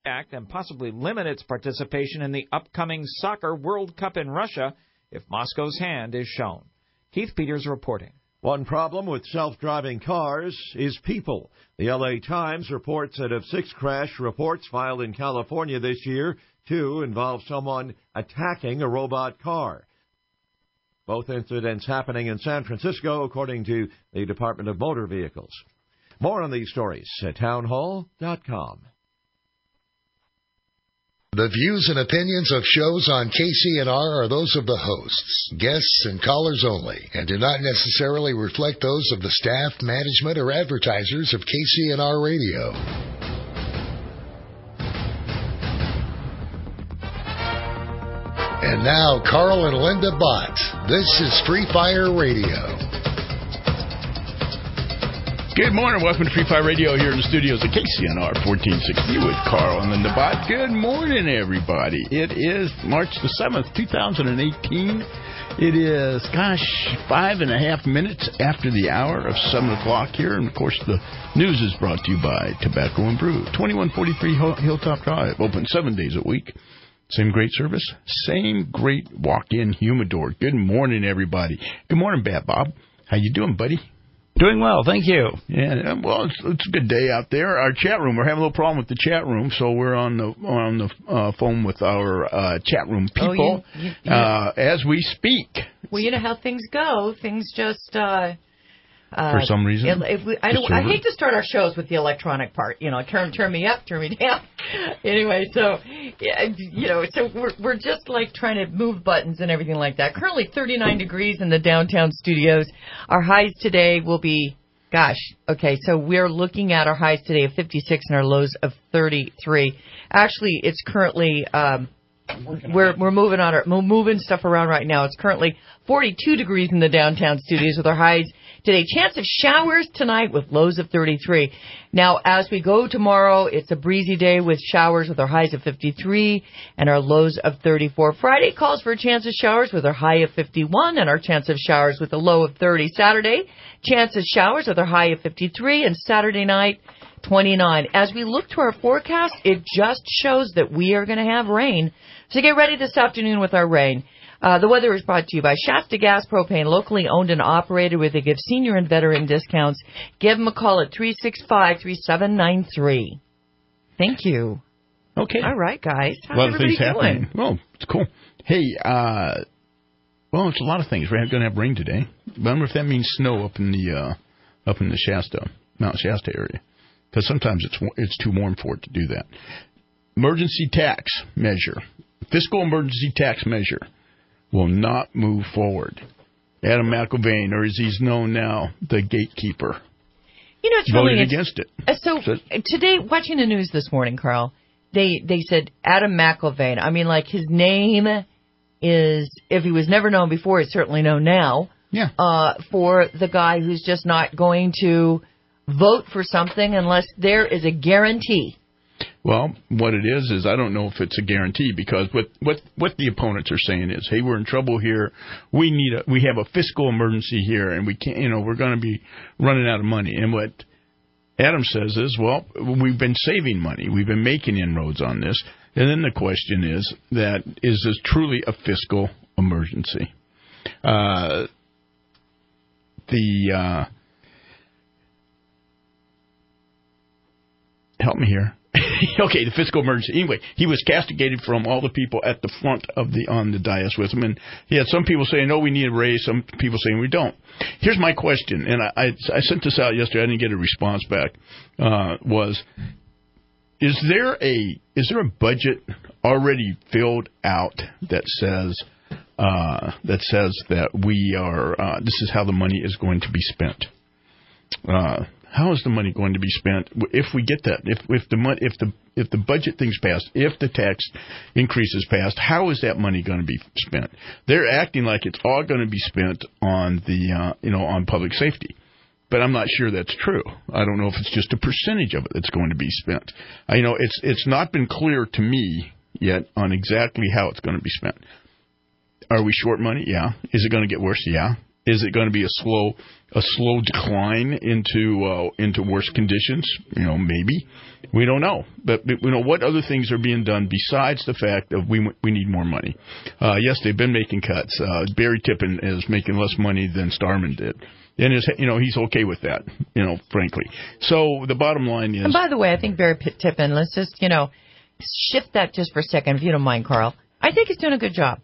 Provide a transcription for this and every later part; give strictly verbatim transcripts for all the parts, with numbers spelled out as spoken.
act and possibly limit its participation in the upcoming Soccer World Cup in Russia if Moscow's hand is shown. Keith Peters reporting. One problem with self-driving cars is people. The L A Times reports that of six crash reports filed in California this year, two involve someone attacking a robot car. Both incidents happening in San Francisco, according to the Department of Motor Vehicles. More on these stories at townhall dot com. The views and opinions of shows on K C N R are those of the hosts, guests, and callers only, and do not necessarily reflect those of the staff, management, or advertisers of K C N R Radio. And now, Carl and Linda Bott. This is Free Fire Radio. Good morning. Welcome to Free Fire Radio here in the studios of K C N R fourteen sixty with Carl and Linda Bott. Good morning, everybody. It is March the seventh, two thousand eighteen. It is, gosh, five and a half minutes after the hour of seven o'clock here. And, of course, the news is brought to you by Tobacco and Brew. twenty-one forty-three Hilltop Drive. Open seven days a week. Same great service. Same great walk-in humidor. Good morning, everybody. Good morning, Bad Bob. How you doing, buddy? Doing well, thank you. Yeah, well, it's, it's a good day out there. Our chat room, we're having a little problem with the chat room, so we're on the on the uh, phone with our uh, chat room people oh, you, you, you, uh, as we speak. Well, you know how things go. Things just uh, uh, for some reason. If we, I don't. I hate to start our shows with the electronic part. You know, turn turn me up, turn me down. Anyway, so yeah, you know, so we're we're just like trying to move buttons and everything like that. Currently thirty-nine degrees in the downtown studios. Our highs today will be, gosh, okay, so we're looking at our highs today of fifty-six and our lows of thirty-three. Actually, it's currently um, we're we're moving on our we're moving stuff around right now. It's currently forty-two degrees in the downtown studios with our highs today. Chance of showers tonight with lows of thirty-three. Now, as we go tomorrow, it's a breezy day with showers with our highs of fifty-three and our lows of thirty-four. Friday calls for a chance of showers with our high of fifty-one and our chance of showers with a low of thirty. Saturday, chance of showers with our high of fifty-three and Saturday night, twenty-nine. As we look to our forecast, it just shows that we are going to have rain. So get ready this afternoon with our rain. Uh, the weather is brought to you by Shasta Gas Propane, locally owned and operated, where they give senior and veteran discounts. Give them a call at three six five, three seven nine three. Thank you. Okay. All right, guys. How's a lot of everybody things doing? happening. Well, it's cool. Hey, uh, well, it's a lot of things. We're going to have rain today. I wonder if that means snow up in the uh, up in the Shasta, Mount Shasta area, because sometimes it's it's too warm for it to do that. Emergency tax measure, fiscal emergency tax measure, will not move forward. Adam McIlvain, or as he's known now, the gatekeeper, you know, it's voted really against it. Uh, so, so today, watching the news this morning, Carl, they they said Adam McIlvain. I mean, like, his name is, if he was never known before, he's certainly known now. Yeah. Uh, for the guy who's just not going to vote for something unless there is a guarantee. Well, what it is is I don't know if it's a guarantee, because what what what the opponents are saying is, hey, we're in trouble here. We need a we have a fiscal emergency here, and we can't, you know, we're going to be running out of money. And what Adam says is, well, we've been saving money, we've been making inroads on this, and then the question is that is this truly a fiscal emergency? Uh, the uh, help me here. Okay, the fiscal emergency. Anyway, he was castigated from all the people at the front of the on the dais with him, and he had some people saying, "No, we need a raise." Some people saying we don't. Here's my question, and I, I, I sent this out yesterday. I didn't get a response back. Uh, was is there a is there a budget already filled out that says uh, that says that we are uh, this is how the money is going to be spent? Uh, How is the money going to be spent if we get that? If if the if the if the budget thing's passed, if the tax increase is passed, how is that money going to be spent? They're acting like it's all going to be spent on the uh, you know on public safety, but I'm not sure that's true. I don't know if it's just a percentage of it that's going to be spent. I, you know, it's it's not been clear to me yet on exactly how it's going to be spent. Are we short money? Yeah. Is it going to get worse? Yeah. Is it going to be a slow a slow decline into uh, into worse conditions? You know, maybe. We don't know. But, you know, what other things are being done besides the fact that we we need more money? Uh, yes, they've been making cuts. Uh, Barry Tippin is making less money than Starman did. And, is, you know, he's okay with that, you know, frankly. So the bottom line is... And by the way, I think Barry Tippin, let's just, you know, shift that just for a second, if you don't mind, Carl. I think he's doing a good job.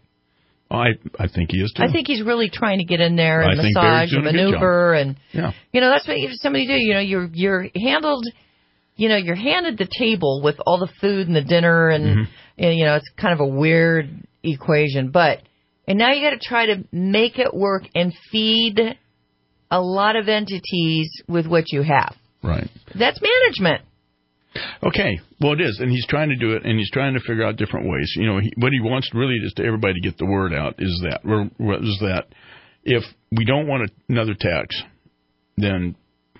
I I think he is, too. I think he's really trying to get in there and I massage and maneuver. And, yeah. you know, that's what somebody do. You know, you're, you're handled... You know, you're handed the table with all the food and the dinner, and, mm-hmm. and you know, it's kind of a weird equation. But, and now you got to try to make it work and feed a lot of entities with what you have. Right. That's management. Okay. Well, it is, and he's trying to do it, and he's trying to figure out different ways. You know, he, what he wants really is to everybody to get the word out is that, is that if we don't want another tax, then...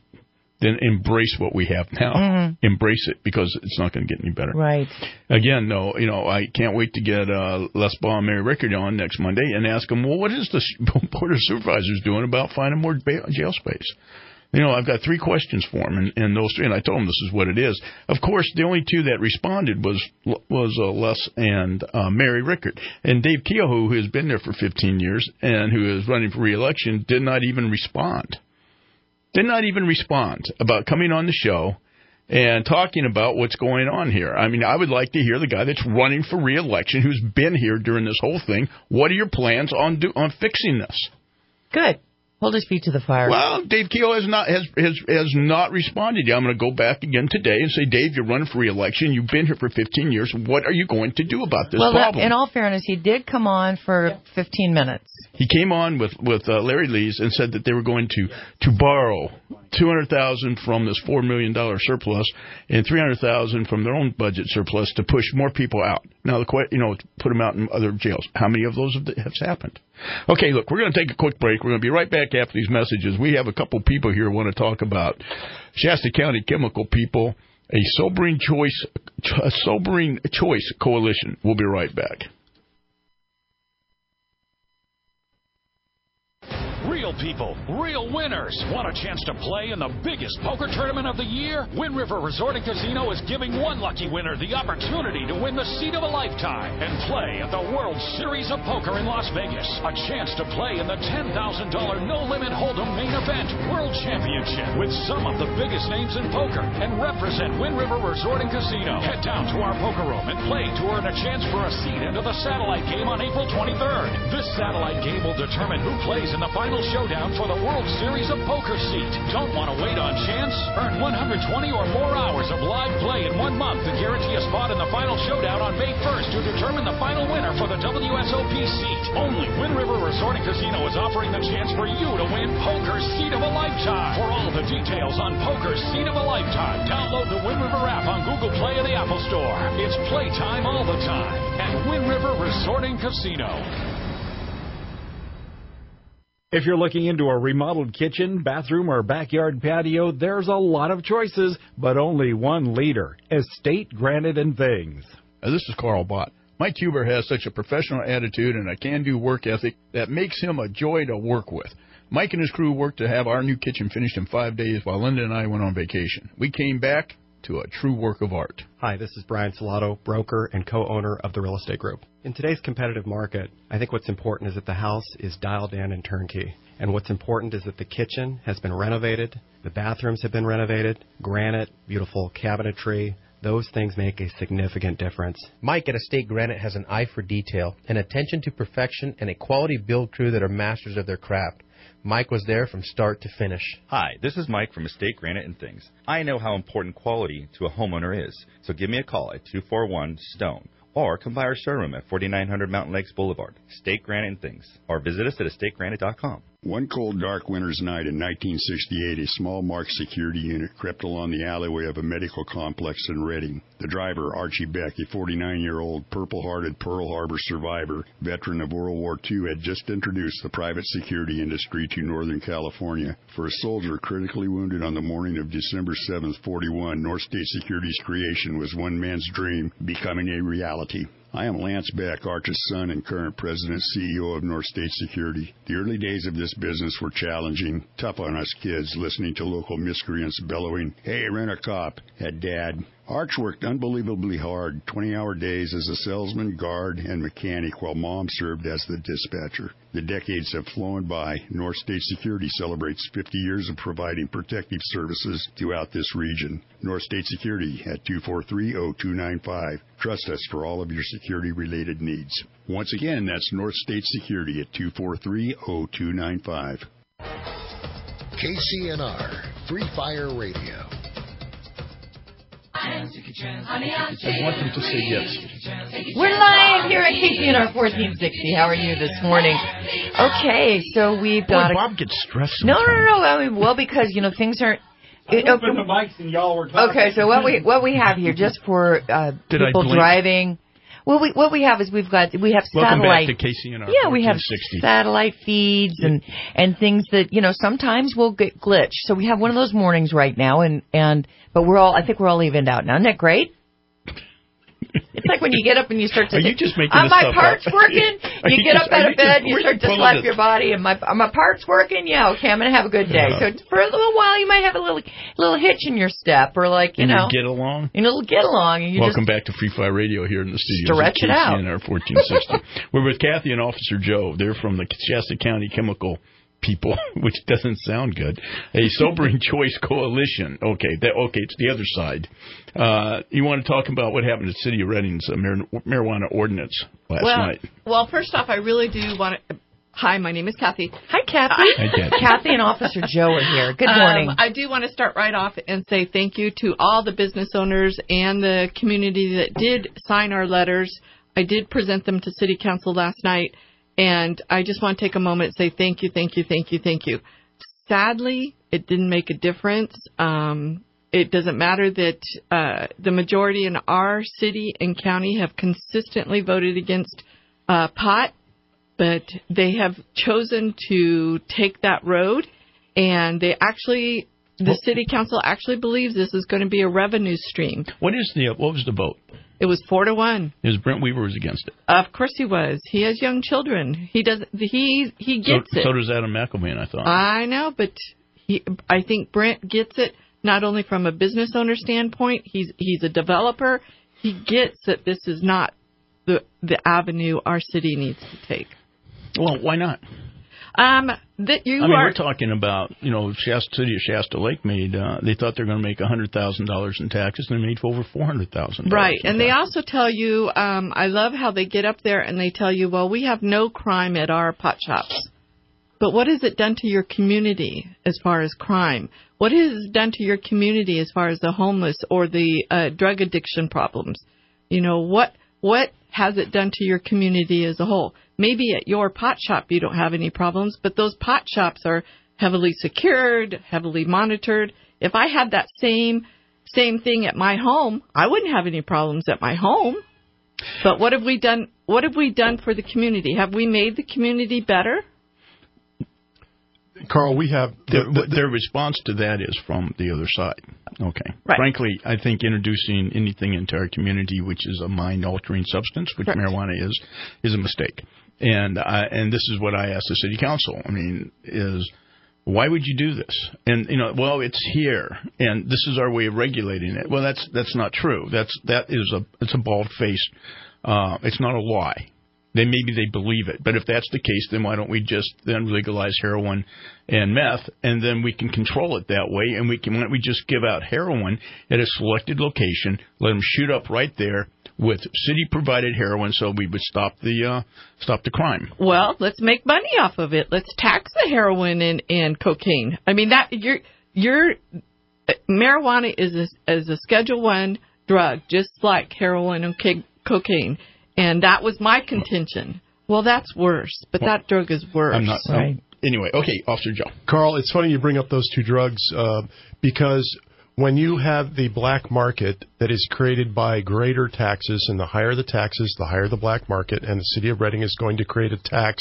then embrace what we have now. Mm-hmm. Embrace it, because it's not going to get any better. Right. Again, though, you know, I can't wait to get uh, Les Baugh and Mary Rickard on next Monday and ask them, well, what is the Board of Supervisors doing about finding more jail space? You know, I've got three questions for them, and, and those three, and I told them this is what it is. Of course, the only two that responded was was uh, Les and uh, Mary Rickard. And Dave Keough, who has been there for fifteen years and who is running for re-election, did not even respond. Did not even respond about coming on the show and talking about what's going on here. I mean, I would like to hear the guy that's running for re-election, who's been here during this whole thing. What are your plans on do, on fixing this? Good. Hold his feet to the fire. Well, Dave Keough has not has, has has not responded yet. I'm going to go back again today and say, Dave, you're running for re-election. You've been here for fifteen years. What are you going to do about this well, problem? Well, in all fairness, he did come on for fifteen minutes. He came on with with uh, Larry Lees and said that they were going to to borrow two hundred thousand dollars from this four million dollars surplus and three hundred thousand dollars from their own budget surplus to push more people out. Now, the you know, put them out in other jails. How many of those have, have happened? Okay, look, we're going to take a quick break. We're going to be right back after these messages. We have a couple people here who want to talk about Shasta County Chemical People, a sobering choice, a sobering choice coalition. We'll be right back. Real people, real winners. Want a chance to play in the biggest poker tournament of the year? Wind River Resort and Casino is giving one lucky winner the opportunity to win the seat of a lifetime and play at the World Series of Poker in Las Vegas. A chance to play in the ten thousand dollars no-limit hold'em main event World Championship with some of the biggest names in poker and represent Wind River Resort and Casino. Head down to our poker room and play to earn a chance for a seat into the satellite game on April twenty-third. This satellite game will determine who plays in the final showdown for the World Series of Poker seat. Don't want to wait on chance? Earn one hundred twenty or more hours of live play in one month to guarantee a spot in the final showdown on May first to determine the final winner for the W S O P seat. Only Wind River Resort and Casino is offering the chance for you to win Poker Seat of a Lifetime. For all the details on Poker Seat of a Lifetime, download the Wind River app on Google Play or the Apple Store. It's playtime all the time at Wind River Resort and Casino. If you're looking into a remodeled kitchen, bathroom, or backyard patio, there's a lot of choices, but only one leader, Estate Granite and Things. Uh, this is Carl Bott. Mike Huber has such a professional attitude and a can-do work ethic that makes him a joy to work with. Mike and his crew worked to have our new kitchen finished in five days while Linda and I went on vacation. We came back to a true work of art. Hi, this is Brian Salato, broker and co-owner of the Real Estate Group. In today's competitive market, I think what's important is that the house is dialed in and turnkey. And what's important is that the kitchen has been renovated, the bathrooms have been renovated, granite, beautiful cabinetry. Those things make a significant difference. Mike at Estate Granite has an eye for detail, an attention to perfection, and a quality build crew that are masters of their craft. Mike was there from start to finish. Hi, this is Mike from Estate Granite and Things. I know how important quality to a homeowner is, so give me a call at two four one STONE or come by our showroom at forty-nine hundred Mountain Lakes Boulevard, Estate Granite and Things, or visit us at estate granite dot com. One cold, dark winter's night in nineteen sixty-eight, a small marked security unit crept along the alleyway of a medical complex in Reading. The driver, Archie Beck, a forty-nine-year-old Purple-Hearted Pearl Harbor survivor, veteran of World War Two, had just introduced the private security industry to Northern California. For a soldier critically wounded on the morning of December seventh, forty-one, North State Security's creation was one man's dream becoming a reality. I am Lance Beck, Arch's son and current president C E O of North State Security. The early days of this business were challenging, tough on us kids, listening to local miscreants bellowing, "Hey, rent a cop," at Dad. Arch worked unbelievably hard, twenty-hour days as a salesman, guard, and mechanic, while Mom served as the dispatcher. The decades have flown by. North State Security celebrates fifty years of providing protective services throughout this region. North State Security at two four three, oh two nine five. Trust us for all of your security-related needs. Once again, that's North State Security at two four three, oh two nine five. K C N R, Free Fire Radio. I want them to say yes. We're live here at K C N R fourteen sixty. How are you this morning? Okay, so we've got. Boy, Bob gets stressed. No, no, no, no. I mean, well, because you know things aren't. I opened okay. the mics and y'all were talking. Okay, so what we what we have here, just for uh, people driving. Well, we, what we have is we've got we have Welcome satellite. Back to K C N R. Yeah, we have satellite feeds and and things that you know sometimes will get glitch. So we have one of those mornings right now, and and but we're all I think we're all evened out now. Isn't that great? It's like when you get up and you start to Are say, you just making are this my stuff parts up? working? Are You you get just, up out of bed, just, you start to slap your body, and my are my parts working? Yeah, okay, I'm going to have a good day. Yeah. So for a little while, you might have a little little hitch in your step, or like, you and know. You get along? You know, get along. And you Welcome just back to Free Fire Radio here in the studios. Stretch it out. K C N R fourteen sixty. We're with Kathy and Officer Joe. They're from the Shasta County Chemical People, which doesn't sound good. A Sobering Choice Coalition. Okay, that, okay, it's the other side. Uh, you want to talk about what happened at City of Redding's uh, mar- marijuana ordinance last well, night? Well, first off, I really do want to... Hi, my name is Kathy. Hi, Kathy. Hi, Kathy. Kathy and Officer Joe are here. Good morning. Um, I do want to start right off and say thank you to all the business owners and the community that did sign our letters. I did present them to City Council last night. And I just want to take a moment and say thank you, thank you, thank you, thank you. Sadly, it didn't make a difference. Um, it doesn't matter that uh, the majority in our city and county have consistently voted against uh, pot, but they have chosen to take that road. And they actually, the city council actually believes this is going to be a revenue stream. What is the? What was the vote? It was four to one. Is Brent Weaver was against it? Of course he was. He has young children. He does. He he gets so, it. So does Adam McElvain, I thought. I know, but he. I think Brent gets it not only from a business owner standpoint. He's he's a developer. He gets that this is not the the avenue our city needs to take. Well, why not? Um, that you I mean, are. we're talking about, you know, Shasta City of Shasta Lake made, uh, they thought they were going to make one hundred thousand dollars in taxes, and they made over four hundred thousand dollars. Right. And they also tell you, um, I love how they get up there and they tell you, well, we have no crime at our pot shops. But what has it done to your community as far as crime? What has it done to your community as far as the homeless or the uh, drug addiction problems? You know, what what has it done to your community as a whole? Maybe at your pot shop you don't have any problems, but those pot shops are heavily secured, heavily monitored. If I had that same same thing at my home, I wouldn't have any problems at my home. But what have we done? What have we done for the community? Have we made the community better? Carl, we have... The, the, their response to that is from the other side. Okay. Right. Frankly, I think introducing anything into our community which is a mind-altering substance, which right. marijuana is, is a mistake. And I, and this is what I asked the city council. I mean, is why would you do this? And, you know, well, it's here, and this is our way of regulating it. Well, that's that's not true. That's that is a it's a bald-faced. Uh, it's not a lie. Then maybe they believe it. But if that's the case, then why don't we just then legalize heroin and meth, and then we can control it that way, and we can why don't we just give out heroin at a selected location, let them shoot up right there with city-provided heroin, so we would stop the uh, stop the crime. Well, let's make money off of it. Let's tax the heroin and, and cocaine. I mean, that you're you're marijuana is a, is a Schedule One drug, just like heroin and co- cocaine. And that was my contention. Well, that's worse, but well, that drug is worse. I'm not. Right. Anyway, okay, Officer Joe. Carl, it's funny you bring up those two drugs uh, because when you have the black market that is created by greater taxes, and the higher the taxes, the higher the black market, and the city of Redding is going to create a tax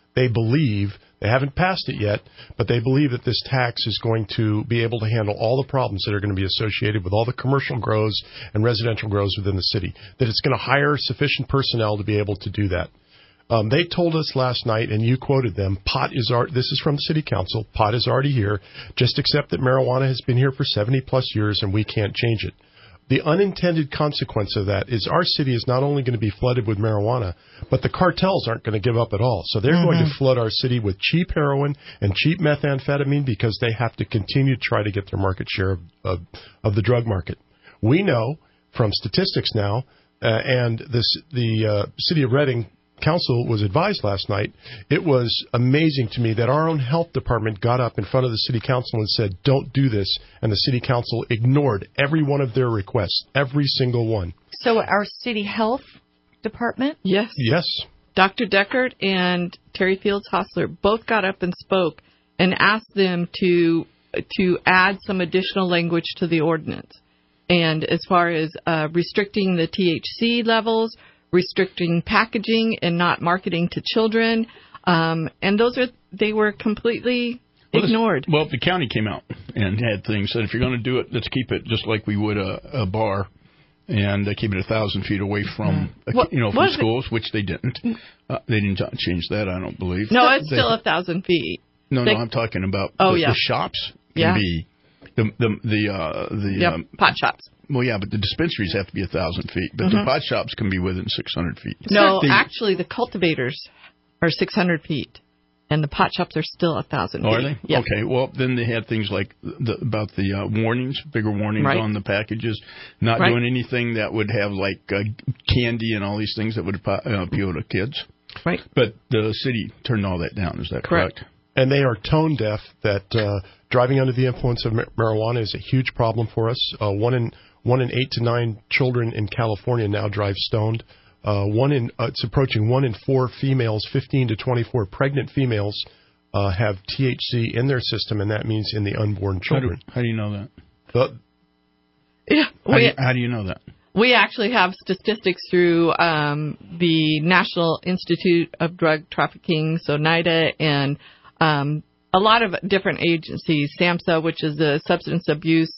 they believe, they haven't passed it yet, but they believe that this tax is going to be able to handle all the problems that are going to be associated with all the commercial grows and residential grows within the city, that it's going to hire sufficient personnel to be able to do that. Um, they told us last night, and you quoted them, pot is ar- this is from the city council, pot is already here. Just accept that marijuana has been here for seventy plus years and we can't change it. The unintended consequence of that is our city is not only going to be flooded with marijuana, but the cartels aren't going to give up at all. So they're mm-hmm. going to flood our city with cheap heroin and cheap methamphetamine because they have to continue to try to get their market share of, of, of the drug market. We know from statistics now, uh, and this, the uh, city of Reading Council was advised last night, it was amazing to me that our own health department got up in front of the city council and said, don't do this, and the city council ignored every one of their requests, every single one. So our city health department? Yes. Yes. Doctor Deckard and Terry Fields Hostler both got up and spoke and asked them to to add some additional language to the ordinance. And as far as uh, restricting the T H C levels, restricting packaging and not marketing to children. Um, and those are, they were completely well, ignored. This, well, the county came out and had things said, if you're going to do it, let's keep it just like we would a, a bar and uh, keep it a thousand feet away from, mm. uh, you know, from schools, it? which they didn't. Uh, they didn't change that, I don't believe. No, it's they, still a thousand feet. No, they, no, I'm talking about oh, the, yeah. the shops can yeah. be, the, the, the, uh, the, yep. um, pot shops. Well, yeah, but the dispensaries have to be a thousand feet, but mm-hmm. the pot shops can be within six hundred feet. No, the, actually, the cultivators are six hundred feet, and the pot shops are still a thousand oh, feet. Are they? Yep. Okay. Well, then they had things like the, about the uh, warnings, bigger warnings right. on the packages, not right. doing anything that would have like uh, candy and all these things that would uh, appeal to kids. Right. But the city turned all that down. Is that correct? correct? And they are tone deaf that uh, driving under the influence of marijuana is a huge problem for us. Uh, one in One in eight to nine children in California now drive stoned. Uh, one in uh, it's approaching one in four females, fifteen to twenty-four pregnant females, uh, have T H C in their system, and that means in the unborn children. How do, how do you know that? The, yeah, how, we, do you, how do you know that? We actually have statistics through um, the National Institute of Drug Trafficking, so NIDA, and um, a lot of different agencies, SAMHSA, which is the Substance Abuse.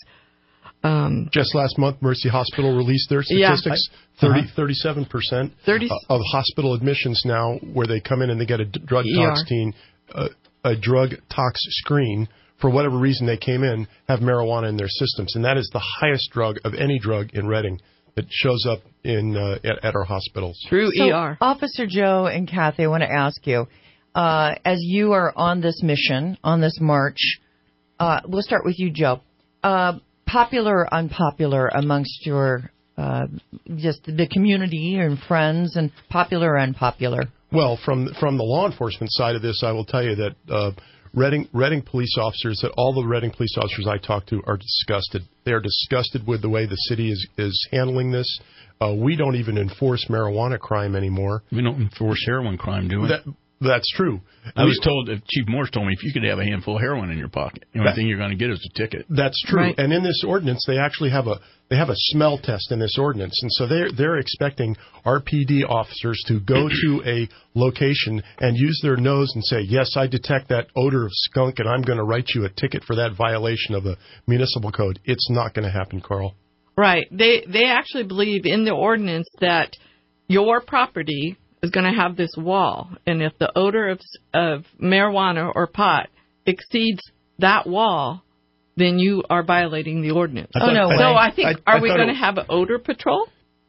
Um, Just last month, Mercy Hospital released their statistics. Yeah. thirty, thirty-seven percent thirty of hospital admissions now, where they come in and they get a drug tox teen, uh, a drug tox screen, for whatever reason they came in, have marijuana in their systems. And that is the highest drug of any drug in Reading that shows up in uh, at, at our hospitals. Through so, E R. Officer Joe and Kathy, I want to ask you, uh, as you are on this mission, on this march, uh, we'll start with you, Joe. Uh, Popular or unpopular amongst your, uh, just the community and friends, and popular or unpopular? Well, from from the law enforcement side of this, I will tell you that uh, Reading, Reading police officers, that all the Reading police officers I talk to are disgusted. They are disgusted with the way the city is, is handling this. Uh, we don't even enforce marijuana crime anymore. We don't enforce heroin crime, do we? That, That's true. I was told, Chief Morse told me, if you could have a handful of heroin in your pocket, the only that, thing you're going to get is a ticket. That's true. Right. And in this ordinance, they actually have a they have a smell test in this ordinance, and so they're they're expecting R P D officers to go to a location and use their nose and say, "Yes, I detect that odor of skunk, and I'm going to write you a ticket for that violation of the municipal code." It's not going to happen, Carl. Right. They they actually believe in the ordinance that your property is going to have this wall, and if the odor of of marijuana or pot exceeds that wall, then you are violating the ordinance. I thought, oh no! So way. I think I, are I we going to it, have an odor patrol?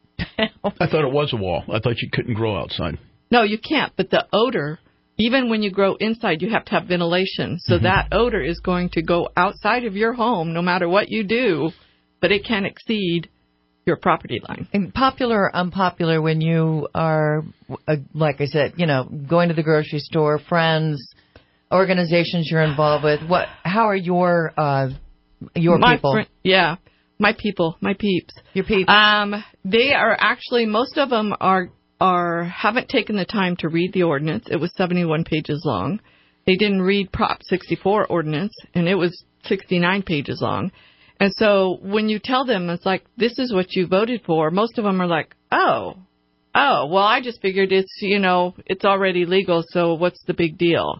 I thought it was a wall. I thought you couldn't grow outside. No, you can't. But the odor, even when you grow inside, you have to have ventilation. So mm-hmm. that odor is going to go outside of your home, no matter what you do, but it can't exceed your property line. And popular or unpopular when you are, uh, like I said, you know, going to the grocery store, friends, organizations you're involved with. What? How are your uh, your my people? Fr- yeah, my people, my peeps. Your peeps. Um, they are actually, most of them are are haven't taken the time to read the ordinance. It was seventy-one pages long. They didn't read Prop sixty-four ordinance, and it was sixty-nine pages long. And so when you tell them, it's like, this is what you voted for, most of them are like, oh, oh, well, I just figured it's, you know, it's already legal, so what's the big deal?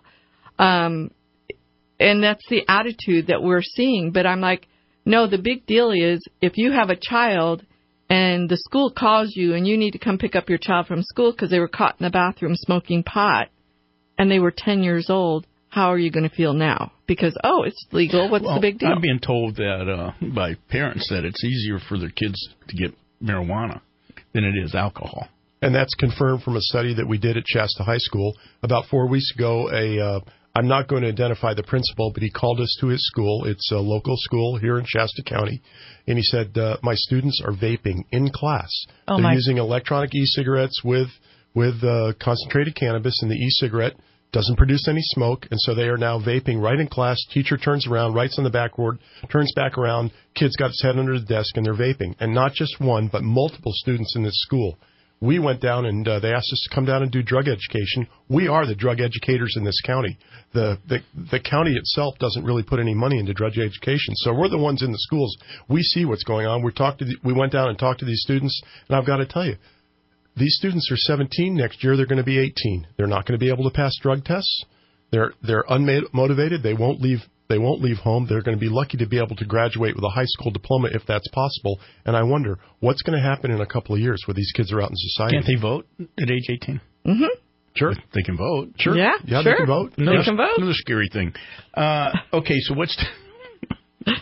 Um, and that's the attitude that we're seeing. But I'm like, no, the big deal is if you have a child and the school calls you and you need to come pick up your child from school because they were caught in the bathroom smoking pot and they were ten years old, how are you going to feel now? Because, oh, it's legal. What's well, the big deal? I'm being told that uh, by parents that it's easier for their kids to get marijuana than it is alcohol. And that's confirmed from a study that we did at Shasta High School. About four weeks ago, a uh, I'm not going to identify the principal, but he called us to his school. It's a local school here in Shasta County. And he said, uh, my students are vaping in class. Oh, They're my. using electronic e-cigarettes with, with uh, concentrated cannabis, and the e-cigarette doesn't produce any smoke, and so they are now vaping right in class. Teacher turns around, writes on the backboard, turns back around. Kid's got his head under the desk, and they're vaping. And not just one, but multiple students in this school. We went down, and uh, they asked us to come down and do drug education. We are the drug educators in this county. The, the the county itself doesn't really put any money into drug education, so we're the ones in the schools. We see what's going on. We talked to the, we went down and talked to these students, and I've got to tell you, these students are seventeen next year. They're going to be eighteen. They're not going to be able to pass drug tests. They're they're unmotivated. They won't leave. They won't leave home. They're going to be lucky to be able to graduate with a high school diploma if that's possible. And I wonder what's going to happen in a couple of years where these kids are out in society. Can't they vote at age eighteen? Mm-hmm. Sure. They can vote. Sure. Yeah, yeah sure. They can vote. Another, They can vote. Another scary thing. Uh, okay, so what's... The,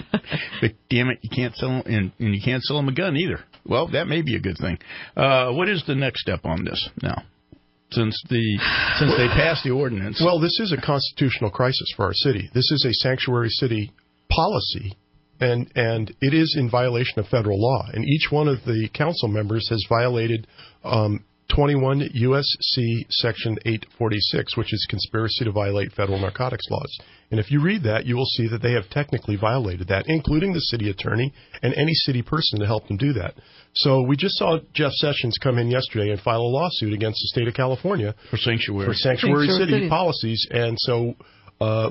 but damn it, you can't sell them, and, and you can't sell them a gun either. Well, that may be a good thing. Uh, what is the next step on this now? Since the since they passed the ordinance. Well, this is a constitutional crisis for our city. This is a sanctuary city policy, and and it is in violation of federal law. And each one of the council members has violated um, twenty-one U S C Section eight forty-six, which is conspiracy to violate federal narcotics laws. And if you read that, you will see that they have technically violated that, including the city attorney and any city person to help them do that. So we just saw Jeff Sessions come in yesterday and file a lawsuit against the state of California for sanctuary, for sanctuary, sanctuary city, city policies. And so uh,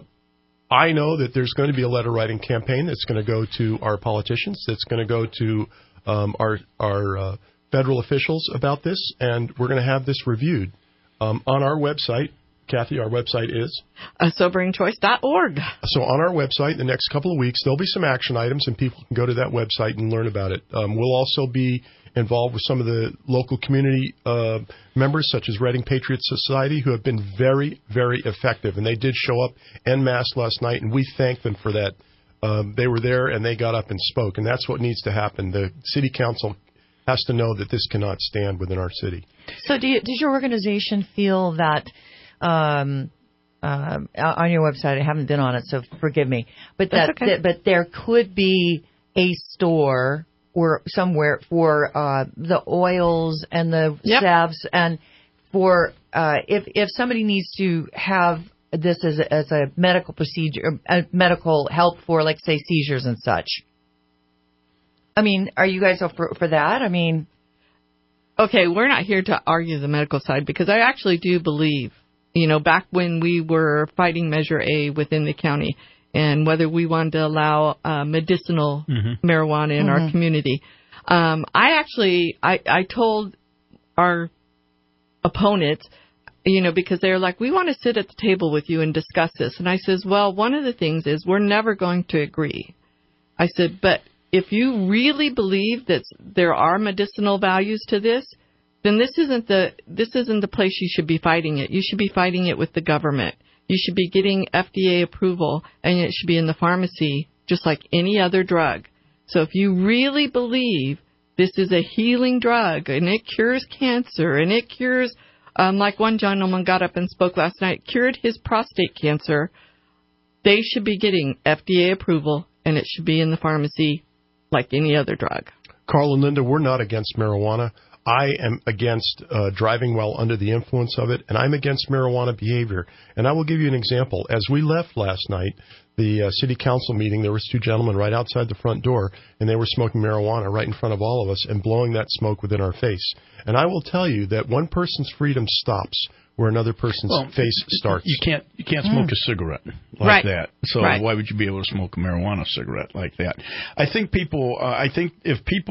I know that there's going to be a letter writing campaign that's going to go to our politicians, that's going to go to um, our our uh, federal officials about this, and we're going to have this reviewed um, on our website. Kathy, our website is? Uh, sobering choice dot org. So on our website, the next couple of weeks, there'll be some action items, and people can go to that website and learn about it. Um, we'll also be involved with some of the local community uh, members, such as Reading Patriot Society, who have been very, very effective. And they did show up en masse last night, and we thank them for that. Um, they were there, and they got up and spoke. And that's what needs to happen. The city council has to know that this cannot stand within our city. So do you, does your organization feel that um, uh, on your website, I haven't been on it, so forgive me, but that, okay. that but there could be a store or somewhere for uh, the oils and the yep. salves, and for uh, if if somebody needs to have this as a, as a medical procedure, uh, medical help for, like, say, seizures and such. I mean, are you guys up for, for that? I mean, okay, we're not here to argue the medical side, because I actually do believe, you know, back when we were fighting Measure A within the county and whether we wanted to allow uh, medicinal mm-hmm. marijuana in mm-hmm. our community, um, I actually, I, I told our opponents, you know, because they're like, we want to sit at the table with you and discuss this. And I says, well, one of the things is we're never going to agree. I said, but if you really believe that there are medicinal values to this, then this isn't the this isn't the place you should be fighting it. You should be fighting it with the government. You should be getting F D A approval, and it should be in the pharmacy just like any other drug. So if you really believe this is a healing drug and it cures cancer and it cures, um, like one gentleman got up and spoke last night, cured his prostate cancer, they should be getting F D A approval, and it should be in the pharmacy like any other drug. Carl and Linda, we're not against marijuana. I am against uh, driving while under the influence of it, and I'm against marijuana behavior. And I will give you an example. As we left last night, the uh, city council meeting, there was two gentlemen right outside the front door, and they were smoking marijuana right in front of all of us and blowing that smoke within our face. And I will tell you that one person's freedom stops where another person's well, face starts. You can't you can't smoke mm. a cigarette like right. that. So right. why would you be able to smoke a marijuana cigarette like that? I think people. Uh, I think if people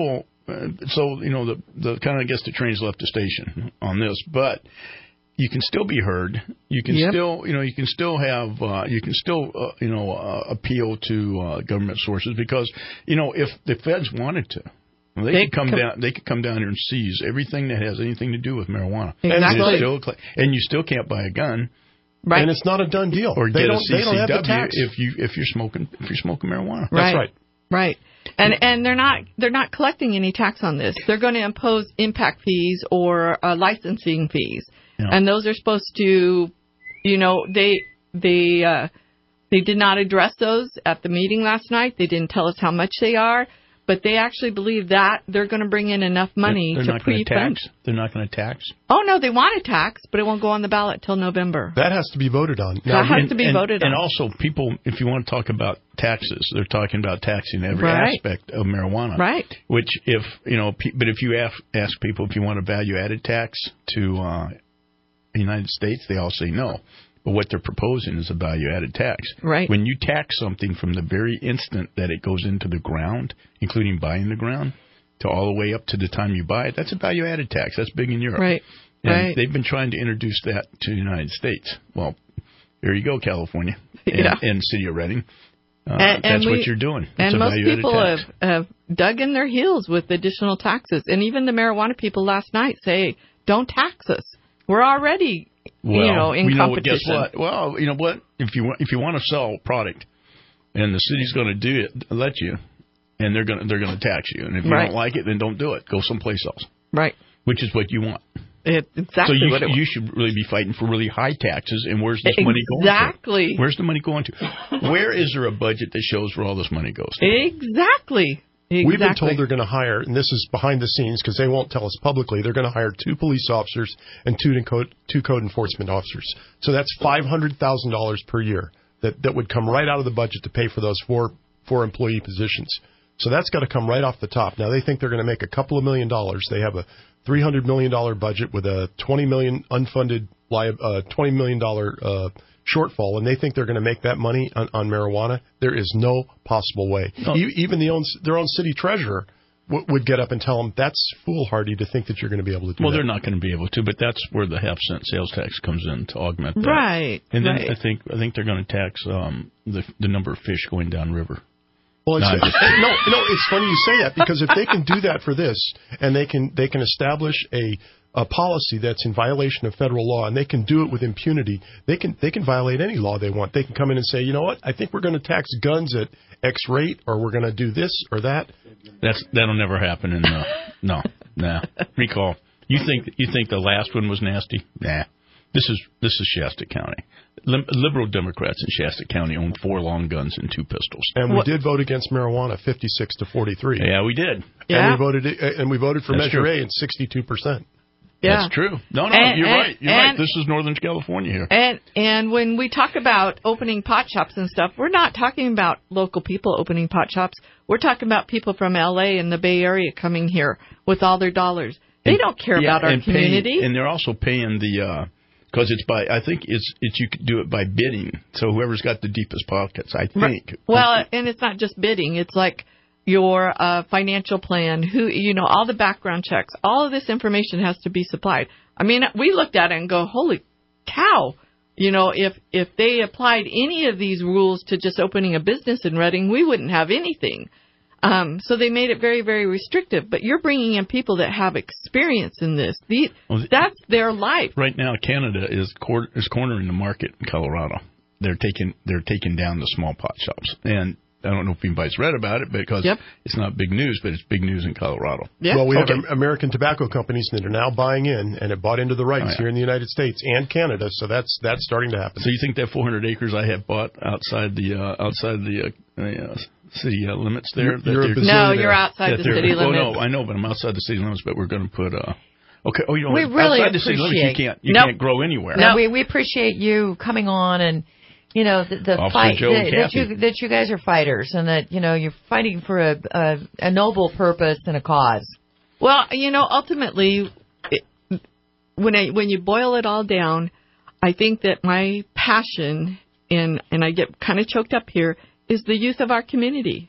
uh, so you know the the kind of I guess the train's left the station on this, but you can still be heard. You can Yep. still you know you can still have uh, you can still uh, you know uh, appeal to uh, government sources because you know if the feds wanted to. Well, they, they could come, come down. They could come down here and seize everything that has anything to do with marijuana. Exactly. And, still, and you still can't buy a gun. Right. And it's not a done deal. Or they get don't, a C C W they don't have the tax. if you if you're smoking if you're smoking marijuana. Right. That's right. Right. And and they're not they're not collecting any tax on this. They're going to impose impact fees or uh, licensing fees, yeah. and those are supposed to, you know, they they uh, they did not address those at the meeting last night. They didn't tell us how much they are. But they actually believe that they're going to bring in enough money they're, they're to pre-fund. They're not going to tax. Oh, no, they want a tax, but it won't go on the ballot till November. That has to be voted on. Now, that has and, to be and, voted and on. And also, people, if you want to talk about taxes, they're talking about taxing every right. aspect of marijuana. Right. Which, if, you know, but if you ask, ask people if you want a value-added tax to uh, the United States, they all say no. But what they're proposing is a value-added tax. Right. When you tax something from the very instant that it goes into the ground, including buying the ground, to all the way up to the time you buy it, that's a value-added tax. That's big in Europe. Right. And right. they've been trying to introduce that to the United States. Well, here you go, California and, yeah. and City of Redding. Uh, and, and that's we, what you're doing. It's and a most people tax. have, have dug in their heels with additional taxes. And even the marijuana people last night say, don't tax us. We're already... Well, you know, in you know, competition. guess what? Well, you know what? If you want, if you want to sell a product, and the city's going to do it, let you, and they're going to they're going to tax you, and if you right. don't like it, then don't do it. Go someplace else. Right. Which is what you want. It, exactly. So you, what it you should really be fighting for really high taxes. And where's this exactly. money going to? Exactly. Where's the money going to? Where is there a budget that shows where all this money goes to? Exactly. Exactly. We've been told they're going to hire, and this is behind the scenes because they won't tell us publicly, they're going to hire two police officers and two code, two code enforcement officers. So that's five hundred thousand dollars per year that, that would come right out of the budget to pay for those four four employee positions. So that's got to come right off the top. Now, they think they're going to make a couple of million dollars. They have a three hundred million dollars budget with a twenty million dollars unfunded, uh, twenty million dollars uh, shortfall, and they think they're going to make that money on, on marijuana. There is no possible way. Oh. E- even the own, their own city treasurer w- would get up and tell them that's foolhardy to think that you're going to be able to do well, that. Well, they're not going to be able to, but that's where the half cent sales tax comes in to augment that. Right. And then right. I think I think they're going to tax um, the the number of fish going downriver. Well, it's, no, just, no, no. It's funny you say that because if they can do that for this, and they can they can establish a a policy that's in violation of federal law, and they can do it with impunity, they can they can violate any law they want. They can come in and say, you know what, I think we're going to tax guns at X rate, or we're going to do this or that. That's that'll never happen. In the, no, nah. Recall. You think you think the last one was nasty? Nah. This is this is Shasta County. Lim- liberal Democrats in Shasta County own four long guns and two pistols. And we what? did vote against marijuana, fifty-six to forty-three. Yeah, we did. Yeah. And we voted and we voted for That's Measure true. A, and sixty-two percent. Yeah. That's true. No, no, and, you're and, right. You're and, right. This is Northern California here. And and when we talk about opening pot shops and stuff, we're not talking about local people opening pot shops. We're talking about people from L A and the Bay Area coming here with all their dollars. They and, don't care yeah, about our and community. Paying, and they're also paying the because uh, it's by I think it's it's you can do it by bidding. So whoever's got the deepest pockets, I think. Right. Well, and it's not just bidding. It's like your uh, financial plan, who you know, all the background checks, all of this information has to be supplied. I mean, we looked at it and go, holy cow. You know, if if they applied any of these rules to just opening a business in Redding, we wouldn't have anything. Um, so they made it very, very restrictive. But you're bringing in people that have experience in this. The, well, that's their life. Right now, Canada is cor- is cornering the market in Colorado. They're taking they're taking down the small pot shops. And I don't know if anybody's read about it because yep. it's not big news, but it's big news in Colorado. Yep. Well, we okay. have American tobacco companies that are now buying in and have bought into the rights oh, yeah. here in the United States and Canada, so that's that's starting to happen. So you think that four hundred acres I have bought outside the uh, outside the uh, uh, city uh, limits there? You're, you're no, you're outside the city limits. Oh no, I know, but I'm outside the city limits. But we're going to put. Uh, okay. Oh, you know, we really outside the city limits, you can't you nope. can't grow anywhere. No, we we appreciate you coming on and. You know, the, the fight Joe that, that you that you guys are fighters and that, you know, you're fighting for a, a, a noble purpose and a cause. Well, you know, ultimately, it, when I, when you boil it all down, I think that my passion, and, and I get kind of choked up here, is the youth of our community.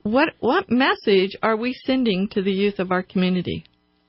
What what message are we sending to the youth of our community?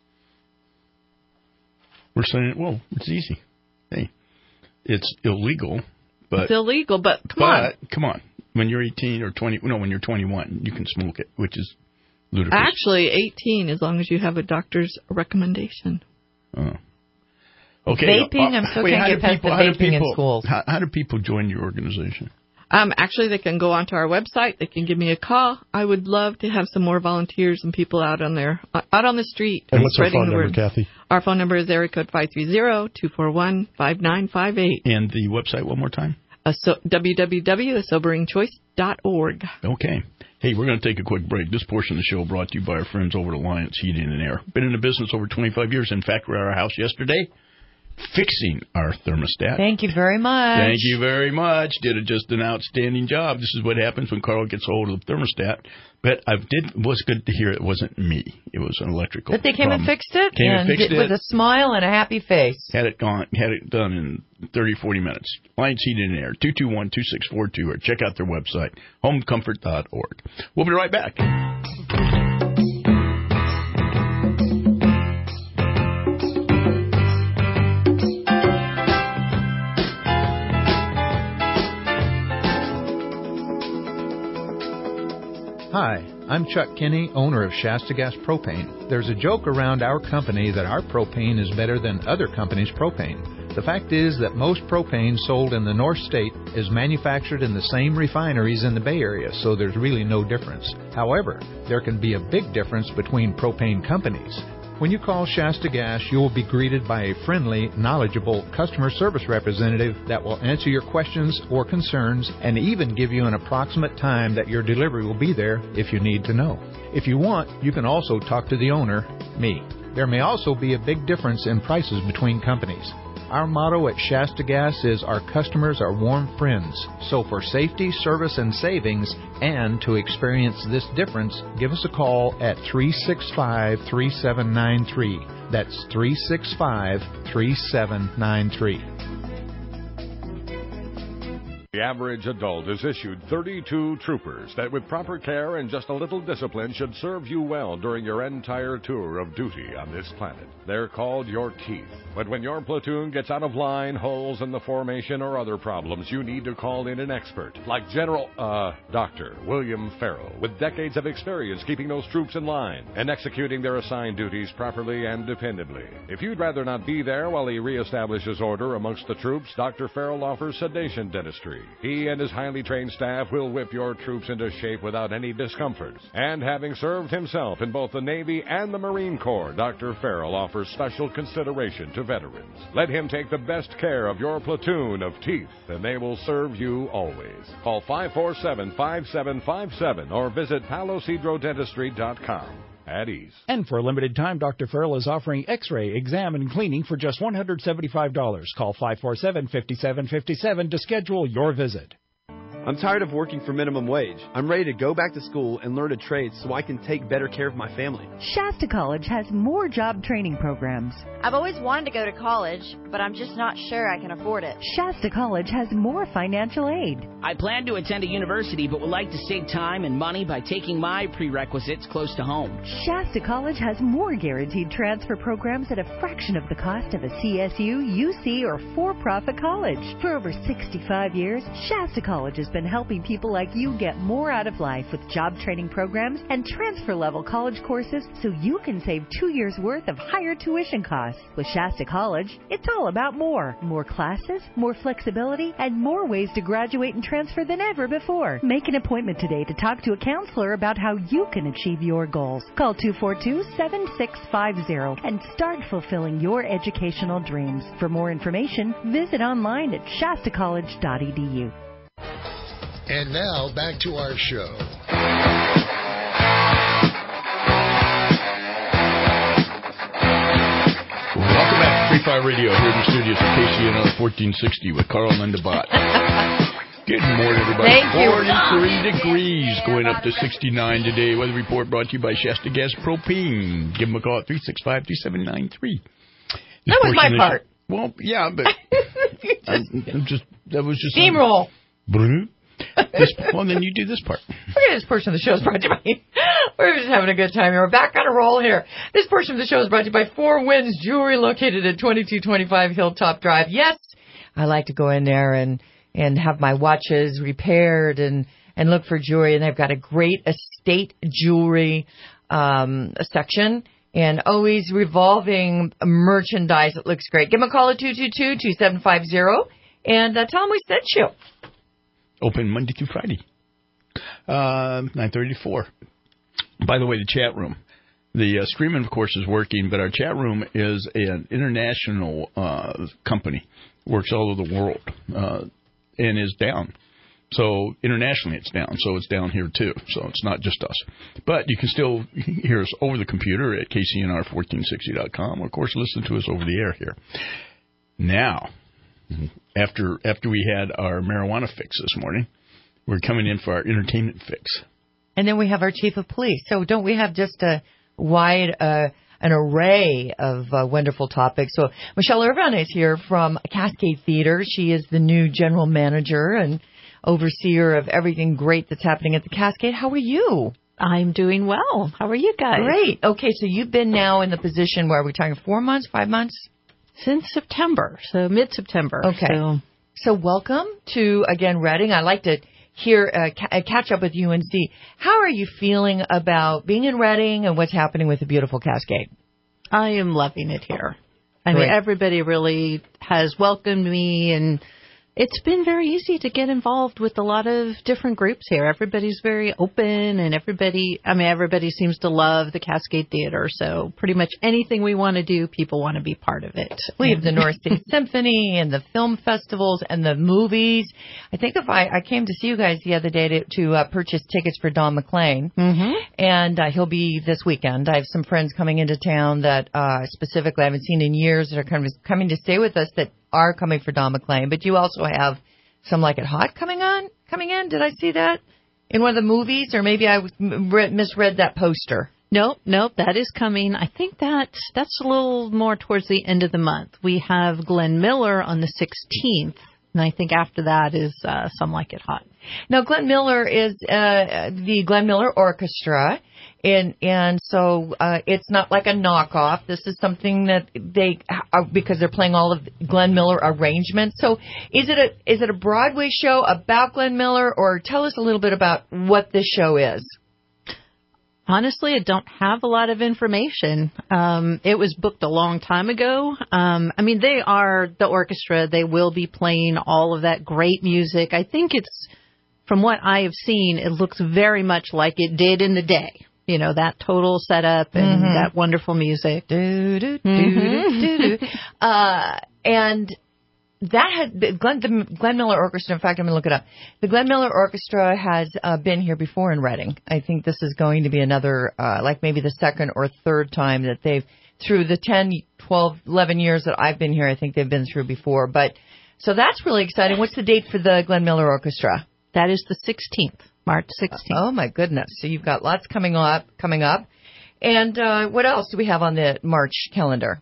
We're saying, well, it's easy. Hey, it's illegal, but it's illegal, but come but, on, come on. When you're eighteen or twenty, no, when you're twenty-one, you can smoke it, which is ludicrous. Actually, eighteen, as long as you have a doctor's recommendation. Oh. Okay. Vaping, uh, I'm still wait, can't how get do past people, the how do vaping people, in schools. How, how do people join your organization? Um, actually, they can go onto our website. They can give me a call. I would love to have some more volunteers and people out on there, out on the street. And what's our spreading phone the number, word. Kathy? Our phone number is area code five three zero, two four one, five nine five eight. And the website one more time? Uh, so, w w w dot a sobering choice dot org. Okay. Hey, we're going to take a quick break. This portion of the show brought to you by our friends over at Alliance Heating and Air. Been in the business over twenty-five years. In fact, we were at our house yesterday fixing our thermostat. Thank you very much. Thank you very much. Did a, just an outstanding job. This is what happens when Carl gets hold of the thermostat. But I did was good to hear it wasn't me. It was an electrical But they came problem. and fixed it, Came and, and fixed did, it with a smile and a happy face. Had it gone, had it done in thirty, forty minutes. Alliance Heating and Air, two two one, two six four two, or check out their website, home comfort dot org. We'll be right back. Hi, I'm Chuck Kinney, owner of Shasta Gas Propane. There's a joke around our company that our propane is better than other companies' propane. The fact is that most propane sold in the North State is manufactured in the same refineries in the Bay Area, so there's really no difference. However, there can be a big difference between propane companies. When you call Shasta Gas, you will be greeted by a friendly, knowledgeable customer service representative that will answer your questions or concerns and even give you an approximate time that your delivery will be there if you need to know. If you want, you can also talk to the owner, me. There may also be a big difference in prices between companies. Our motto at Shasta Gas is our customers are warm friends. So for safety, service, and savings, and to experience this difference, give us a call at three six five, three seven nine three. That's three six five, three seven nine three. The average adult is issued thirty-two troopers that with proper care and just a little discipline should serve you well during your entire tour of duty on this planet. They're called your teeth. But when your platoon gets out of line, holes in the formation, or other problems, you need to call in an expert like General, uh, Doctor William Farrell, with decades of experience keeping those troops in line and executing their assigned duties properly and dependably. If you'd rather not be there while he reestablishes order amongst the troops, Doctor Farrell offers sedation dentistry. He and his highly trained staff will whip your troops into shape without any discomfort. And having served himself in both the Navy and the Marine Corps, Doctor Farrell offers special consideration to veterans. Let him take the best care of your platoon of teeth, and they will serve you always. Call five four seven, five seven five seven or visit palo cedro dentistry dot com. At ease. And for a limited time, Doctor Farrell is offering X-ray, exam, and cleaning for just one hundred seventy-five dollars. Call five four seven, five seven five seven to schedule your visit. I'm tired of working for minimum wage. I'm ready to go back to school and learn a trade so I can take better care of my family. Shasta College has more job training programs. I've always wanted to go to college, but I'm just not sure I can afford it. Shasta College has more financial aid. I plan to attend a university, but would like to save time and money by taking my prerequisites close to home. Shasta College has more guaranteed transfer programs at a fraction of the cost of a C S U, U C, or for-profit college. For over sixty-five years, Shasta College has been helping people like you get more out of life with job training programs and transfer-level college courses so you can save two years' worth of higher tuition costs. With Shasta College, it's all about more. More classes, more flexibility, and more ways to graduate and transfer than ever before. Make an appointment today to talk to a counselor about how you can achieve your goals. Call two four two, seven six five zero and start fulfilling your educational dreams. For more information, visit online at shasta college dot e d u. And now, back to our show. Welcome back to Free Fire Radio here in the studios of K C N R fourteen sixty with Carl Linda Bott. Good morning, everybody. Thank you. forty-three degrees, going up to sixty-nine today. Weather report brought to you by Shasta Gas Propane. Give them a call at three six five, two seven nine three. That was my part. Well, yeah, but I'm, I'm just that was just steamroll. This, well, then you do this part. Okay, this portion of the show is brought to you by... We're just having a good time here. We're back on a roll here. This portion of the show is brought to you by Four Winds Jewelry, located at twenty-two twenty-five Hilltop Drive. Yes, I like to go in there and, and have my watches repaired and, and look for jewelry. And they've got a great estate jewelry um, section. And always revolving merchandise. It looks great. Give them a call at two two two, two seven five zero and uh, tell them we sent you. Open Monday through Friday, uh, nine thirty to four. By the way, the chat room. The uh, streaming, of course, is working, but our chat room is an international uh, company. Works all over the world uh, and is down. So internationally it's down, so it's down here too. So it's not just us. But you can still hear us over the computer at K C N R fourteen sixty dot com. Of course, listen to us over the air here. Now, after after we had our marijuana fix this morning, we're coming in for our entertainment fix. And then we have our chief of police. So don't we have just a wide uh, an array of uh, wonderful topics? So Michelle Irvine is here from Cascade Theater. She is the new general manager and overseer of everything great that's happening at the Cascade. How are you? I'm doing well. How are you guys? Great. Okay, so you've been now in the position where we're talking four months, five months? Since September, so mid-September. Okay. So, so welcome to, again, Reading. I'd like to hear, uh, ca- catch up with you and see, how are you feeling about being in Reading and what's happening with the beautiful Cascade? I am loving it here. I Great. mean, everybody really has welcomed me, and it's been very easy to get involved with a lot of different groups here. Everybody's very open, and everybody, I mean, everybody seems to love the Cascade Theater. So pretty much anything we want to do, people want to be part of it. We have the North City Symphony and the film festivals and the movies. I think if I, I came to see you guys the other day to, to uh, purchase tickets for Don McLean, mm-hmm. and uh, he'll be this weekend. I have some friends coming into town that uh, specifically I haven't seen in years that are kind of coming to stay with us that are coming for Don McLean, but you also have Some Like It Hot coming on, coming in. Did I see that in one of the movies, or maybe I misread that poster? Nope, nope, that is coming. I think that that's a little more towards the end of the month. We have Glenn Miller on the sixteenth, and I think after that is uh, Some Like It Hot. Now, Glenn Miller is uh, the Glenn Miller Orchestra, and and so uh, it's not like a knockoff. This is something that they are, because they're playing all of Glenn Miller arrangements. So is it a is it a Broadway show about Glenn Miller, or tell us a little bit about what this show is? Honestly, I don't have a lot of information. Um, it was booked a long time ago. Um, I mean, they are the orchestra. They will be playing all of that great music. I think it's, from what I have seen, it looks very much like it did in the day. You know, that total setup and Mm-hmm. that wonderful music. Do, do, do, Mhm. do, do, do. Uh, and that had Glenn, the Glenn Miller Orchestra. In fact, I'm going to look it up. The Glenn Miller Orchestra has uh, been here before in Reading. I think this is going to be another, uh, like maybe the second or third time that they've, through the ten, twelve, eleven years that I've been here, I think they've been through before. But so that's really exciting. What's the date for the Glenn Miller Orchestra? That is the sixteenth, March sixteenth. Oh my goodness! So you've got lots coming up, coming up. And uh, what else do we have on the March calendar?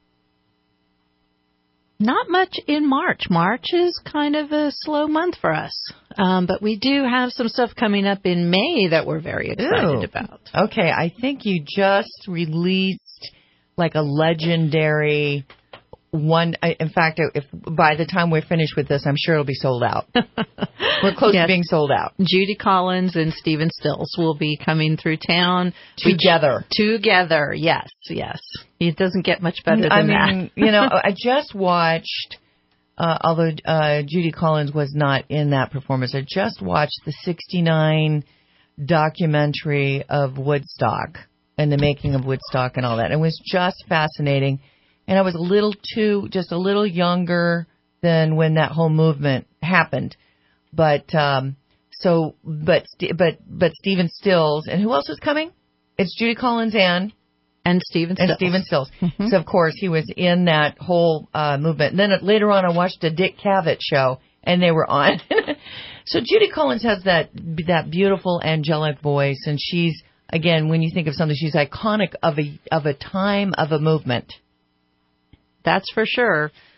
Not much in March. March is kind of a slow month for us. Um, but we do have some stuff coming up in May that we're very excited Ooh. about. Okay, I think you just released like a legendary one. In fact, if by the time we're finished with this, I'm sure it'll be sold out. We're close Yes. to being sold out. Judy Collins and Stephen Stills will be coming through town. Together. We, together, yes, yes. It doesn't get much better than I that. mean, you know, I just watched, uh, although uh, Judy Collins was not in that performance, I just watched the sixty-nine documentary of Woodstock and the making of Woodstock and all that. It was just fascinating. And I was a little too, just a little younger than when that whole movement happened. But, um, so, but, but, but Stephen Stills, and who else is coming? It's Judy Collins and? And Stephen Stills. And Stephen Stills. Mm-hmm. So, of course, he was in that whole uh, movement. And then later on, I watched a Dick Cavett show, and they were on. So Judy Collins has that that beautiful angelic voice, and she's, again, when you think of something, she's iconic of a of a time, of a movement. That's for sure.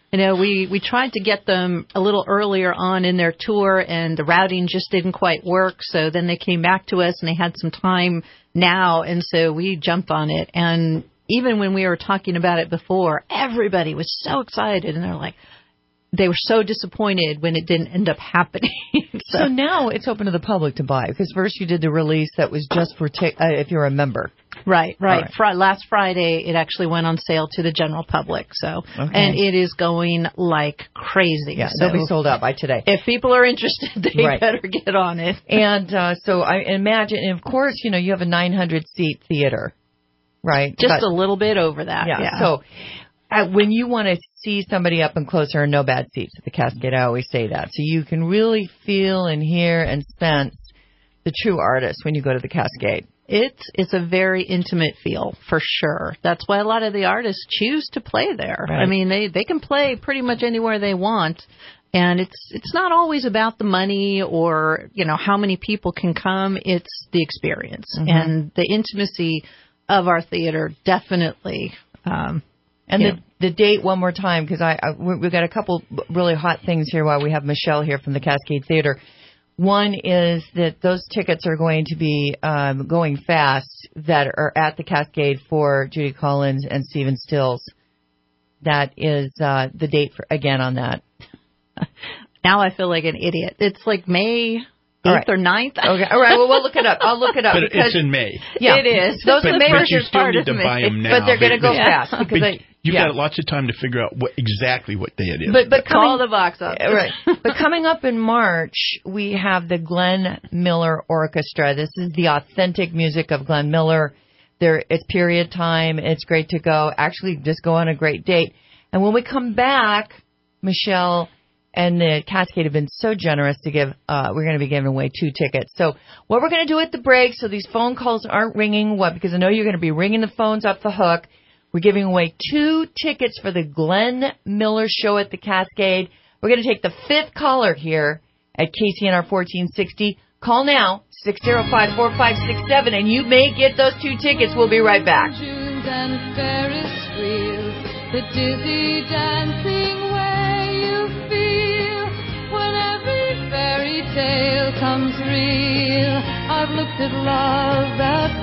You know, we, we tried to get them a little earlier on in their tour, and the routing just didn't quite work. So then they came back to us, and they had some time now, and so we jumped on it. And even when we were talking about it before, everybody was so excited, and they're like, they were so disappointed when it didn't end up happening. so, so now it's open to the public to buy, because first you did the release that was just for t- uh, if you're a member. Right, right. right. Fr- last Friday, it actually went on sale to the general public. So, okay. And it is going like crazy. Yeah, so they'll be sold out by today. If people are interested, they right. better get on it. And uh, so I imagine, and of course, you know, you have a nine hundred seat theater, right? Just but, a little bit over that. Yeah. yeah. So uh, when you want to see somebody up and close, there are no bad seats at the Cascade. I always say that. So you can really feel and hear and sense the true artist when you go to the Cascade. It's it's a very intimate feel, for sure. That's why a lot of the artists choose to play there. Right. I mean, they, they can play pretty much anywhere they want, and it's it's not always about the money or, you know, how many people can come. It's the experience mm-hmm. and the intimacy of our theater, definitely. Um, and the, know. the date one more time, because I, I we've got a couple really hot things here while we have Michelle here from the Cascade Theater. One is that those tickets are going to be um, going fast that are at the Cascade for Judy Collins and Stephen Stills. That is uh, the date for, again on that. Now I feel like an idiot. It's like May eighth right. or ninth. Okay. All right. Well, we'll look it up. I'll look it up. But because, it's in May. Yeah, it is. Those but, are the May but you still part need to of buy them now. But they're going to go yeah. fast because I, You've yeah. got lots of time to figure out what exactly what day it is. But but call coming, the box office. Right. But coming up in March, we have the Glenn Miller Orchestra. This is the authentic music of Glenn Miller. There, it's period time. It's great to go. Actually, just go on a great date. And when we come back, Michelle and the Cascade have been so generous to give. Uh, we're going to be giving away two tickets. So what we're going to do at the break, so these phone calls aren't ringing. What? Because I know you're going to be ringing the phones up the hook. We're giving away two tickets for the Glenn Miller show at the Cascade. We're going to take the fifth caller here at K C N R fourteen sixty. Call now, six oh five, four five six seven, and you may get those two tickets. We'll be right back. And Ferris wheels, the dizzy dancing way you feel when every fairy tale comes real. I've looked at love that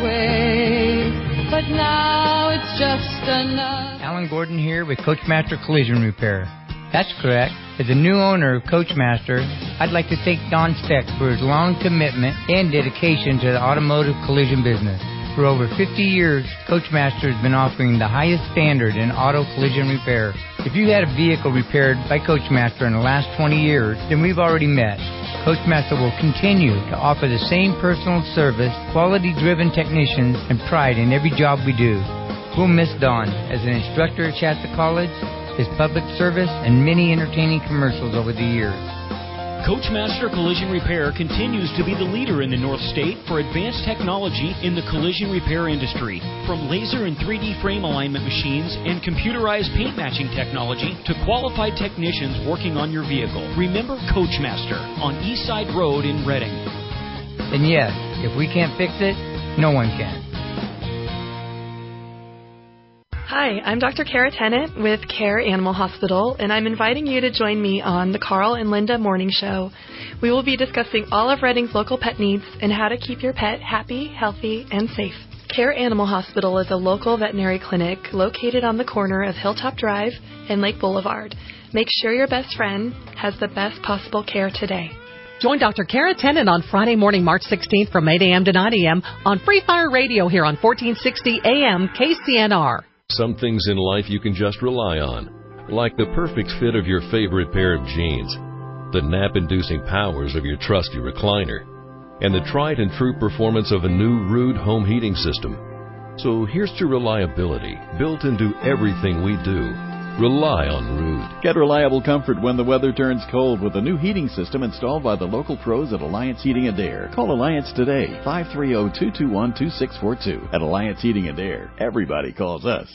way. But now it's just another. Alan Gordon here with Coachmaster Collision Repair. That's correct. As a new owner of Coachmaster, I'd like to thank Don Speck for his long commitment and dedication to the automotive collision business. For over fifty years, Coachmaster has been offering the highest standard in auto collision repair. If you had a vehicle repaired by Coachmaster in the last twenty years, then we've already met. Coachmaster will continue to offer the same personal service, quality-driven technicians, and pride in every job we do. We'll miss Don as an instructor at Shasta College, his public service, and many entertaining commercials over the years. Coachmaster Collision Repair continues to be the leader in the North State for advanced technology in the collision repair industry. From laser and three D frame alignment machines and computerized paint matching technology to qualified technicians working on your vehicle. Remember Coachmaster on Eastside Road in Reading. And yes, if we can't fix it, no one can. Hi, I'm Doctor Kara Tennant with Care Animal Hospital, and I'm inviting you to join me on the Carl and Linda Morning Show. We will be discussing all of Reading's local pet needs and how to keep your pet happy, healthy, and safe. Care Animal Hospital is a local veterinary clinic located on the corner of Hilltop Drive and Lake Boulevard. Make sure your best friend has the best possible care today. Join Doctor Kara Tennant on Friday morning, March sixteenth from eight a.m. to nine a.m. on Free Fire Radio here on fourteen sixty A M K C N R. Some things in life you can just rely on, like the perfect fit of your favorite pair of jeans, the nap-inducing powers of your trusty recliner, and the tried and true performance of a new Ruud home heating system. So here's to reliability, built into everything we do. Rely on Ruud. Get reliable comfort when the weather turns cold with a new heating system installed by the local pros at Alliance Heating and Air. Call Alliance today, five three zero, two two one, two six four two. At Alliance Heating and Air, everybody calls us.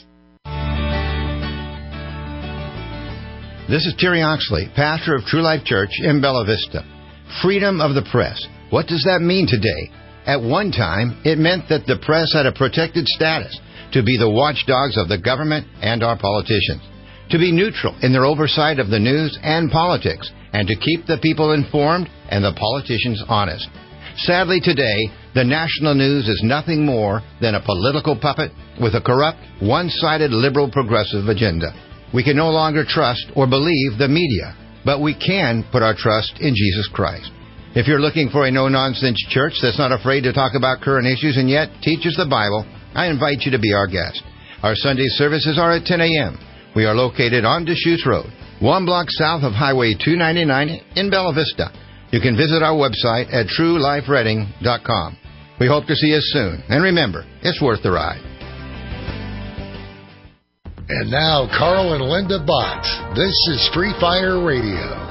This is Terry Oxley, pastor of True Life Church in Bella Vista. Freedom of the press. What does that mean today? At one time, it meant that the press had a protected status to be the watchdogs of the government and our politicians. to be neutral in their oversight of the news and politics, and to keep the people informed and the politicians honest. Sadly, today, the national news is nothing more than a political puppet with a corrupt, one-sided liberal progressive agenda. We can no longer trust or believe the media, but we can put our trust in Jesus Christ. If you're looking for a no-nonsense church that's not afraid to talk about current issues and yet teaches the Bible, I invite you to be our guest. Our Sunday services are at ten a.m. We are located on Deschutes Road, one block south of Highway two ninety-nine in Bella Vista. You can visit our website at true life reading dot com. We hope to see you soon. And remember, it's worth the ride. And now, Carl and Linda Bott. This is Free Fire Radio.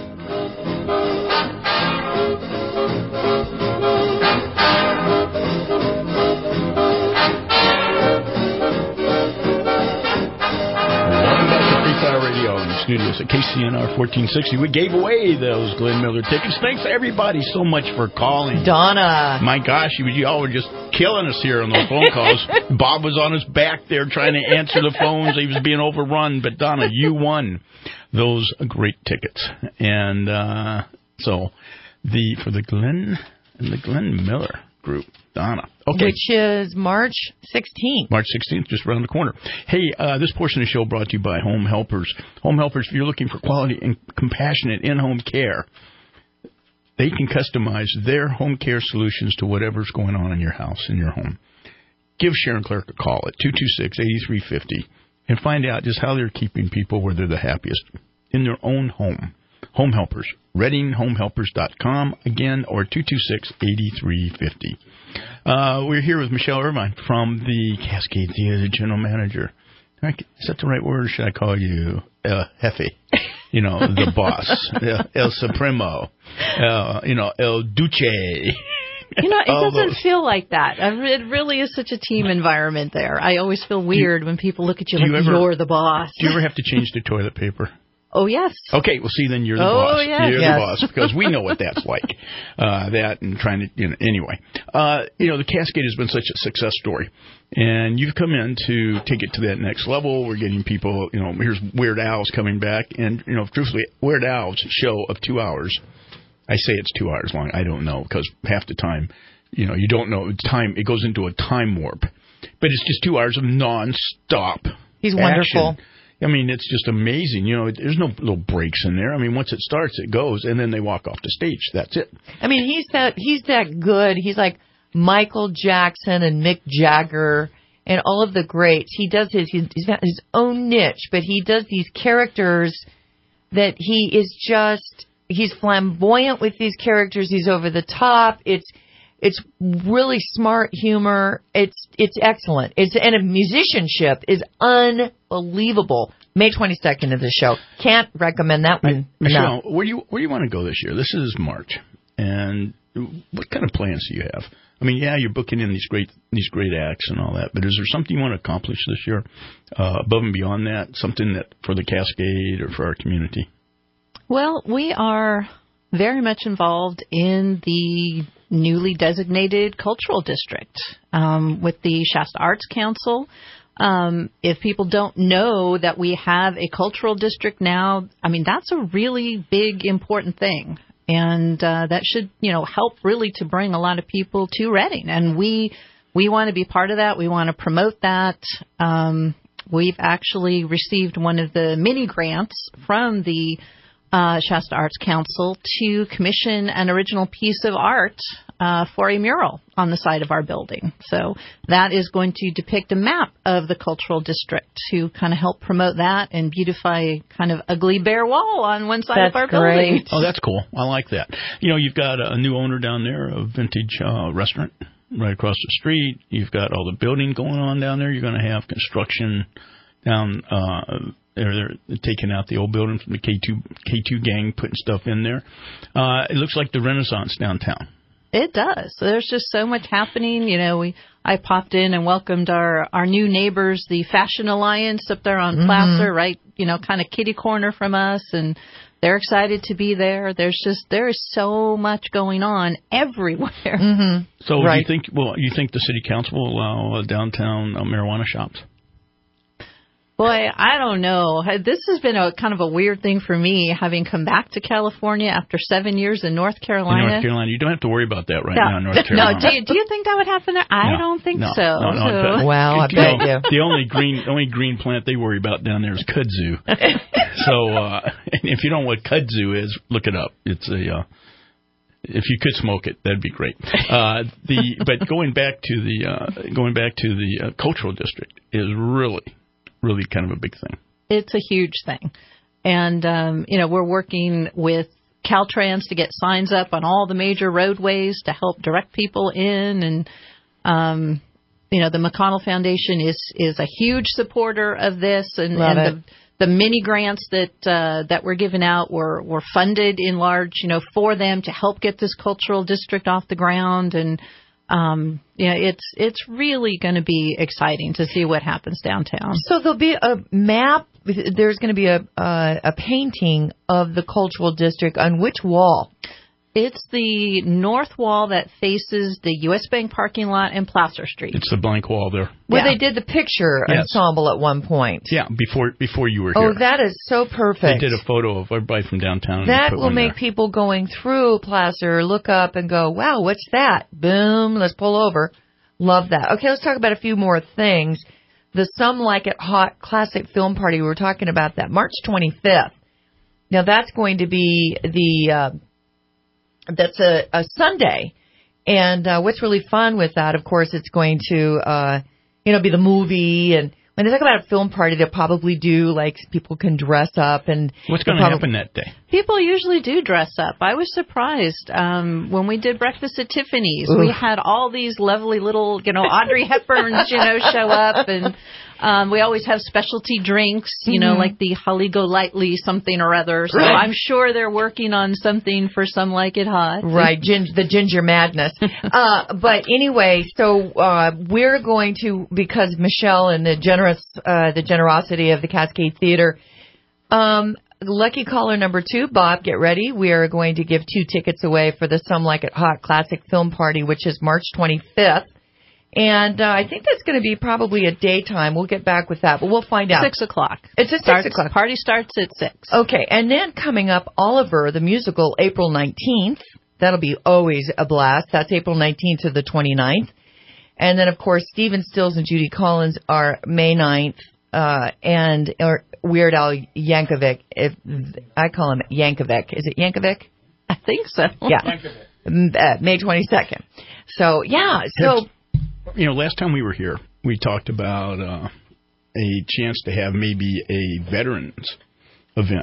Studios at K C N R fourteen sixty. We gave away those Glenn Miller tickets. Thanks everybody so much for calling. Donna. My gosh, you, you all were just killing us here on those phone calls. Bob was on his back there trying to answer the phones. He was being overrun. But Donna, you won those great tickets. And uh, so the for the Glenn and the Glenn Miller group. Donna. Okay. Which is March sixteenth. March sixteenth, just around the corner. Hey, uh, this portion of the show brought to you by Home Helpers. Home Helpers, if you're looking for quality and compassionate in-home care, they can customize their home care solutions to whatever's going on in your house, in your home. Give Sharon Clark a call at two two six, eight three five zero and find out just how they're keeping people where they're the happiest in their own home. Home Helpers, reading home helpers dot com, again, or two two six, eight three five zero. Uh, we're here with Michelle Irvine from the Cascade Theater, the general manager. Is that the right word, or should I call you El Jefe? You know, the boss, El, El Supremo, uh, you know, El Duce. You know, it doesn't those. feel like that. It really is such a team environment there. I always feel weird you, when people look at you like you ever, you're the boss. Do you ever have to change the toilet paper? Oh, yes. Okay, well, see, then you're the oh, boss. Yes. You're yes. the boss, because we know what that's like. Uh, that and trying to, you know, anyway. Uh, you know, the Cascade has been such a success story. And you've come in to take it to that next level. We're getting people, you know, here's Weird Al's coming back. And, you know, truthfully, Weird Al's show of two hours, I say it's two hours long. I don't know, because half the time, you know, you don't know. Time, it goes into a time warp. But it's just two hours of nonstop He's action. wonderful. I mean, it's just amazing. You know, there's no little breaks in there. I mean, once it starts, it goes, and then they walk off the stage. That's it. I mean, he's that he's that good. He's like Michael Jackson and Mick Jagger and all of the greats. He does his he's got his own niche, but he does these characters that he is just he's flamboyant with these characters. He's over the top. It's It's really smart humor. It's it's excellent. It's and a musicianship is unbelievable. May twenty-second of the show. Can't recommend that one. Michelle, no. where do you where do you want to go this year? This is March, and what kind of plans do you have? I mean, yeah, you're booking in these great these great acts and all that, but is there something you want to accomplish this year uh, above and beyond that? Something that for the Cascade or for our community? Well, we are very much involved in the newly designated cultural district um, with the Shasta Arts Council. Um, if people don't know that we have a cultural district now, I mean, that's a really big, important thing. And uh, that should, you know, help really to bring a lot of people to Reading. And we we want to be part of that. We want to promote that. Um, we've actually received one of the mini grants from the Uh, Shasta Arts Council to commission an original piece of art uh, for a mural on the side of our building. So that is going to depict a map of the cultural district to kind of help promote that and beautify kind of ugly bare wall on one side that's of our great. building. Oh, that's cool. I like that. You know, you've got a new owner down there, a vintage uh, restaurant right across the street. You've got all the building going on down there. You're going to have construction down uh They're, they're taking out the old building from the K two K two gang, putting stuff in there. Uh, it looks like the Renaissance downtown. It does. There's just so much happening. You know, we I popped in and welcomed our, our new neighbors, the Fashion Alliance up there on mm-hmm. Placer, right, you know, kind of kitty corner from us, and they're excited to be there. There's just there is so much going on everywhere. Mm-hmm. So right. do you think well, you think the city council will allow uh, downtown uh, marijuana shops? Boy, I don't know. This has been a kind of a weird thing for me, having come back to California after seven years in North Carolina. In North Carolina, you don't have to worry about that right no. now in North Carolina. No, do you, do you think that would happen there? I no, don't think no, so. No, no, so. But, well, I you bet know, you. The only green, only green plant they worry about down there is kudzu. So, uh, if you don't know what kudzu is, look it up. It's a uh, if you could smoke it, that'd be great. Uh, the but going back to the uh, going back to the uh, cultural district is really, really kind of a big thing. It's a huge thing. And, um, you know, we're working with Caltrans to get signs up on all the major roadways to help direct people in. And, um, you know, the McConnell Foundation is, is a huge supporter of this. And, Love and it. the, the mini grants that uh, that were given out were, were funded in large, you know, for them to help get this cultural district off the ground. And, Um, yeah, it's it's really going to be exciting to see what happens downtown. So there'll be a map. There's going to be a uh, a painting of the cultural district on which wall? It's the north wall that faces the U S Bank parking lot and Placer Street. It's the blank wall there. Where yeah. they did the picture Yes. ensemble at one point. Yeah, before before you were Oh, here. that is so perfect. They did a photo of everybody from downtown. and That put will one make there. people going through Placer look up and go, wow, what's that? Boom, let's pull over. Love that. Okay, let's talk about a few more things. The Some Like It Hot Classic Film Party, we were talking about that, March twenty-fifth. Now, that's going to be the, uh, that's a, a Sunday. And uh, what's really fun with that, of course, it's going to, uh, you know, be the movie. And when they talk about a film party, they'll probably do, like, people can dress up. And What's going to happen that day? People usually do dress up. I was surprised um, when we did Breakfast at Tiffany's. Oof. We had all these lovely little, you know, Audrey Hepburns, you know, show up, and um, we always have specialty drinks, you know, Mhm. like the Holly Golightly something or other. So Right. I'm sure they're working on something for Some Like It Hot. Right, gin- the ginger madness. uh, but anyway, so uh, we're going to, because Michelle and the generous, uh, the generosity of the Cascade Theater, um, lucky caller number two, Bob, get ready. We are going to give two tickets away for the Some Like It Hot Classic Film Party, which is March twenty-fifth. And uh, I think that's going to be probably a daytime. We'll get back with that, but we'll find out. Six o'clock. It's at Starts, six o'clock. Party starts at six. Okay, and then coming up, Oliver, the musical, April nineteenth. That'll be always a blast. That's April nineteenth to the twenty-ninth. And then, of course, Stephen Stills and Judy Collins are May ninth, uh, and or Weird Al Yankovic. If I call him Yankovic. Is it Yankovic? I think so. Yeah. M- uh, May twenty-second. So, yeah, so... You know, last time we were here, we talked about uh, a chance to have maybe a veterans event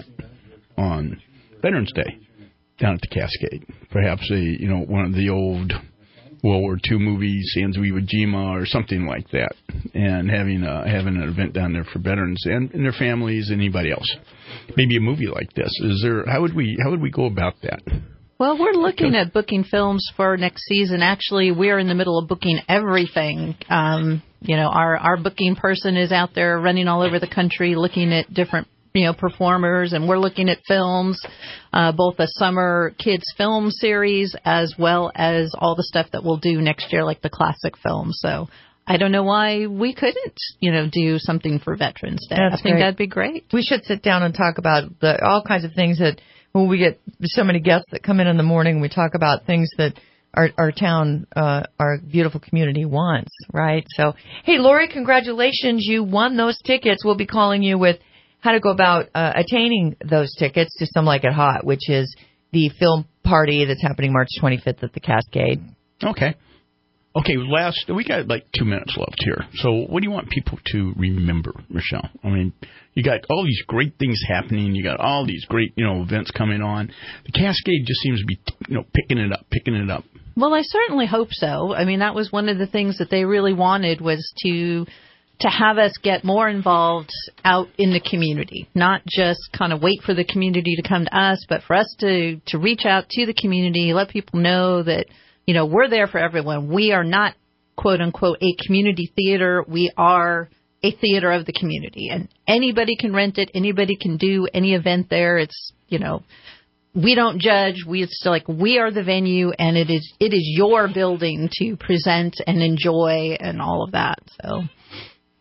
on Veterans Day down at the Cascade. Perhaps a, you know, one of the old World War Two movies, Sands of Iwo Jima, or something like that, and having a, having an event down there for veterans and, and their families and anybody else. Maybe a movie like this. Is there? How would we? How would we go about that? Well, we're looking at booking films for next season. Actually, we're in the middle of booking everything. Um, you know, our, our booking person is out there running all over the country looking at different, you know, performers, and we're looking at films, uh, both a summer kids film series as well as all the stuff that we'll do next year, like the classic films. So I don't know why we couldn't, you know, do something for Veterans Day. That's I think great. that'd be great. We should sit down and talk about the all kinds of things that when we get so many guests that come in in the morning, we talk about things that our our town, uh, our beautiful community wants, right? So, hey, Lori, congratulations. You won those tickets. We'll be calling you with how to go about uh, attaining those tickets to Some Like It Hot, which is the film party that's happening March twenty-fifth at the Cascade. Okay. Okay, last, we got like two minutes left here. So what do you want people to remember, Michelle? I mean, you got all these great things happening. You got all these great, you know, events coming on. The Cascade just seems to be, you know, picking it up, picking it up. Well, I certainly hope so. I mean, that was one of the things that they really wanted was to to have us get more involved out in the community, not just kind of wait for the community to come to us, but for us to, to reach out to the community, let people know that, you know, we're there for everyone. We are not, quote unquote, a community theater. We are a theater of the community, and anybody can rent it. Anybody can do any event there. It's, you know, we don't judge. We it's like we are the venue, and it is it is your building to present and enjoy and all of that. So,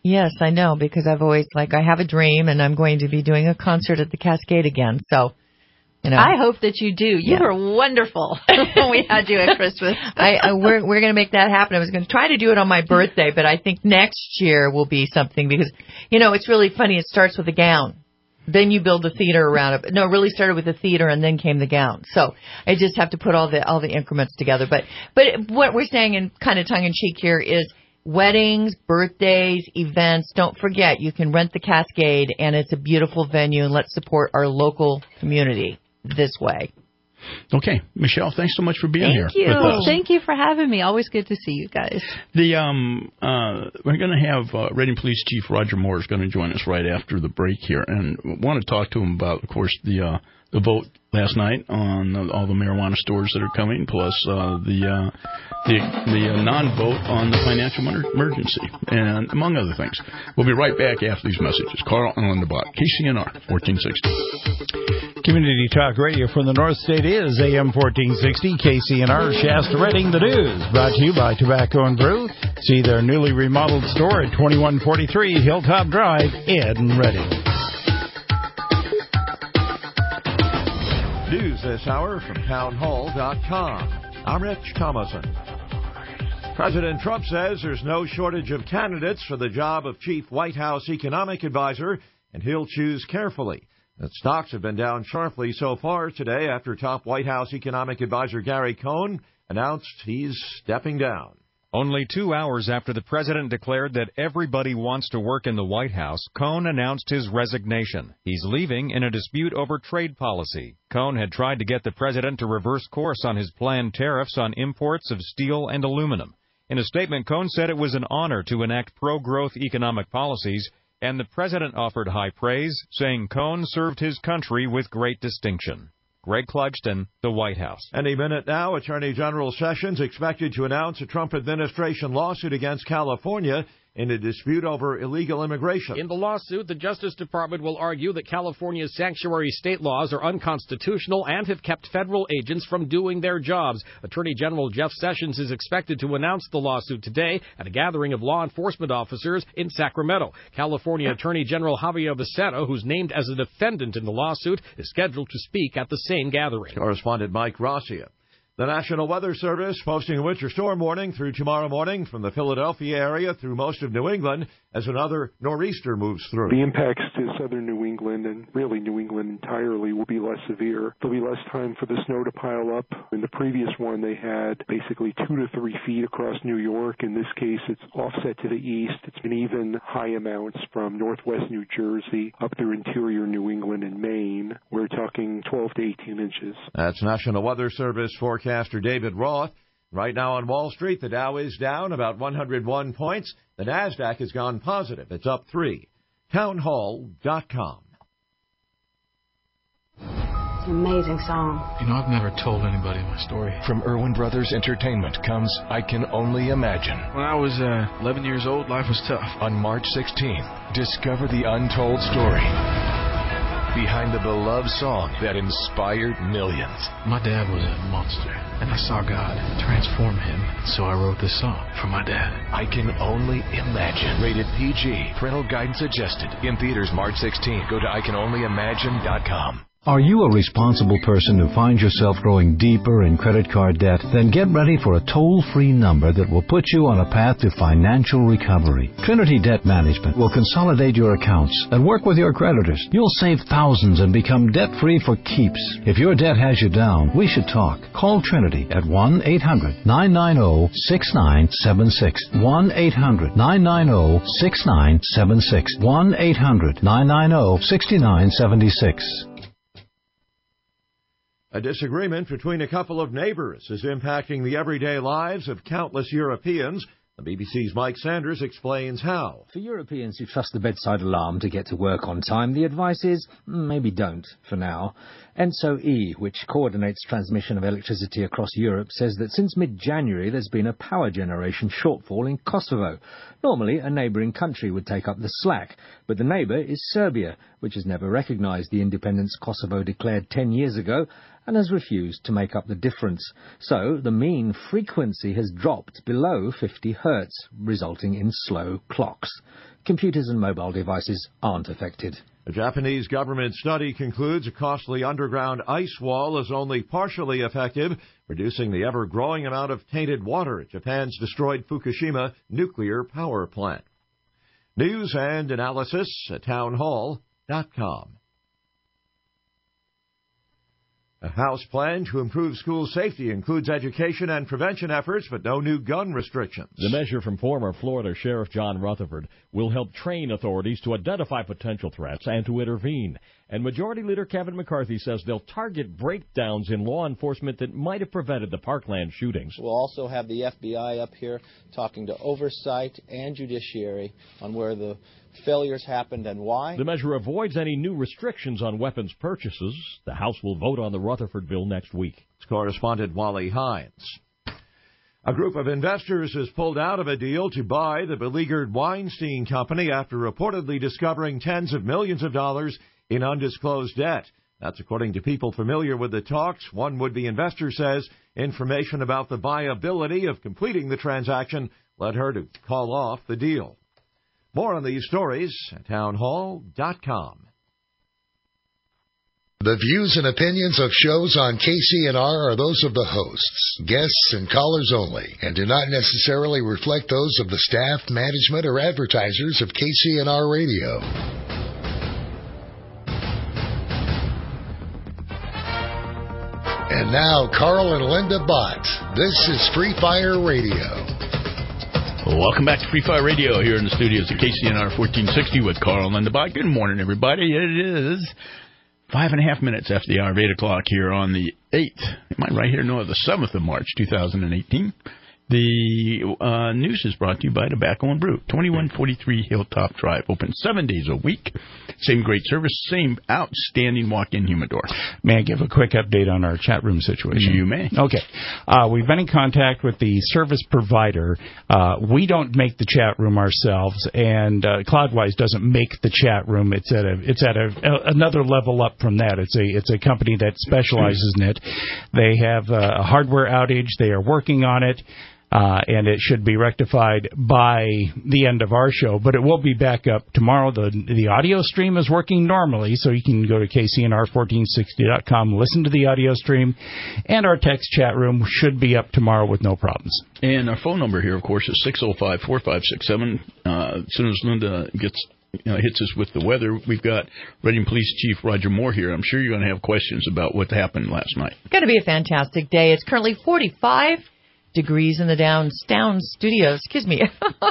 Yes, I know, because I've always, like, I have a dream, and I'm going to be doing a concert at the Cascade again, so... You know. I hope that you do. You yeah. were wonderful when we had you at Christmas. I, I we're we're going to make that happen. I was going to try to do it on my birthday, but I think next year will be something because, you know, it's really funny. It starts with a gown. Then you build the theater around it. No, it really started with the theater and then came the gown. So I just have to put all the all the increments together. But but what we're saying in kind of tongue in cheek here is weddings, birthdays, events. Don't forget, you can rent the Cascade, and it's a beautiful venue. And let's support our local community this way. Okay, Michelle, thanks so much for being Thank here. You. With us. Thank you for having me. Always good to see you guys. The um uh we're going to have uh, Reading Police Chief Roger Moore is going to join us right after the break here, and want to talk to him about, of course, the uh, the vote last night on uh, all the marijuana stores that are coming, plus uh, the uh, the the uh, non-vote on the financial emergency, and among other things. We'll be right back after these messages. Carl and Linda Bott, K C N R fourteen sixty. Community Talk Radio from the North State is A M fourteen sixty, K C N R, Shasta Reading, the news. Brought to you by Tobacco and Brew. See their newly remodeled store at twenty-one forty-three Hilltop Drive in Reading. News this hour from town hall dot com. I'm Rich Thomason. President Trump says there's no shortage of candidates for the job of Chief White House Economic Advisor, and he'll choose carefully. The stocks have been down sharply so far today after top White House Economic Advisor Gary Cohn announced he's stepping down. Only two hours after the president declared that everybody wants to work in the White House, Cohn announced his resignation. He's leaving in a dispute over trade policy. Cohn had tried to get the president to reverse course on his planned tariffs on imports of steel and aluminum. In a statement, Cohn said it was an honor to enact pro-growth economic policies, and the president offered high praise, saying Cohn served his country with great distinction. Greg Clugston, the White House. Any minute now, Attorney General Sessions expected to announce a Trump administration lawsuit against California in a dispute over illegal immigration. In the lawsuit, the Justice Department will argue that California's sanctuary state laws are unconstitutional and have kept federal agents from doing their jobs. Attorney General Jeff Sessions is expected to announce the lawsuit today at a gathering of law enforcement officers in Sacramento. California Attorney General Javier Becerra, who's named as a defendant in the lawsuit, is scheduled to speak at the same gathering. Correspondent Mike Rossier. The National Weather Service posting a winter storm warning through tomorrow morning from the Philadelphia area through most of New England as another nor'easter moves through. The impacts to southern New England and really New England entirely will be less severe. There'll be less time for the snow to pile up. In the previous one, they had basically two to three feet across New York. In this case, it's offset to the east. It's been even high amounts from northwest New Jersey up through interior New England and Maine. We're talking twelve to eighteen inches. That's National Weather Service forecaster David Roth. Right now on Wall Street, the Dow is down about one hundred one points. The NASDAQ has gone positive. It's up three. town hall dot com. It's an amazing song. You know, I've never told anybody my story. From Irwin Brothers Entertainment comes I Can Only Imagine. When I was uh, eleven years old, life was tough. On March sixteenth, discover the untold story behind the beloved song that inspired millions. My dad was a monster, and I saw God transform him, so I wrote this song for my dad. I Can Only Imagine. Rated P G. Parental guidance suggested. In theaters March sixteenth. Go to I Can Only Imagine dot com. Are you a responsible person who finds yourself growing deeper in credit card debt? Then get ready for a toll-free number that will put you on a path to financial recovery. Trinity Debt Management will consolidate your accounts and work with your creditors. You'll save thousands and become debt-free for keeps. If your debt has you down, we should talk. Call Trinity at one eight hundred nine nine zero six nine seven six. one eight hundred nine nine zero six nine seven six. one eight hundred nine nine zero six nine seven six. A disagreement between a couple of neighbors is impacting the everyday lives of countless Europeans. The B B C's Mike Sanders explains how. For Europeans who trust the bedside alarm to get to work on time, the advice is maybe don't for now. ENTSO-E, which coordinates transmission of electricity across Europe, says that since mid-January there's been a power generation shortfall in Kosovo. Normally, a neighbouring country would take up the slack, but the neighbour is Serbia, which has never recognised the independence Kosovo declared ten years ago and has refused to make up the difference. So, the mean frequency has dropped below fifty hertz. hertz, resulting in slow clocks. Computers and mobile devices aren't affected. A Japanese government study concludes a costly underground ice wall is only partially effective, reducing the ever-growing amount of tainted water at Japan's destroyed Fukushima nuclear power plant. News and analysis at townhall dot com. A House plan to improve school safety includes education and prevention efforts, but no new gun restrictions. The measure from former Florida Sheriff John Rutherford will help train authorities to identify potential threats and to intervene. And Majority Leader Kevin McCarthy says they'll target breakdowns in law enforcement that might have prevented the Parkland shootings. We'll also have the F B I up here talking to oversight and judiciary on where the failures happened and why. The measure avoids any new restrictions on weapons purchases. The House will vote on the Rutherford bill next week. It's correspondent Wally Hines. A group of investors has pulled out of a deal to buy the beleaguered Weinstein Company after reportedly discovering tens of millions of dollars in undisclosed debt. That's according to people familiar with the talks. One would-be investor says information about the viability of completing the transaction led her to call off the deal. More on these stories at townhall dot com. The views and opinions of shows on K C N R are those of the hosts, guests, and callers only, and do not necessarily reflect those of the staff, management, or advertisers of K C N R Radio. And now, Carl and Linda Bott. This is Free Fire Radio. Welcome back to Free Fire Radio here in the studios at K C N R fourteen sixty with Carl and Linda Bott. Good morning, everybody. It is five and a half minutes after the hour of eight o'clock here on the eighth. Am I right here? No, the seventh of March, two thousand eighteen. The uh, news is brought to you by Tobacco and Brew, twenty-one forty-three Hilltop Drive. Open seven days a week. Same great service, same outstanding walk-in humidor. May I give a quick update on our chat room situation? You may. Okay. Uh, we've been in contact with the service provider. Uh, we don't make the chat room ourselves, and uh, Cloudwise doesn't make the chat room. It's at a it's at a, a another level up from that. It's a it's a company that specializes in it. They have a hardware outage. They are working on it. Uh, and it should be rectified by the end of our show, but it will be back up tomorrow. The the audio stream is working normally, so you can go to K C N R fourteen sixty dot com, listen to the audio stream, and our text chat room should be up tomorrow with no problems. And our phone number here, of course, is six oh five, four five six seven. Uh, as soon as Linda gets you know, hits us with the weather, we've got Reading Police Chief Roger Moore here. I'm sure you're going to have questions about what happened last night. It's going to be a fantastic day. It's currently forty-five degrees in the Downs Down Studios. Excuse me.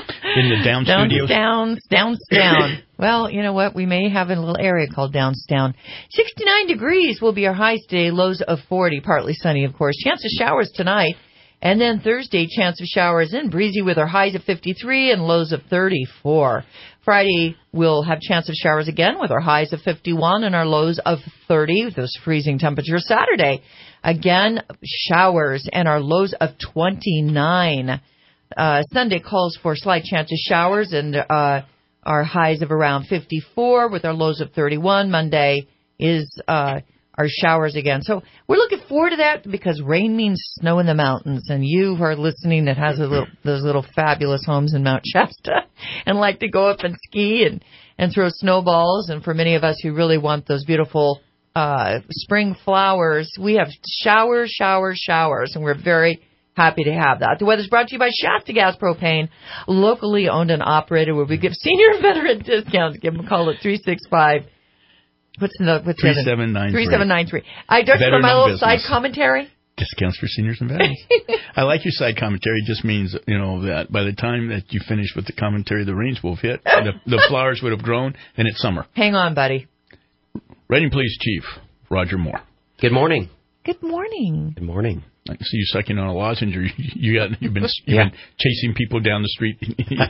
In the Down Downs, Studios? Downs, Downs Down. Well, you know what? We may have a little area called Downs Down. sixty-nine degrees will be our highs today, lows of forty. Partly sunny, of course. Chance of showers tonight. And then Thursday, chance of showers in breezy with our highs of fifty-three and lows of thirty-four. Friday, we'll have chance of showers again with our highs of fifty-one and our lows of thirty. Those freezing temperatures. Saturday, again, showers and our lows of twenty-nine. Uh, Sunday calls for slight chance of showers and uh, our highs of around fifty-four with our lows of thirty-one. Monday is uh, our showers again. So we're looking forward to that because rain means snow in the mountains. And you who are listening that has a little, those little fabulous homes in Mount Shasta and like to go up and ski and, and throw snowballs. And for many of us who really want those beautiful uh, spring flowers, we have showers, showers, showers. And we're very happy to have that. The weather's brought to you by Shasta Gas Propane, locally owned and operated, where we give senior and veteran discounts. Give them a call at three six five. What's the what's three seven nine three. three seven nine three. I don't for my little side commentary. Discounts for seniors and veterans. I like your side commentary. It just means, you know, that by the time that you finish with the commentary, the rains will have hit, the, the flowers would have grown, and it's summer. Hang on, buddy. Reading Police Chief Roger Moore. Good morning. Good morning. Good morning. I can see you sucking on a lozenge. Or you got you've been you've yeah. been chasing people down the street.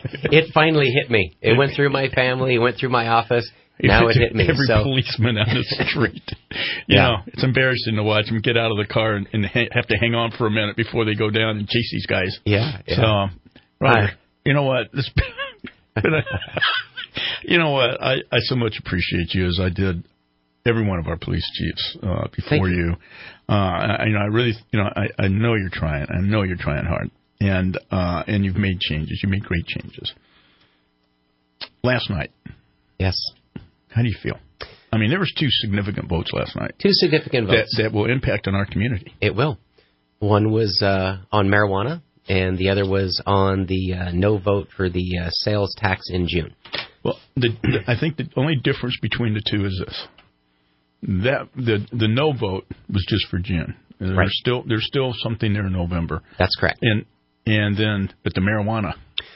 It finally hit me. It went through my family. It went through my office. Now it hit me. Every so. policeman on the street. You yeah. know, it's embarrassing to watch them get out of the car and, and ha- have to hang on for a minute before they go down and chase these guys. Yeah. yeah. So, Roger, you know what? This, you know what? I, I so much appreciate you as I did every one of our police chiefs uh, before you. you. Uh, I, you know, I really, you know, I, I know you're trying. I know you're trying hard. and uh, and you've made changes. You made great changes. Last night. Yes. How do you feel? I mean, there was two significant votes last night. Two significant votes. That, that will impact on our community. It will. One was uh, on marijuana, and the other was on the uh, no vote for the uh, sales tax in June. Well, the, the, I think the only difference between the two is this. That the the no vote was just for June. There's right. still there's still something there in November. That's correct. And and then but the marijuana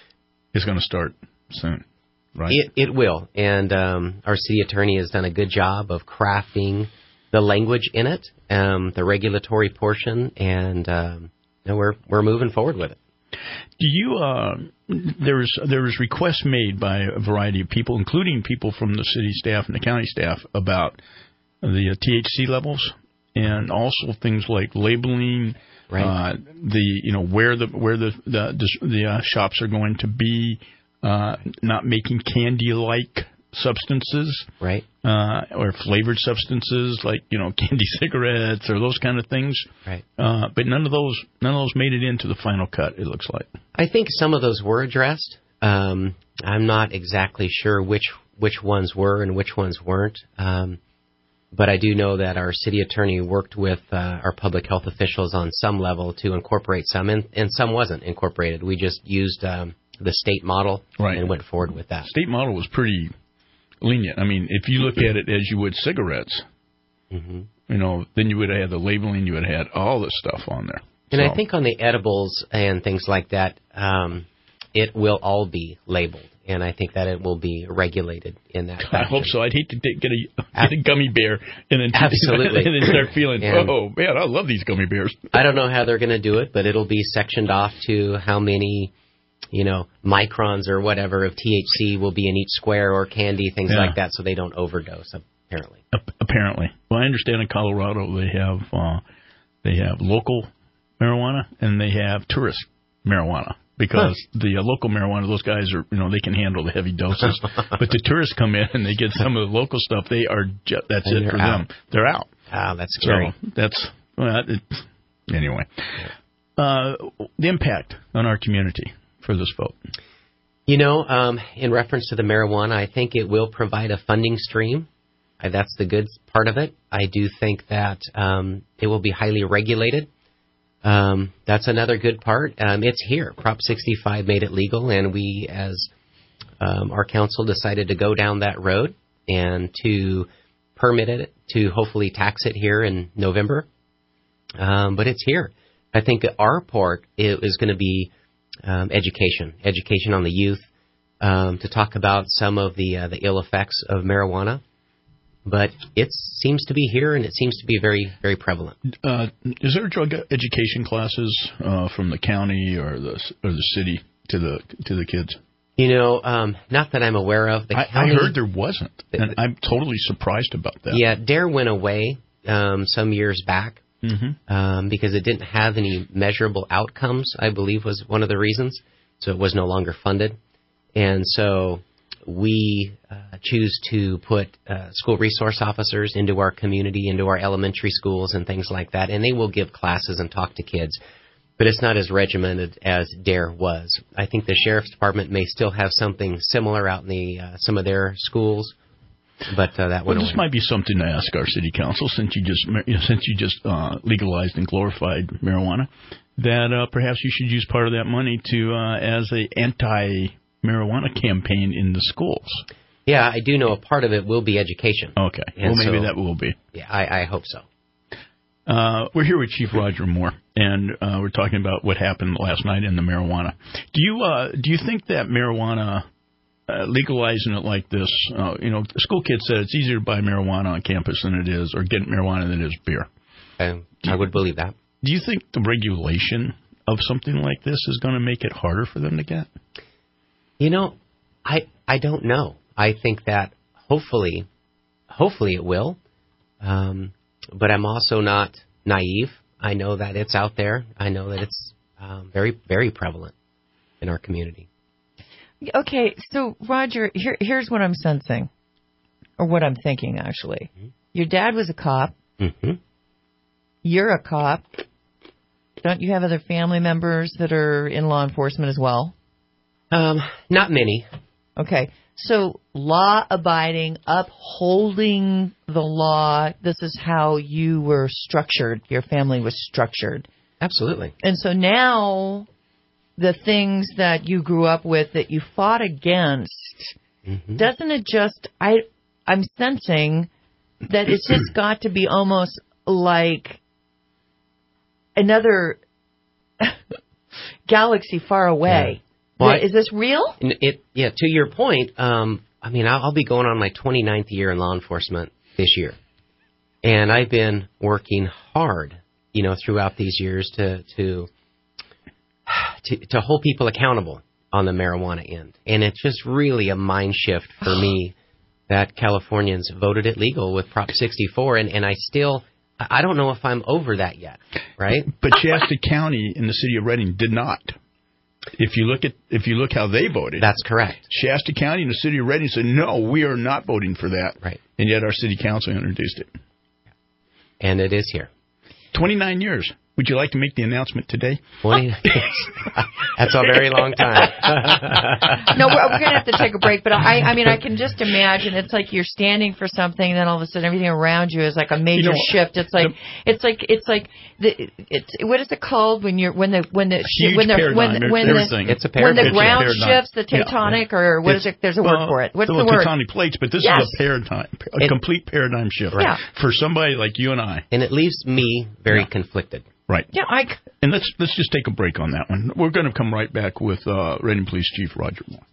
is going to start soon, right? It it will. And um, our city attorney has done a good job of crafting the language in it, um, the regulatory portion, and um, you know, we're we're moving forward with it. Do you uh, there was there was requests made by a variety of people, including people from the city staff and the county staff, about the uh, T H C levels, and also things like labeling, right. uh, the you know where the where the the the, the uh, shops are going to be, uh, not making candy-like substances, right, uh, or flavored substances like you know candy cigarettes or those kind of things, right. Uh, but none of those none of those made it into the final cut. It looks like. I think some of those were addressed. Um, I'm not exactly sure which which ones were and which ones weren't. Um, But I do know that our city attorney worked with uh, our public health officials on some level to incorporate some, and, and some wasn't incorporated. We just used um, the state model right. and went forward with that. State model was pretty lenient. I mean, if you look at it as you would cigarettes, mm-hmm. you know, then you would have had the labeling, you would have had all this stuff on there. And so. I think on the edibles and things like that, um, it will all be labeled. And I think that it will be regulated in that fashion. I hope so. I'd hate to get a, get a gummy bear and then, Absolutely. and then start feeling, and oh, man, I love these gummy bears. I don't know how they're going to do it, but it'll be sectioned off to how many, you know, microns or whatever of T H C will be in each square or candy, things yeah. like that, so they don't overdose, apparently. Apparently. Well, I understand in Colorado they have uh, they have local marijuana and they have tourist marijuana. Because huh. the uh, local marijuana, those guys are, you know, they can handle the heavy doses. But the tourists come in and they get some of the local stuff. They are, ju- that's and it for out. them. They're out. Ah, that's scary. So that's, well, it, anyway. Uh, the impact on our community for this vote. You know, um, in reference to the marijuana, I think it will provide a funding stream. Uh, that's the good part of it. I do think that um, it will be highly regulated. Um, that's another good part. Um, it's here. Prop sixty-five made it legal, and we, as um, our council, decided to go down that road and to permit it, to hopefully tax it here in November. Um, but it's here. I think our part is going to be um, education, education on the youth, um, to talk about some of the uh, the ill effects of marijuana. But it seems to be here, and it seems to be very, very prevalent. Uh, is there drug education classes uh, from the county or the or the city to the to the kids? You know, um, not that I'm aware of. The I, county, I heard there wasn't, and I'm totally surprised about that. Yeah, DARE went away um, some years back mm-hmm. um, because it didn't have any measurable outcomes, I believe was one of the reasons. So it was no longer funded. And so we uh, choose to put uh, school resource officers into our community, into our elementary schools and things like that, and they will give classes and talk to kids. But it's not as regimented as DARE was. I think the sheriff's department may still have something similar out in the uh, some of their schools, but uh, that well, went this away. might be something to ask our city council since you just you know, since you just uh, legalized and glorified marijuana. That uh, perhaps you should use part of that money to uh, as a anti marijuana campaign in the schools. Yeah, I do know a part of it will be education. Okay. And well, maybe so, that will be. Yeah, I, I hope so. Uh, we're here with Chief Roger Moore, and uh, we're talking about what happened last night in the marijuana. Do you uh, do you think that marijuana, uh, legalizing it like this, uh, you know, school kids said it's easier to buy marijuana on campus than it is, or get marijuana than it is beer? I, I would believe that. Do you think the regulation of something like this is going to make it harder for them to get? You know, I I don't know. I think that hopefully, hopefully it will. Um, but I'm also not naive. I know that it's out there. I know that it's um, very, very prevalent in our community. Okay, so Roger, here, here's what I'm sensing, or what I'm thinking, actually. Mm-hmm. Your dad was a cop. Mm-hmm. You're a cop. Don't you have other family members that are in law enforcement as well? Um, not many. Okay. So law-abiding, upholding the law, this is how you were structured, your family was structured. Absolutely. And so now the things that you grew up with that you fought against, mm-hmm. doesn't it just, I, I'm sensing that it's just got to be almost like another galaxy far away. Yeah. Well, is this real? It, it, yeah, to your point, um, I mean, I'll, I'll be going on my twenty-ninth year in law enforcement this year. And I've been working hard, you know, throughout these years to to to, to hold people accountable on the marijuana end. And it's just really a mind shift for me that Californians voted it legal with Prop sixty-four. And, and I still, I don't know if I'm over that yet, right? But Shasta County and the city of Redding did not. If you look at if you look how they voted, that's correct. Shasta County and the city of Redding said, no, we are not voting for that. Right. And yet our city council introduced it. And it is here. twenty-nine years. Would you like to make the announcement today? twenty That's a very long time. No, we're, we're going to have to take a break. But I, I mean, I can just imagine it's like you're standing for something, and then all of a sudden everything around you is like a major you know, shift. It's like the, it's like it's like the it's what is it called when you're when the when the huge when the when when the it's a when the it's ground shifts, the tectonic, yeah. or what it's, is it? There's a word well, for it. What's the, the word? Tectonic plates, but this yes. is a paradigm, a it, complete paradigm shift right. for somebody like you and I. And it leaves me very yeah. conflicted. Right. Yeah, I. And let's let's just take a break on that one. We're going to come right back with uh, Redding Police Chief Roger Moore.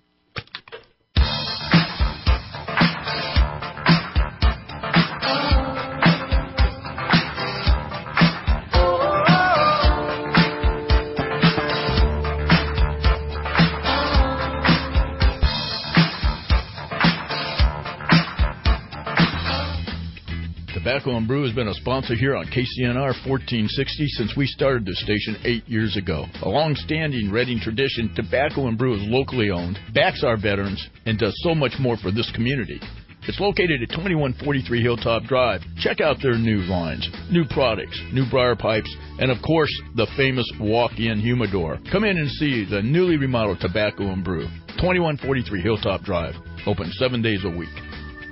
Tobacco and Brew has been a sponsor here on K C N R fourteen sixty since we started this station eight years ago. A long-standing Redding tradition, Tobacco and Brew is locally owned, backs our veterans, and does so much more for this community. It's located at twenty-one forty-three Hilltop Drive. Check out their new lines, new products, new briar pipes, and of course, the famous walk-in humidor. Come in and see the newly remodeled Tobacco and Brew, twenty-one forty-three Hilltop Drive, open seven days a week.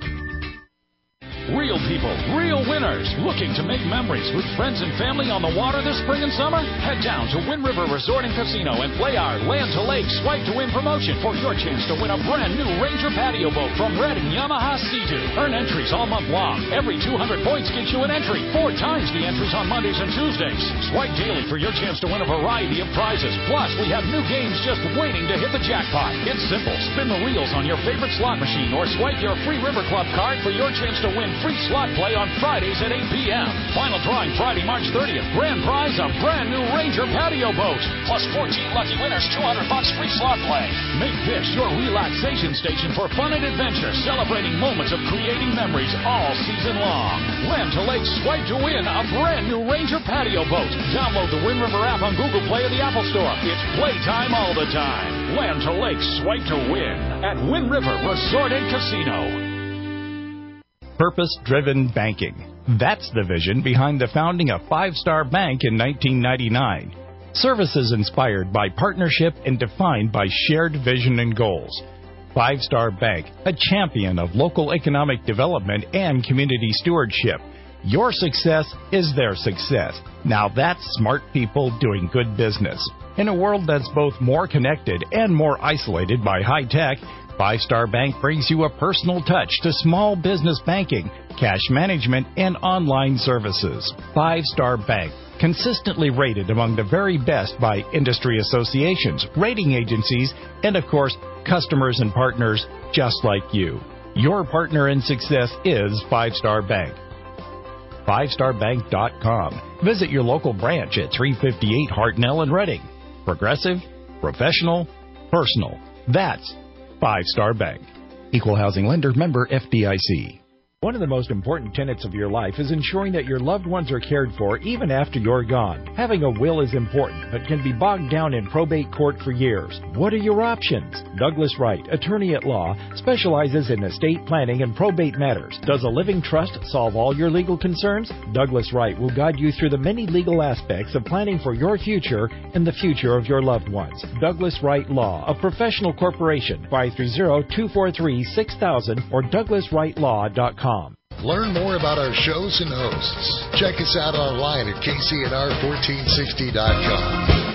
Real people, real winners, looking to make memories with friends and family on the water this spring and summer? Head down to Wind River Resort and Casino and play our Land to Lake Swipe to Win promotion for your chance to win a brand new Ranger patio boat from Redding Yamaha Sea-Doo. Earn entries all month long. Every two hundred points gets you an entry. Four times the entries on Mondays and Tuesdays. Swipe daily for your chance to win a variety of prizes. Plus, we have new games just waiting to hit the jackpot. It's simple. Spin the wheels on your favorite slot machine or swipe your free River Club card for your chance to win free slot play on Fridays at eight p.m. Final drawing Friday, March thirtieth. Grand prize, a brand new Ranger patio boat. Plus fourteen lucky winners, two hundred bucks free slot play. Make this your relaxation station for fun and adventure, celebrating moments of creating memories all season long. Land to Lake Swipe to Win, a brand new Ranger patio boat. Download the Wind River app on Google Play or the Apple Store. It's playtime all the time. Land to Lake Swipe to Win at Wind River Resort and Casino. Purpose-driven banking. That's the vision behind the founding of Five Star Bank in nineteen ninety-nine. Services inspired by partnership and defined by shared vision and goals. Five Star Bank, a champion of local economic development and community stewardship. Your success is their success. Now that's smart people doing good business. In a world that's both more connected and more isolated by high tech, Five Star Bank brings you a personal touch to small business banking, cash management, and online services. Five Star Bank, consistently rated among the very best by industry associations, rating agencies, and of course, customers and partners just like you. Your partner in success is Five Star Bank. five star bank dot com. Visit your local branch at three fifty-eight Hartnell in Redding. Progressive, professional, personal. That's Five Star Bank. Equal housing lender, member F D I C. One of the most important tenets of your life is ensuring that your loved ones are cared for even after you're gone. Having a will is important, but can be bogged down in probate court for years. What are your options? Douglas Wright, attorney at law, specializes in estate planning and probate matters. Does a living trust solve all your legal concerns? Douglas Wright will guide you through the many legal aspects of planning for your future and the future of your loved ones. Douglas Wright Law, a professional corporation, five three zero, two four three, six thousand or douglas wright law dot com. Learn more about our shows and hosts. Check us out online at K C N R fourteen sixty dot com.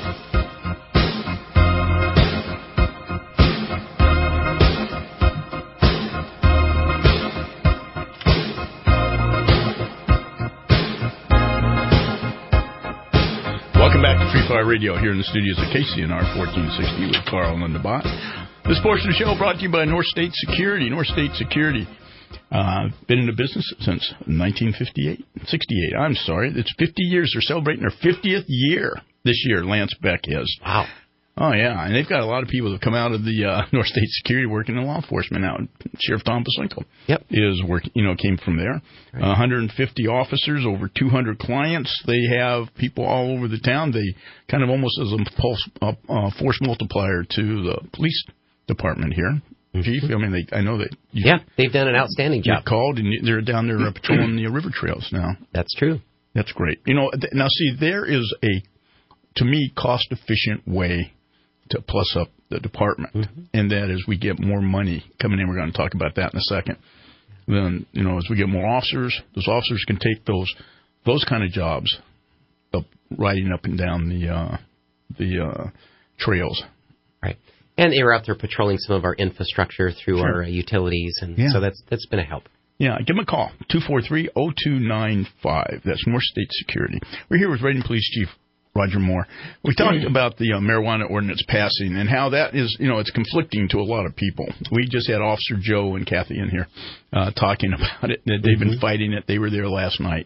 Welcome back to Free Fire Radio here in the studios at K C N R fourteen sixty with Carl and Linda Bott. This portion of the show brought to you by North State Security. North State Security. Uh, been in the business since nineteen fifty-eight, sixty-eight. I'm sorry. It's fifty years. They're celebrating their fiftieth year this year, Lance Beck is. Wow. Oh, yeah. And they've got a lot of people that come out of the uh, North State Security working in law enforcement now. Sheriff Tom Pasinko yep. is work, you know, came from there. Right. one hundred fifty officers, over two hundred clients. They have people all over the town. They kind of almost as a pulse, uh, uh, force multiplier to the police department here. Chief, I mean, they, I know that. You, yeah, they've done an outstanding job. You called, and they're down there patrolling the river trails now. That's true. That's great. You know, th- now see, there is a, to me, cost-efficient way to plus up the department, mm-hmm. and that is we get more money coming in. We're going to talk about that in a second. Then, you know, as we get more officers, those officers can take those those kind of jobs, up, riding up and down the uh, the uh, trails. Right. And they were out there patrolling some of our infrastructure through sure. our uh, utilities, and yeah. so that's that's been a help. Yeah, give them a call, two four three, zero two nine five. That's North State Security. We're here with Reading Police Chief Roger Moore. We talked about the uh, marijuana ordinance passing and how that is, you know, it's conflicting to a lot of people. We just had Officer Joe and Kathy in here uh, talking about it. They've mm-hmm. been fighting it. They were there last night.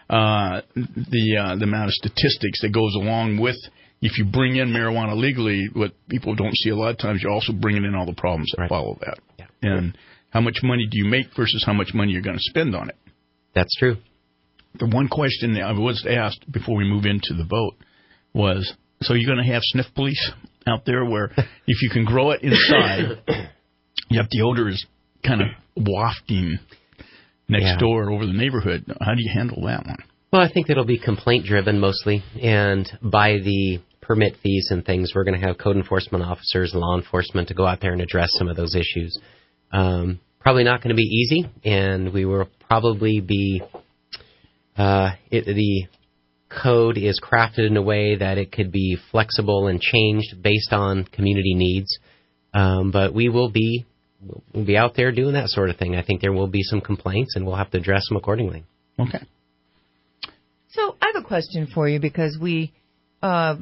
Uh, the uh, the amount of statistics that goes along with if you bring in marijuana legally, what people don't see a lot of times, you're also bringing in all the problems that right. follow that. Yeah. And how much money do you make versus how much money you're going to spend on it? That's true. The one question that I was asked before we move into the vote was, so you're going to have sniff police out there where if you can grow it inside, yet the odor is kind of wafting next yeah. door over the neighborhood. How do you handle that one? Well, I think it'll be complaint-driven mostly, and by the permit fees and things, we're going to have code enforcement officers and law enforcement to go out there and address some of those issues. Um, probably not going to be easy, and we will probably be uh, it, the code is crafted in a way that it could be flexible and changed based on community needs. Um, but we will be we'll be out there doing that sort of thing. I think there will be some complaints, and we'll have to address them accordingly. Okay. So I have a question for you because we uh,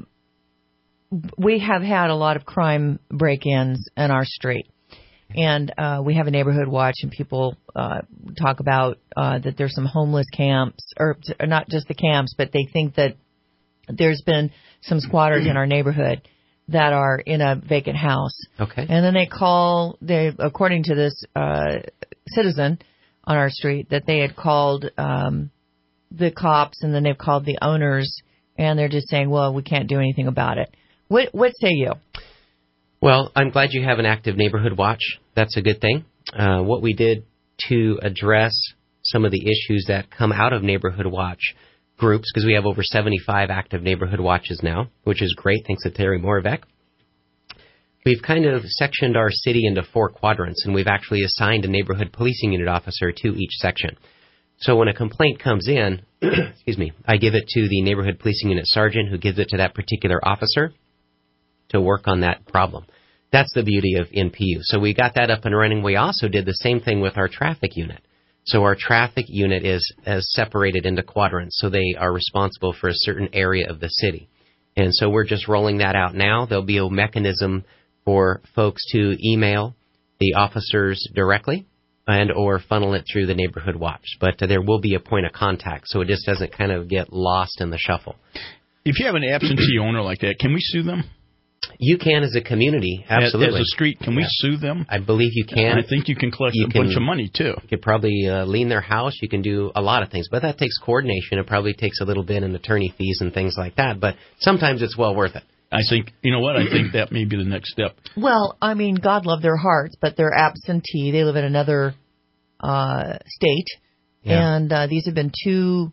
we have had a lot of crime break-ins in our street. And uh, we have a neighborhood watch, and people uh, talk about uh, that there's some homeless camps, or, or not just the camps, but they think that there's been some squatters in our neighborhood that are in a vacant house. Okay. And then they call, they according to this uh, citizen on our street, that they had called um, the cops, and then they've called the owners, and they're just saying, well, we can't do anything about it. What, what say you? Well, I'm glad you have an active neighborhood watch. That's a good thing. Uh, what we did to address some of the issues that come out of neighborhood watch groups, because we have over seventy-five active neighborhood watches now, which is great, thanks to Terry Moravec. We've kind of sectioned our city into four quadrants, and we've actually assigned a neighborhood policing unit officer to each section. So when a complaint comes in, excuse me, I give it to the neighborhood policing unit sergeant, who gives it to that particular officer to work on that problem. That's the beauty of N P U. So we got that up and running. We also did the same thing with our traffic unit. So our traffic unit is, is separated into quadrants, so they are responsible for a certain area of the city. And so we're just rolling that out now. There'll be a mechanism for folks to email the officers directly and or funnel it through the neighborhood watch. But uh, there will be a point of contact, so it just doesn't kind of get lost in the shuffle. If you have an absentee owner like that, can we sue them? You can as a community, absolutely. As a street, can we yeah. sue them? I believe you can. I think you can collect you a can, bunch of money, too. You could probably uh, lien their house. You can do a lot of things. But that takes coordination. It probably takes a little bit in attorney fees and things like that. But sometimes it's well worth it. I think, you know what, I think that may be the next step. Well, I mean, God love their hearts, but they're absentee. They live in another uh, state. Yeah. And uh, these have been two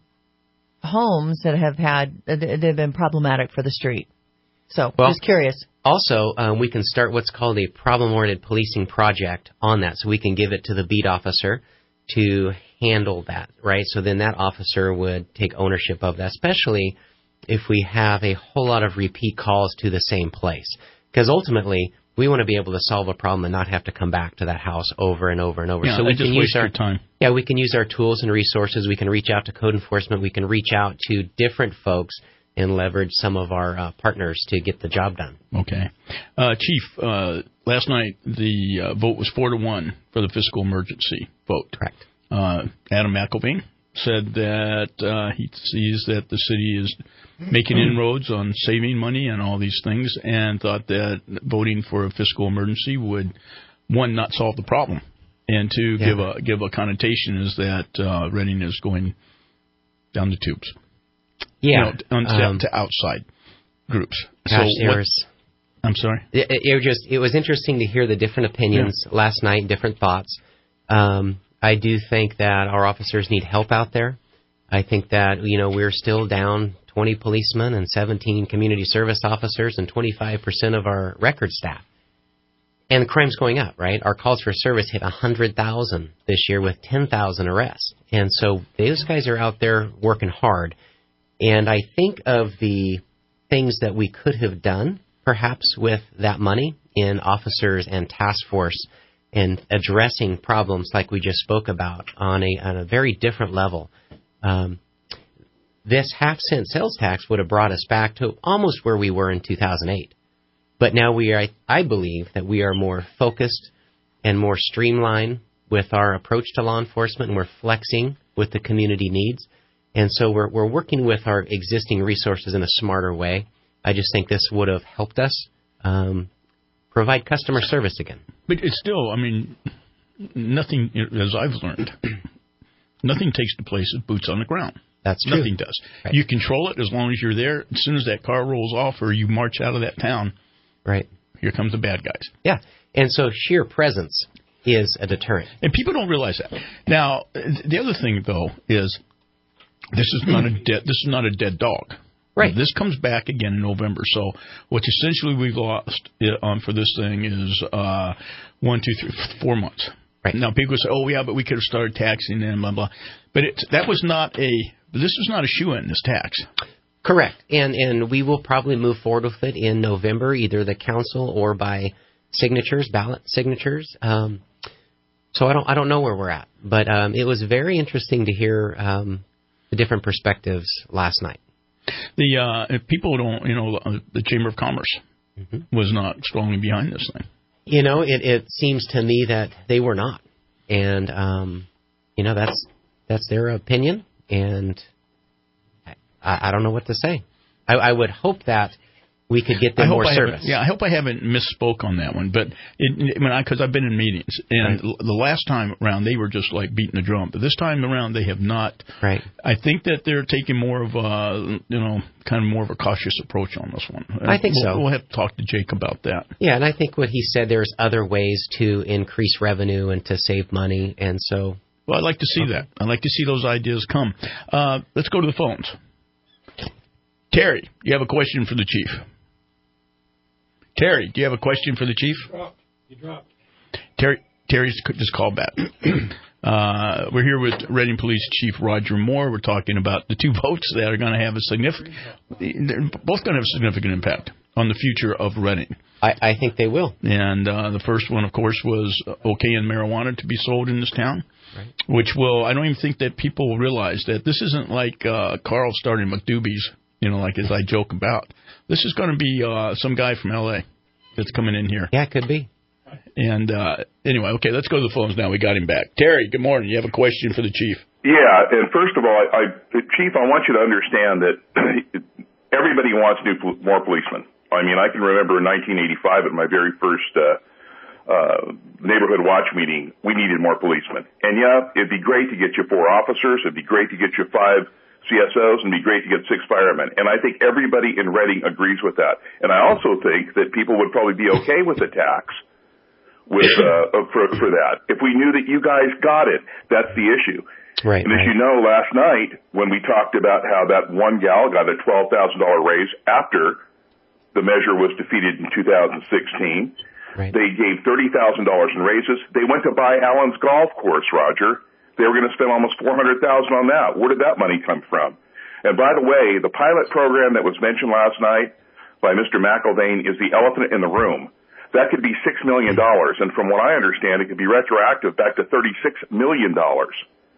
homes that have had, they've been problematic for the street. So, well, just curious. Also, um, we can start what's called a problem-oriented policing project on that. So we can give it to the beat officer to handle that, right? So then that officer would take ownership of that, especially if we have a whole lot of repeat calls to the same place. Because ultimately, we want to be able to solve a problem and not have to come back to that house over and over and over. Yeah, so we just can waste use our your time. Yeah, we can use our tools and resources. We can reach out to code enforcement. We can reach out to different folks and leverage some of our uh, partners to get the job done. Okay. Uh, Chief, uh, last night the uh, vote was four to one for the fiscal emergency vote. Correct. Uh, Adam McElveen said that uh, he sees that the city is making inroads on saving money and all these things, and thought that voting for a fiscal emergency would, one, not solve the problem, and two, yeah. give a give a connotation is that uh, Reading is going down the tubes. Yeah, you know, on, um, to outside groups. Gosh, so what, was, I'm sorry. It, it, it just it was interesting to hear the different opinions yeah. last night, different thoughts. Um, I do think that our officers need help out there. I think that you know we're still down twenty policemen and seventeen community service officers and twenty-five percent of our record staff. And the crime's going up, right? Our calls for service hit one hundred thousand this year with ten thousand arrests. And so those guys are out there working hard. And I think of the things that we could have done, perhaps with that money in officers and task force and addressing problems like we just spoke about on a on a very different level. Um, this half-cent sales tax would have brought us back to almost where we were in two thousand eight. But now we are, I believe, that we are more focused and more streamlined with our approach to law enforcement, and we're flexing with the community needs. And so we're we're working with our existing resources in a smarter way. I just think this would have helped us um, provide customer service again. But it's still, I mean, nothing, as I've learned, nothing takes the place of boots on the ground. That's true. Nothing does. Right. You control it as long as you're there. As soon as that car rolls off or you march out of that town, right, here comes the bad guys. Yeah, and so sheer presence is a deterrent. And people don't realize that. Now, the other thing, though, is this is not a dead. This is not a dead dog. Right. This comes back again in November. So what essentially we've lost um, for this thing is uh, one, two, three, four months. Right. Now people say, "Oh, yeah, but we could have started taxing them, blah blah." But it, that was not a. This was not a shoe-in. This tax. Correct. And and we will probably move forward with it in November, either the council or by signatures, ballot signatures. Um, so I don't I don't know where we're at, but um, it was very interesting to hear um, the different perspectives last night. The uh, if people don't, you know, the Chamber of Commerce mm-hmm. was not strongly behind this thing. You know, it, it seems to me that they were not, and um, you know that's that's their opinion, and I, I don't know what to say. I, I would hope that we could get them more service. Yeah, I hope I haven't misspoke on that one, but it, I mean, because I've been in meetings, and right. the last time around they were just like beating the drum, but this time around they have not. Right. I think that they're taking more of a, you know, kind of more of a cautious approach on this one. I think we'll, so. We'll have to talk to Jake about that. Yeah, and I think what he said, there's other ways to increase revenue and to save money, and so. Well, I'd like to see okay. that. I'd like to see those ideas come. Uh, let's go to the phones. Terry, you have a question for the chief. Terry, do you have a question for the chief? You dropped. You dropped. Terry, Terry's just called back. uh, we're here with Reading Police Chief Roger Moore. We're talking about the two votes that are going to have a significant, they're both going to have a significant impact on the future of Reading. I, I think they will. And uh, the first one, of course, was okaying marijuana to be sold in this town, right. which will, I don't even think that people will realize that this isn't like uh, Carl starting McDoobie's, you know, like as I joke about. This is going to be uh, some guy from L A that's coming in here. Yeah, it could be. And uh, anyway, okay, let's go to the phones now. We got him back. Terry, good morning. You have a question for the chief. Yeah, and first of all, I, I, Chief, I want you to understand that everybody wants new, more policemen. I mean, I can remember in nineteen eighty-five at my very first uh, uh, neighborhood watch meeting, we needed more policemen. And yeah, it'd be great to get you four officers. It'd be great to get you five C S Os, and it'd be great to get six firemen. And I think everybody in Reading agrees with that. And I also think that people would probably be okay with the tax with uh, for, for that. If we knew that you guys got it, that's the issue. Right. And as right. you know, last night when we talked about how that one gal got a twelve thousand dollars raise after the measure was defeated in two thousand sixteen, right. they gave thirty thousand dollars in raises. They went to buy Allen's golf course, Roger. They were going to spend almost four hundred thousand dollars on that. Where did that money come from? And by the way, the pilot program that was mentioned last night by Mister McIlvaine is the elephant in the room. That could be six million dollars, and from what I understand, it could be retroactive back to thirty-six million dollars.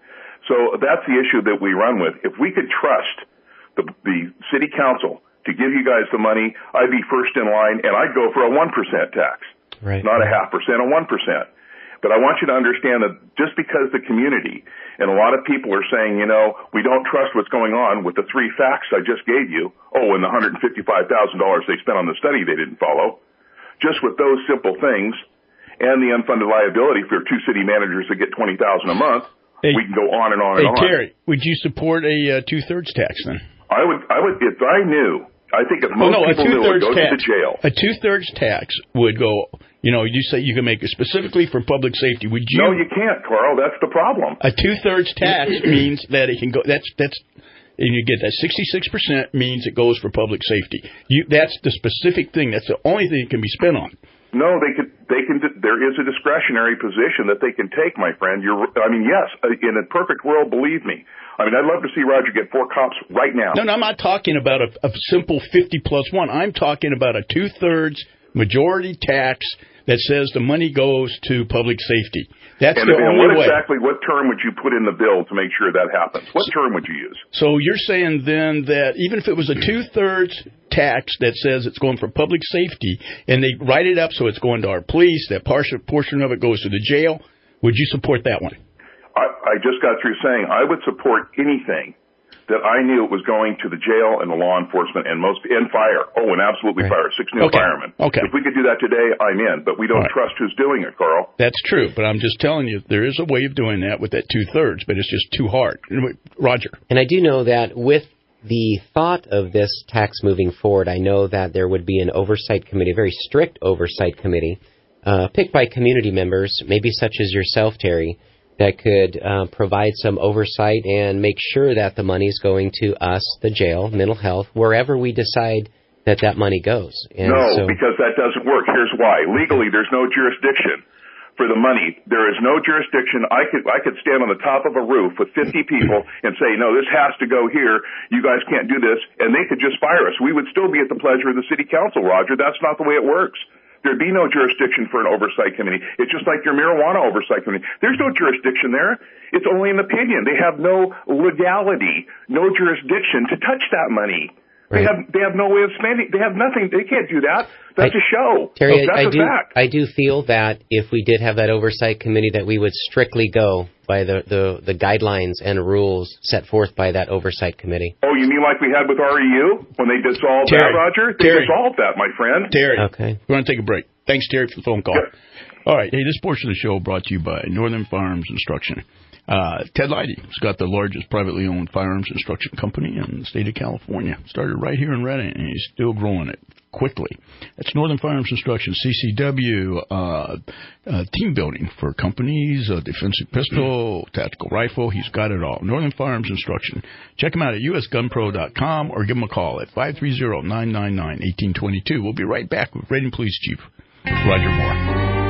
So that's the issue that we run with. If we could trust the, the city council to give you guys the money, I'd be first in line, and I'd go for a one percent tax, right. not a half percent, a one percent. But I want you to understand that just because the community and a lot of people are saying, you know, we don't trust what's going on with the three facts I just gave you, oh, and the one hundred fifty-five thousand dollars they spent on the study they didn't follow, just with those simple things and the unfunded liability for two city managers that get twenty thousand dollars a month, hey, we can go on and on hey, and on. Hey, Terry, would you support a uh, two-thirds tax then? I would, I would, if I knew, I think if most oh, no, people knew it would go tax, to the jail. A two-thirds tax would go, you know, you say you can make it specifically for public safety. Would you? No, you can't, Carl. That's the problem. A two-thirds tax means that it can go, that's, that's, and you get that sixty-six percent means it goes for public safety. You, that's the specific thing. That's the only thing it can be spent on. No, they could, they can, there is a discretionary position that they can take, my friend. You're, I mean, yes, in a perfect world, believe me. I mean, I'd love to see Roger get four cops right now. No, no, I'm not talking about a, a simple fifty plus one. I'm talking about a two-thirds majority tax that says the money goes to public safety. That's and, the and only what way. exactly, what term would you put in the bill to make sure that happens? What term would you use? So you're saying then that even if it was a two-thirds tax that says it's going for public safety, and they write it up so it's going to our police, that partial portion of it goes to the jail, would you support that one? I, I just got through saying I would support anything that I knew it was going to the jail and the law enforcement and most and fire. Oh, and absolutely right. Fire. Six new okay. firemen. Okay. If we could do that today, I'm in. But we don't right. trust who's doing it, Carl. That's true. But I'm just telling you, there is a way of doing that with that two-thirds, but it's just too hard. Roger. And I do know that with the thought of this tax moving forward, I know that there would be an oversight committee, a very strict oversight committee, uh, picked by community members, maybe such as yourself, Terry, that could uh, provide some oversight and make sure that the money's going to us, the jail, mental health, wherever we decide that that money goes. And no, so, because that doesn't work. Here's why. Legally, there's no jurisdiction for the money. There is no jurisdiction. I could I could stand on the top of a roof with fifty people and say, no, this has to go here. You guys can't do this. And they could just fire us. We would still be at the pleasure of the city council, Roger. That's not the way it works. There'd be no jurisdiction for an oversight committee. It's just like your marijuana oversight committee. There's no jurisdiction there. It's only an opinion. They have no legality, no jurisdiction to touch that money. Right. They have they have no way of spending. They have nothing. They can't do that. That's I, a show. Terry, That's I, I a do. fact. I do feel that if we did have that oversight committee, that we would strictly go by the, the, the guidelines and rules set forth by that oversight committee. Oh, you mean like we had with R E U when they dissolved Terry, that, Roger? They Terry, dissolved that, my friend. Terry. Okay. We're going to take a break. Thanks, Terry, for the phone call. Good. All right. Hey, this portion of the show brought to you by Northern Firearms Instruction. Uh, Ted Leidy has got the largest privately owned firearms instruction company in the state of California. Started right here in Reading, and he's still growing it quickly. That's Northern Firearms Instruction, C C W, uh, uh, team building for companies, a defensive pistol, tactical rifle. He's got it all. Northern Firearms Instruction. Check him out at U S gun pro dot com or give him a call at five three zero, nine nine nine, one eight two two. We'll be right back with Reading Police Chief Roger Moore.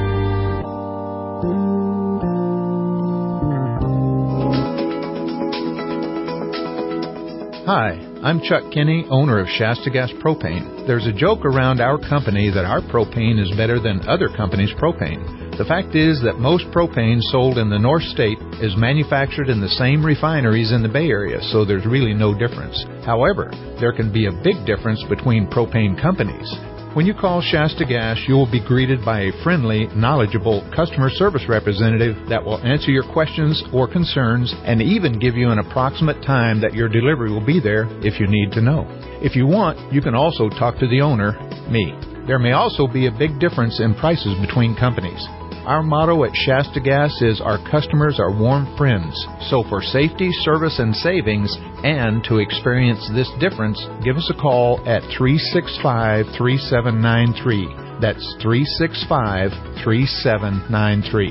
Hi, I'm Chuck Kinney, owner of Shasta Gas Propane. There's a joke around our company that our propane is better than other companies' propane. The fact is that most propane sold in the North State is manufactured in the same refineries in the Bay Area, so there's really no difference. However, there can be a big difference between propane companies. When you call Shasta Gas, you will be greeted by a friendly, knowledgeable customer service representative that will answer your questions or concerns and even give you an approximate time that your delivery will be there if you need to know. If you want, you can also talk to the owner, me. There may also be a big difference in prices between companies. Our motto at Shasta Gas is our customers are warm friends. So for safety, service, and savings, and to experience this difference, give us a call at three six five, three seven nine three. That's three six five, three seven nine three.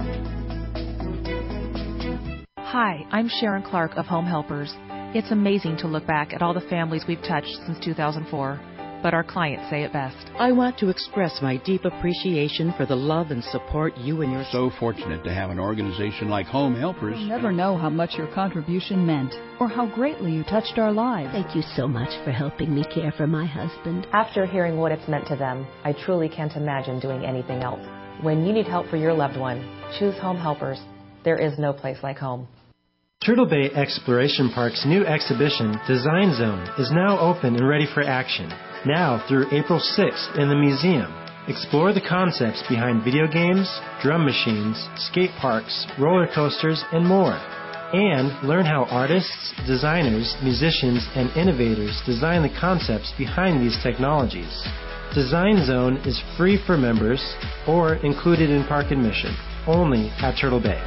Hi, I'm Sharon Clark of Home Helpers. It's amazing to look back at all the families we've touched since two thousand four. But our clients say it best. I want to express my deep appreciation for the love and support you and your... So fortunate to have an organization like Home Helpers. You'll never know how much your contribution meant or how greatly you touched our lives. Thank you so much for helping me care for my husband. After hearing what it's meant to them, I truly can't imagine doing anything else. When you need help for your loved one, choose Home Helpers. There is no place like home. Turtle Bay Exploration Park's new exhibition, Design Zone, is now open and ready for action. Now through April sixth in the museum. Explore the concepts behind video games, drum machines, skate parks, roller coasters, and more. And learn how artists, designers, musicians, and innovators design the concepts behind these technologies. Design Zone is free for members or included in park admission, only at Turtle Bay.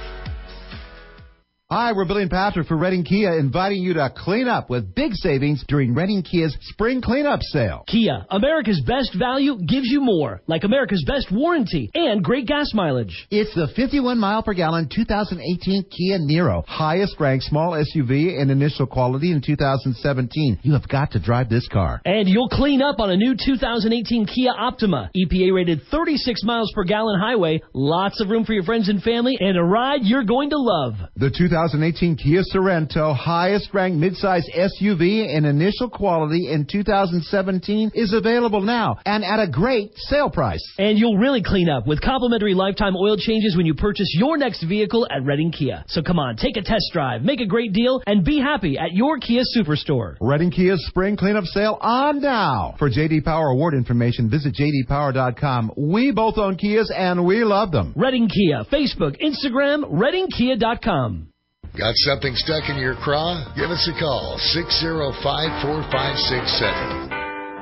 Hi, we're Billy and Patrick for Redding Kia, inviting you to clean up with big savings during Redding Kia's Spring Cleanup Sale. Kia, America's best value gives you more, like America's best warranty and great gas mileage. It's the fifty-one mile per gallon two thousand eighteen Kia Niro, highest ranked small S U V in initial quality in two thousand seventeen. You have got to drive this car. And you'll clean up on a new two thousand eighteen Kia Optima, E P A rated thirty-six miles per gallon highway, lots of room for your friends and family, and a ride you're going to love. The two thousand eighteen Kia Sorento, highest-ranked midsize S U V in initial quality in two thousand seventeen, is available now and at a great sale price. And you'll really clean up with complimentary lifetime oil changes when you purchase your next vehicle at Redding Kia. So come on, take a test drive, make a great deal, and be happy at your Kia Superstore. Redding Kia's Spring Cleanup Sale on now. For J D Power Award information, visit j d power dot com. We both own Kias, and we love them. Redding Kia, Facebook, Instagram, redding kia dot com. Got something stuck in your craw? Give us a call, six oh five, four five six seven.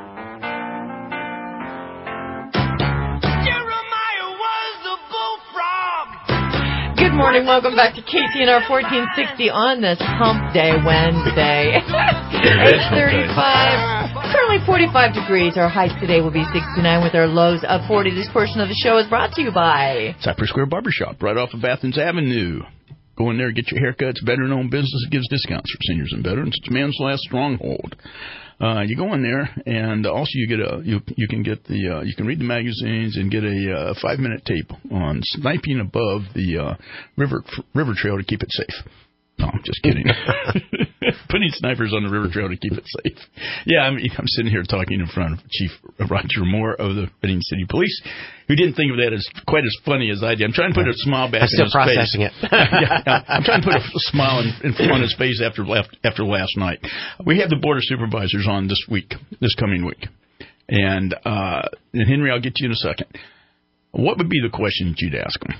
Good morning. Welcome back to K C N R fourteen sixty on this Hump Day Wednesday. eight thirty-five. Currently forty-five degrees. Our highs today will be sixty-nine with our lows of forty. This portion of the show is brought to you by Cypress Square Barbershop, right off of Athens Avenue. Go in there, get your haircuts. Veteran-owned business gives discounts for seniors and veterans. It's man's last stronghold. Uh, you go in there, and also you get a you you can get the uh, you can read the magazines and get a uh, five minute tape on sniping above the uh, river river trail to keep it safe. No, I'm just kidding. Putting snipers on the river trail to keep it safe. Yeah, I'm, I'm sitting here talking in front of Chief Roger Moore of the Redding City Police, who didn't think of that as quite as funny as I did. I'm trying to put a smile back I'm in his face. I'm still processing it. yeah, I'm trying to put a smile in, in on his face after after last night. We have the Board of Supervisors on this week, this coming week. And, uh, and Henry, I'll get to you in a second. What would be the question that you'd ask them?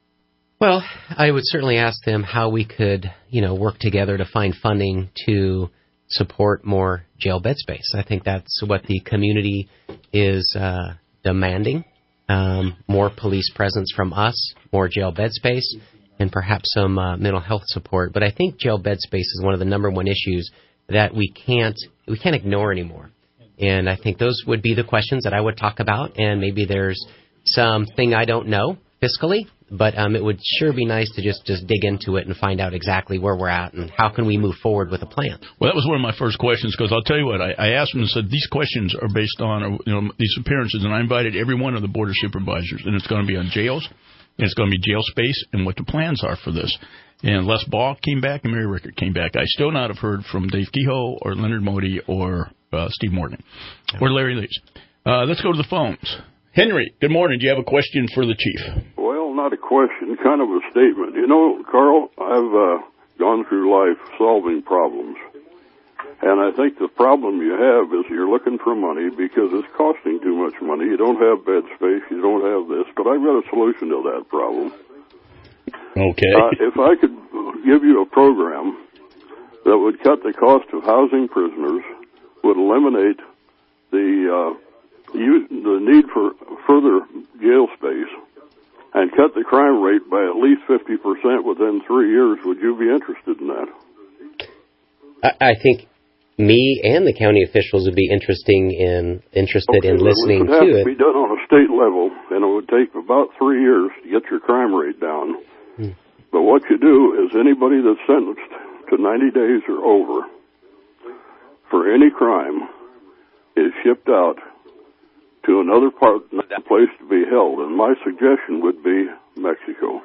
Well, I would certainly ask them how we could, you know, work together to find funding to support more jail bed space. I think that's what the community is uh, demanding, um, more police presence from us, more jail bed space, and perhaps some uh, mental health support. But I think jail bed space is one of the number one issues that we can't we can't ignore anymore. And I think those would be the questions that I would talk about, and maybe there's something I don't know fiscally, but um, it would sure be nice to just, just dig into it and find out exactly where we're at and how can we move forward with a plan. Well, that was one of my first questions, because I'll tell you what, I, I asked them and said, these questions are based on you know these appearances, and I invited every one of the Board of Supervisors, and it's going to be on jails, and it's going to be jail space, and what the plans are for this. And Les Ball came back, and Mary Rickert came back. I still not have heard from Dave Kehoe or Leonard Modi or uh, Steve Morgan or Larry Lees. Uh, let's go to the phones. Henry, good morning. Do you have a question for the chief? Well, not a question, kind of a statement. You know, Carl, I've uh, gone through life solving problems. And I think the problem you have is you're looking for money because it's costing too much money. You don't have bed space. You don't have this. But I've got a solution to that problem. Okay. Uh, if I could give you a program that would cut the cost of housing prisoners, would eliminate the uh, use, the need for further jail space, and cut the crime rate by at least fifty percent within three years, would you be interested in that? I, I think me and the county officials would be interesting in interested okay, in listening it would have to to it. be done on a state level, and it would take about three years to get your crime rate down. Hmm. But what you do is anybody that's sentenced to ninety days or over for any crime is shipped out to another part, another place to be held. And my suggestion would be Mexico.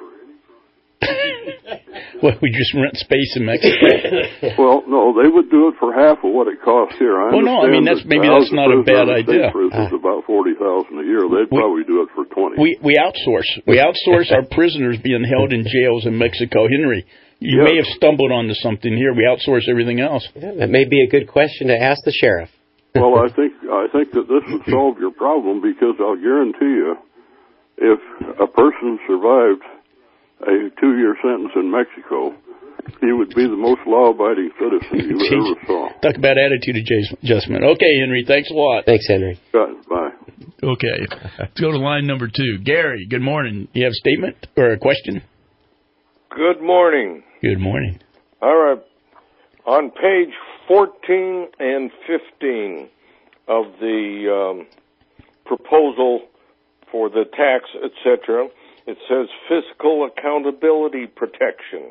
Well, we just rent space in Mexico. Well, no, they would do it for half of what it costs here. I well, no, I mean that's that maybe that's not a bad idea. Prison's uh, about forty thousand a year. They'd we, probably do it for twenty. We we outsource. We outsource our prisoners being held in jails in Mexico. Henry, you yes. may have stumbled onto something here. We outsource everything else. Yeah, that may be a good question to ask the sheriff. Well, I think I think that this would solve your problem because I'll guarantee you, if a person survived a two-year sentence in Mexico, he would be the most law-abiding citizen you ever saw. Talk about attitude adjustment. Okay, Henry, thanks a lot. Thanks, Henry. Bye. Okay, let's go to line number two. Gary, good morning. You have a statement or a question? Good morning. Good morning. All right. On page fourteen and fifteen of the um, proposal for the tax, et cetera, it says fiscal accountability protection.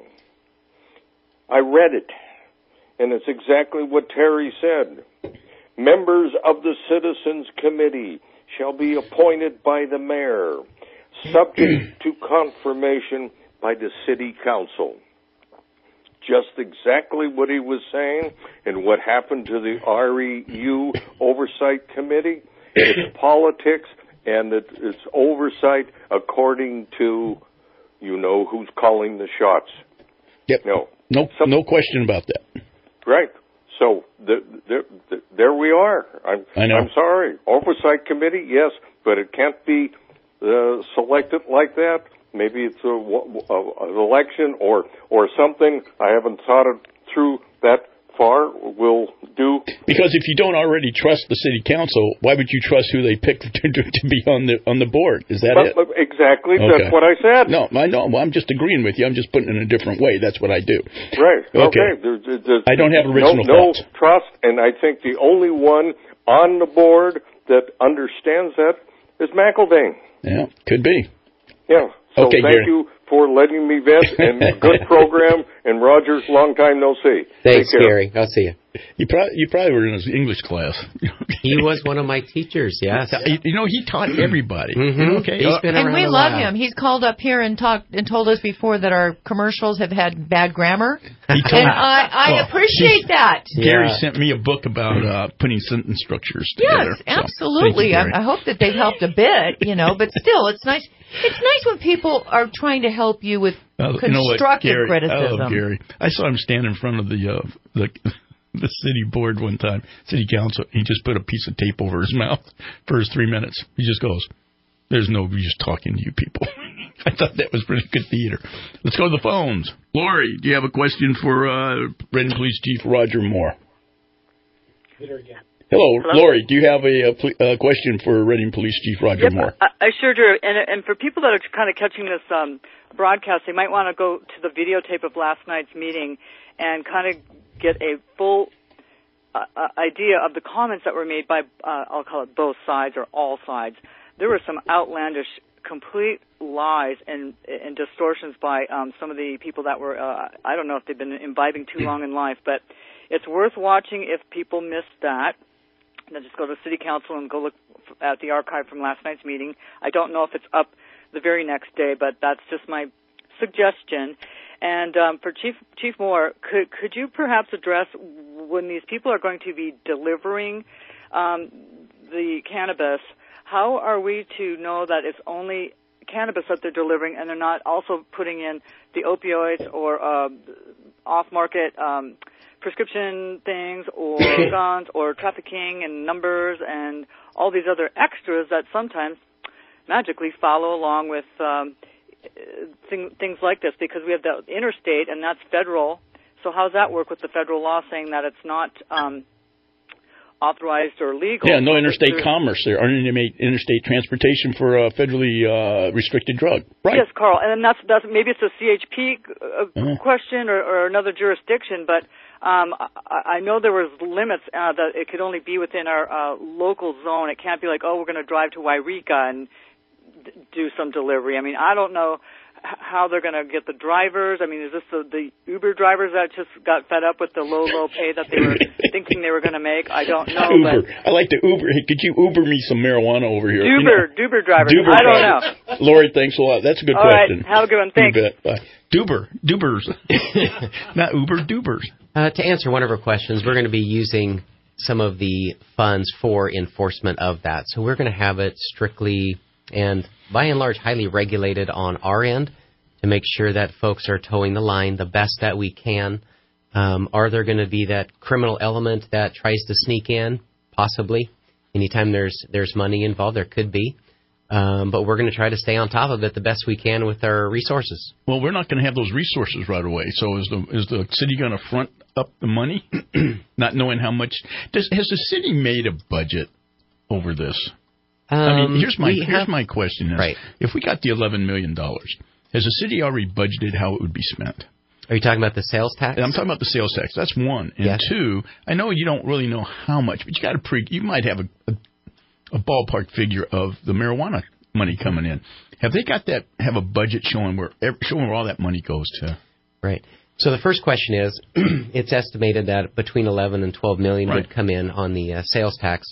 I read it, and it's exactly what Terry said. Members of the Citizens Committee shall be appointed by the mayor, subject to confirmation by the city council. Just exactly what he was saying and what happened to the R E U Oversight Committee. It's politics, and it's oversight according to, you know, who's calling the shots. Yep. No. No, Some, no question about that. Right. So the, the, the, there we are. I'm, I know. I'm sorry. Oversight Committee, yes, but it can't be uh, selected like that. Maybe it's a, a, an election or or something. I haven't thought it through that far. Will do. Because if you don't already trust the city council, why would you trust who they pick to, to, to be on the on the board? Is that but, it? But exactly. Okay. That's what I said. No, I know. Well, I'm just agreeing with you. I'm just putting it in a different way. That's what I do. Right. Okay. okay. There, there, there's I don't have original no, thoughts. No trust, and I think the only one on the board that understands that is McElvain. Yeah, could be. Yeah. So okay, thank Gary. you for letting me vent, and good program. And Rogers, long time no see. Thanks, Gary. I'll see you. You probably you probably were in his English class. He was one of my teachers. Yes. You, you know, he taught everybody. Mm-hmm. Okay. He's been and around we a love while. him. He's called up here and talked and told us before that our commercials have had bad grammar, he told and me, I, I well, appreciate that. Gary Yeah. sent me a book about uh, putting sentence structures together. Yes, absolutely. So, you, I, I hope that they've helped a bit, you know, but still, it's nice. It's nice when people are trying to help you with uh, constructive you know what, Gary, criticism. I love Gary. I saw him stand in front of the uh, the the city board one time, city council. He just put a piece of tape over his mouth for his three minutes. He just goes, "There's no use talking to you people." I thought that was pretty good theater. Let's go to the phones. Lori, do you have a question for uh, Reading Police Chief Roger Moore? Hello, Hello, Lori. Do you have a, a, pl- a question for Reading Police Chief Roger yep, Moore? I, I sure do. And, and for people that are kind of catching this um, broadcast, they might want to go to the videotape of last night's meeting and kind of get a full uh, uh, idea of the comments that were made by, uh, I'll call it both sides or all sides. There were some outlandish, complete lies and, and distortions by um, some of the people that were, uh, I don't know if they've been imbibing too long in life, but it's worth watching if people missed that. Then just go to City Council and go look at the archive from last night's meeting. I don't know if it's up the very next day, but that's just my suggestion. And um, for Chief Chief Moore, could could you perhaps address when these people are going to be delivering um, the cannabis, how are we to know that it's only cannabis that they're delivering and they're not also putting in the opioids or uh, off-market um, prescription things or guns or trafficking and numbers and all these other extras that sometimes magically follow along with um, thing, things like this, because we have the interstate and that's federal. So how does that work with the federal law saying that it's not um, authorized or legal? Yeah, no interstate commerce there, or interstate transportation for a federally uh, restricted drug. Right. Yes, Carl, and then that's that's maybe it's a C H P uh, uh-huh. question or, or another jurisdiction, but um, I, I know there was limits uh, that it could only be within our uh, local zone. It can't be like, oh, we're going to drive to Wairika and d- do some delivery. I mean, I don't know how they're going to get the drivers. I mean, is this the, the Uber drivers that just got fed up with the low, low pay that they were thinking they were going to make? I don't know. Uber. But I like the Uber. Hey, could you Uber me some marijuana over here? Duber, you know, Duber drivers. Duber I don't drivers. know. Lori, thanks a lot. That's a good All question. Right. Have a good one. Thanks. You bet. Bye. Duber. Dubers. Not Uber, Dubers. Uh, to answer one of her questions, we're going to be using some of the funds for enforcement of that. So we're going to have it strictly and, by and large, highly regulated on our end, to make sure that folks are towing the line the best that we can. Um, are there going to be that criminal element that tries to sneak in? Possibly. Anytime there's there's money involved, there could be. Um, but we're going to try to stay on top of it the best we can with our resources. Well, we're not going to have those resources right away. So is the is the city going to front up the money, not knowing how much? Does, has the city made a budget over this? Um, I mean, here's my here's have, my question: is, right. If we got the eleven million dollars, has the city already budgeted how it would be spent? Are you talking about the sales tax? I'm talking about the sales tax. That's one. And yes. two, I know you don't really know how much, but you got to pre. You might have a, a a ballpark figure of the marijuana money coming in. Have they got that? Have a budget showing where showing where all that money goes to? Right. So the first question is, it's estimated that between eleven and twelve million right. would come in on the uh, sales tax.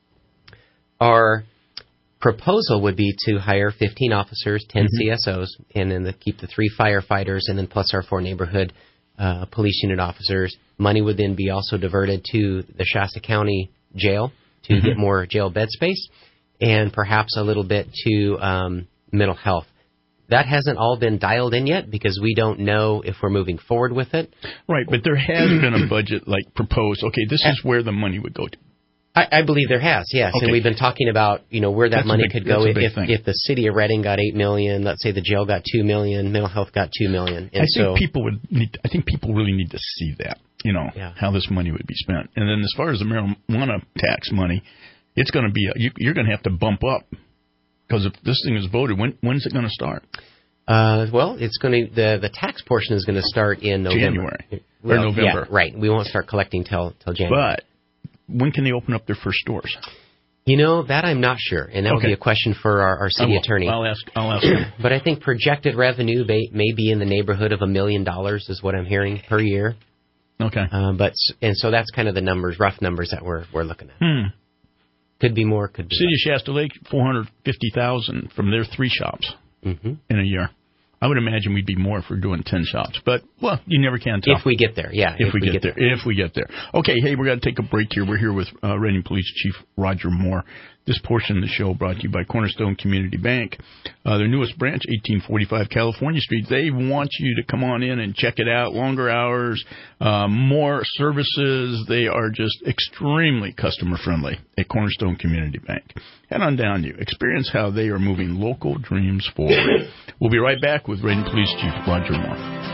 Our proposal would be to hire fifteen officers, ten mm-hmm. C S Os, and then the, keep the three firefighters, and then plus our four neighborhood uh, police unit officers. Money would then be also diverted to the Shasta County Jail to mm-hmm. get more jail bed space, and perhaps a little bit to um, mental health. That hasn't all been dialed in yet because we don't know if we're moving forward with it. Right, but there has been a budget like proposed. Okay, this is where the money would go to. I, I believe there has, yes, okay. and we've been talking about, you know, where that that's money big, could go if thing. if the city of Reading got eight million, let's say the jail got two million, mental health got two million. And I so, think people would need. I think people really need to see that, you know, yeah. how this money would be spent. And then as far as the marijuana tax money, it's going to be you, you're going to have to bump up because if this thing is voted, when when's it going to start? Uh, well, it's going to the the tax portion is going to start in November. January well, or November, yeah, right? We won't start collecting till till January. But when can they open up their first stores? You know, that I'm not sure, and that okay. will be a question for our, our city attorney. I'll ask. I'll ask him. But I think projected revenue may, may be in the neighborhood of a million dollars, is what I'm hearing per year. Okay. Uh, but and so that's kind of the numbers, rough numbers that we're we're looking at. Hmm. Could be more. Could be City less. of Shasta Lake, four hundred fifty thousand from their three shops mm-hmm. in a year. I would imagine we'd be more if we're doing ten shops, but, well, you never can tell. If we get there, yeah. If, if we, we get, get there. there. If we get there. Okay, hey, we're going to take a break here. We're here with uh, Reading Police Chief Roger Moore. This portion of the show brought to you by Cornerstone Community Bank. Uh, their newest branch, eighteen forty-five California Street. They want you to come on in and check it out. Longer hours, uh, more services. They are just extremely customer-friendly at Cornerstone Community Bank. Head on down to you. Experience how they are moving local dreams forward. We'll be right back with Reading Police Chief Roger Moore.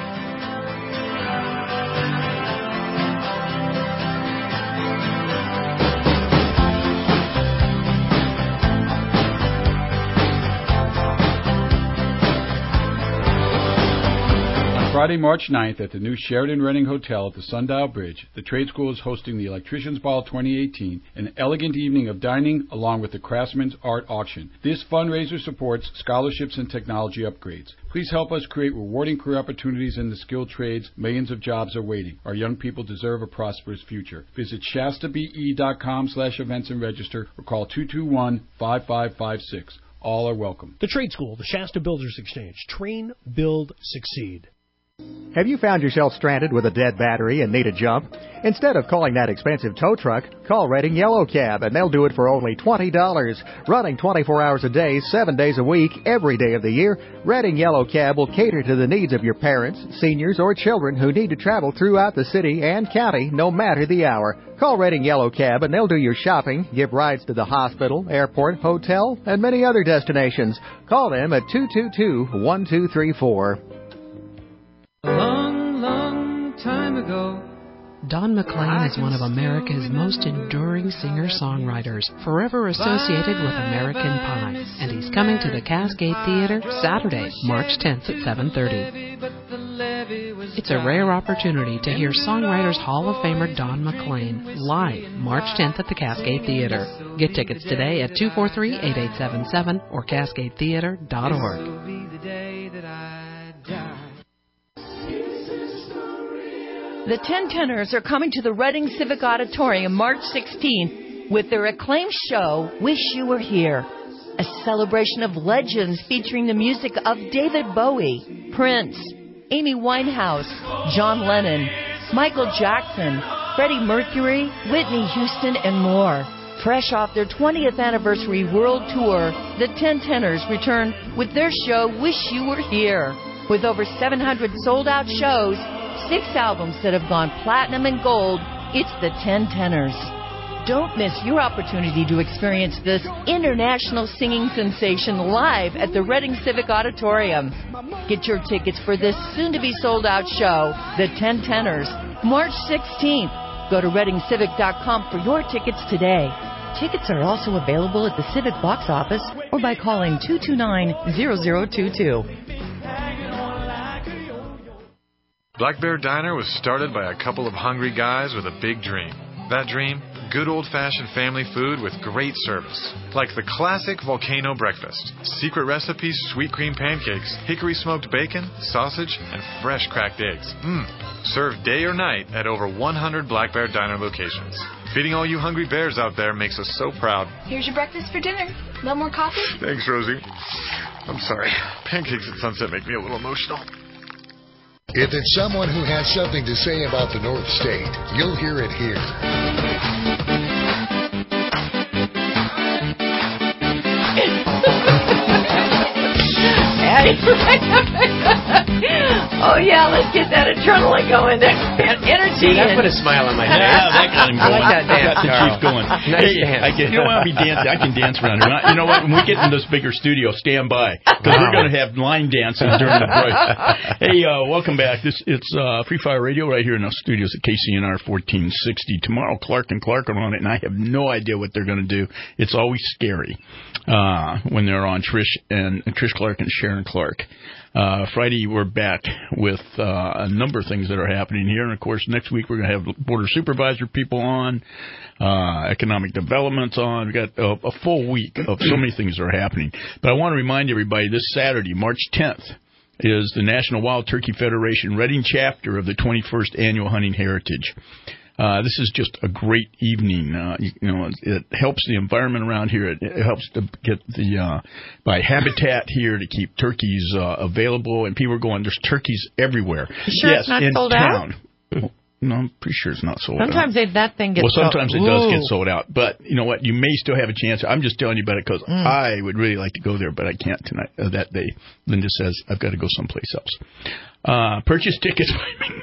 Friday, March ninth, at the new Sheridan Reading Hotel at the Sundial Bridge, the Trade School is hosting the Electricians Ball twenty eighteen, an elegant evening of dining along with the Craftsman's Art Auction. This fundraiser supports scholarships and technology upgrades. Please help us create rewarding career opportunities in the skilled trades. Millions of jobs are waiting. Our young people deserve a prosperous future. Visit shastabe.com slash events and register or call two two one, five five five six. All are welcome. The Trade School, the Shasta Builders Exchange. Train, build, succeed. Have you found yourself stranded with a dead battery and need a jump? Instead of calling that expensive tow truck, call Redding Yellow Cab, and they'll do it for only twenty dollars. Running twenty-four hours a day, seven days a week, every day of the year, Redding Yellow Cab will cater to the needs of your parents, seniors, or children who need to travel throughout the city and county, no matter the hour. Call Redding Yellow Cab, and they'll do your shopping, give rides to the hospital, airport, hotel, and many other destinations. Call them at two two two, one two three four. A long, long time ago, Don McLean is one of America's most enduring singer-songwriters, forever associated with American Pie, and he's coming to the Cascade Theater Saturday, March tenth at seven thirty. It's a rare opportunity to hear Songwriters Hall of Famer Don McLean live March tenth at the Cascade Theater. Get tickets today at two four three, eight eight seven seven or cascade theater dot org. The Ten Tenors are coming to the Reading Civic Auditorium March sixteenth with their acclaimed show, Wish You Were Here. A celebration of legends featuring the music of David Bowie, Prince, Amy Winehouse, John Lennon, Michael Jackson, Freddie Mercury, Whitney Houston, and more. Fresh off their twentieth anniversary world tour, the Ten Tenors return with their show, Wish You Were Here. With over seven hundred sold-out shows, six albums that have gone platinum and gold, it's the Ten Tenors. Don't miss your opportunity to experience this international singing sensation live at the Reading Civic Auditorium. Get your tickets for this soon-to-be sold-out show, the Ten Tenors, March sixteenth. Go to reading civic dot com for your tickets today. Tickets are also available at the Civic box office or by calling two two nine, zero zero two two. Black Bear Diner was started by a couple of hungry guys with a big dream. That dream? Good old-fashioned family food with great service. Like the classic volcano breakfast. Secret recipes, sweet cream pancakes, hickory smoked bacon, sausage, and fresh cracked eggs. Mmm. Served day or night at over one hundred Black Bear Diner locations. Feeding all you hungry bears out there makes us so proud. Here's your breakfast for dinner. No more coffee? Thanks, Rosie. I'm sorry. Pancakes at sunset make me a little emotional. If it's someone who has something to say about the North State, you'll hear it here. Oh, yeah, let's get that adrenaline going there. Energy. See, that put a smile on my face. Yeah, that got him going. I like that dance, got the chief going. Nice hey, dance. I can, you know what? I'll be dancing. I can dance around here. You know what? When we get in this bigger studio, stand by. Because wow. we're going to have line dances during the break. Hey, uh, welcome back. This It's uh, Free Fire Radio right here in our studios at K C N R fourteen sixty. Tomorrow, Clark and Clark are on it, and I have no idea what they're going to do. It's always scary uh, when they're on, Trish and Trish Clark and Sharon Clark. Uh, Friday, we're back with uh, a number of things that are happening here. And, of course, next week we're going to have Border Supervisor people on, uh, economic developments on. We've got a, a full week of so many things that are happening. But I want to remind everybody this Saturday, March tenth, is the National Wild Turkey Federation Reading chapter of the twenty-first Annual Hunting Heritage. Uh, this is just a great evening. Uh, you, you know, it, it helps the environment around here. It, it helps to get the uh, by habitat here to keep turkeys uh, available. And people are going, there's turkeys everywhere. You sure yes, it's not in sold town. out? No, I'm pretty sure it's not sold sometimes out. Sometimes that thing gets well, sold out. Well, sometimes it does get sold out. But you know what? You may still have a chance. I'm just telling you about it because mm. I would really like to go there, but I can't tonight. Uh, that day, Linda says I've got to go someplace else. Uh, purchase tickets.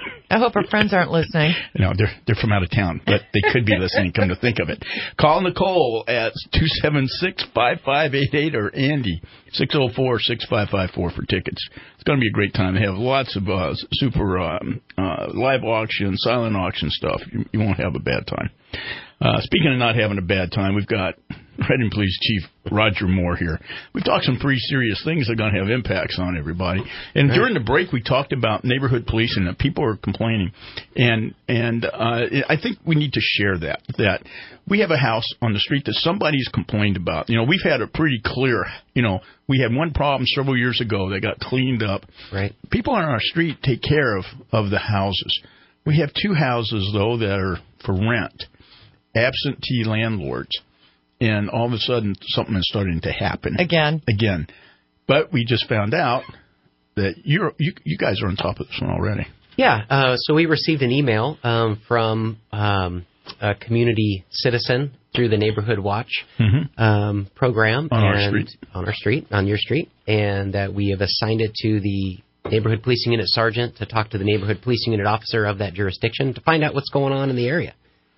I hope our friends aren't listening. No, they're they're from out of town, but they could be listening, come to think of it. Call Nicole at two seven six, five five eight eight or Andy, six oh four, six five five four for tickets. It's going to be a great time. They have lots of uh, super um, uh, live auction, silent auction stuff. You, you won't have a bad time. Uh, speaking of not having a bad time, we've got Reading Police Chief Roger Moore here. We've talked some pretty serious things that are going to have impacts on everybody. And during the break, we talked about neighborhood policing, that people are complaining. And and uh, I think we need to share that, that we have a house on the street that somebody's complained about. You know, we've had a pretty clear, you know, we had one problem several years ago that got cleaned up. Right. People on our street take care of, of the houses. We have two houses, though, that are for rent, absentee landlords. And all of a sudden, something is starting to happen. Again. Again. But we just found out that you're you you guys are on top of this one already. Yeah. Uh, so we received an email um, from um, a community citizen through the Neighborhood Watch mm-hmm. um, program on and our street, on our street, on your street, and that we have assigned it to the Neighborhood Policing Unit Sergeant to talk to the Neighborhood Policing Unit Officer of that jurisdiction to find out what's going on in the area.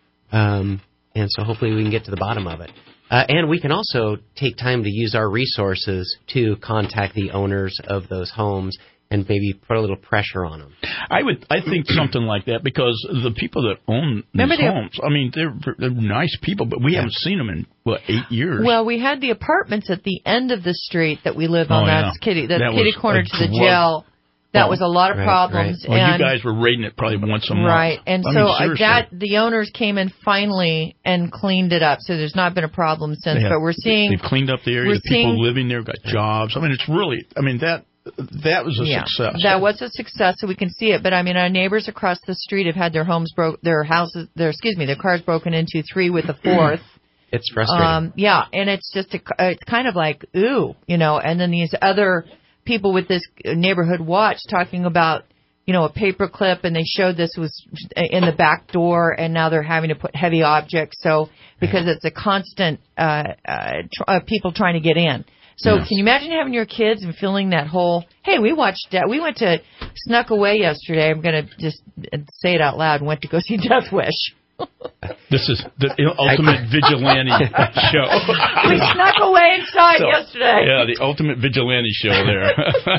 Um, and so hopefully we can get to the bottom of it. Uh, and we can also take time to use our resources to contact the owners of those homes and maybe put a little pressure on them. I would, I think something like that, because the people that own these homes, I mean, they're they're nice people, but we yeah. haven't seen them in what eight years. Well, we had the apartments at the end of the street that we live on. Oh, that's yeah. kitty, that's that kitty corner to the drug. jail. That oh, was a lot of right, problems. Right. Well, and you guys were raiding it probably once a month. Right, and I so mean, that the owners came in finally and cleaned it up. So there's not been a problem since. Have, but we're seeing they've cleaned up the area. The people seeing, living there got jobs. I mean, it's really. I mean that that was a yeah, success. That was a success. So we can see it. But I mean, our neighbors across the street have had their homes broke, their houses, their excuse me, their cars broken into, three with a fourth. It's frustrating. Um, yeah, and it's just a, it's kind of like ooh, you know. And then these other people with this Neighborhood Watch talking about, you know, a paper clip, and they showed this was in the back door, and now they're having to put heavy objects. So because it's a constant uh, uh, tr- uh, people trying to get in. So yes. Can you imagine having your kids and feeling that whole? Hey, we watched. Uh, we went to snuck away yesterday. I'm going to just say it out loud. And went to go see Death Wish. This is the ultimate vigilante show. We snuck away inside so, yesterday. Yeah, the ultimate vigilante show there.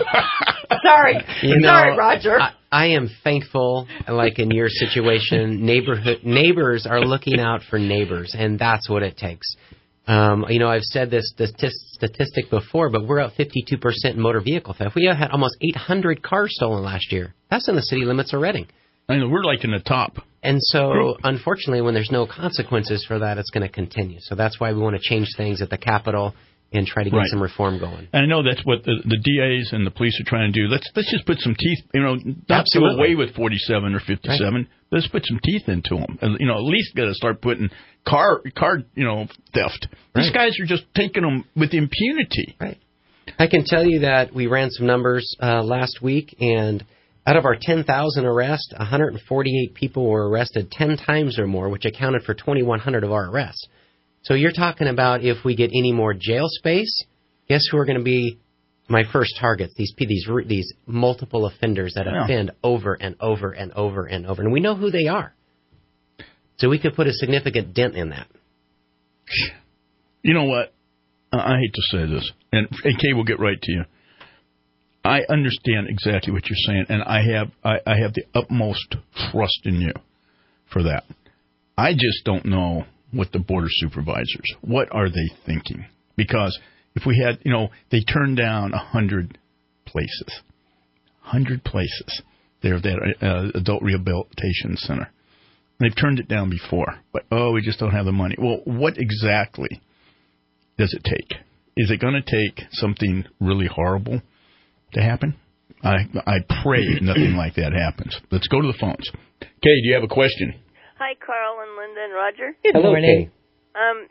Sorry. You know, Sorry, Roger. I, I am thankful, like in your situation, neighborhood neighbors are looking out for neighbors, and that's what it takes. Um, you know, I've said this, this statistic before, but we're up fifty-two percent in motor vehicle theft. We have had almost eight hundred cars stolen last year. That's in the city limits of Reading. I mean, we're like in the top. And so, unfortunately, when there's no consequences for that, it's going to continue. So that's why we want to change things at the Capitol and try to get right. some reform going. And I know that's what the, the D As and the police are trying to do. Let's let's just put some teeth, you know, not do away with forty-seven or fifty-seven. Right. Let's put some teeth into them. And, you know, at least got to start putting car, car, you know, theft. Right. These guys are just taking them with impunity. Right. I can tell you that we ran some numbers uh, last week, and out of our ten thousand arrests, one hundred forty-eight people were arrested ten times or more, which accounted for twenty-one hundred of our arrests. So you're talking about if we get any more jail space, guess who are going to be my first targets? These these these multiple offenders that yeah. offend over and over and over and over. And we know who they are. So we could put a significant dent in that. You know what? I hate to say this, and, and Kay will get right to you. I understand exactly what you're saying, and I have I, I have the utmost trust in you for that. I just don't know what the border supervisors, what are they thinking? Because if we had, you know, they turned down a hundred places, hundred places. They're that uh, adult rehabilitation center. They've turned it down before, but oh, we just don't have the money. Well, what exactly does it take? Is it going to take something really horrible to happen? I I pray nothing like that happens. Let's go to the phones. Kay, do you have a question? Hi, Carl and Linda and Roger. Good Hello, morning. Um,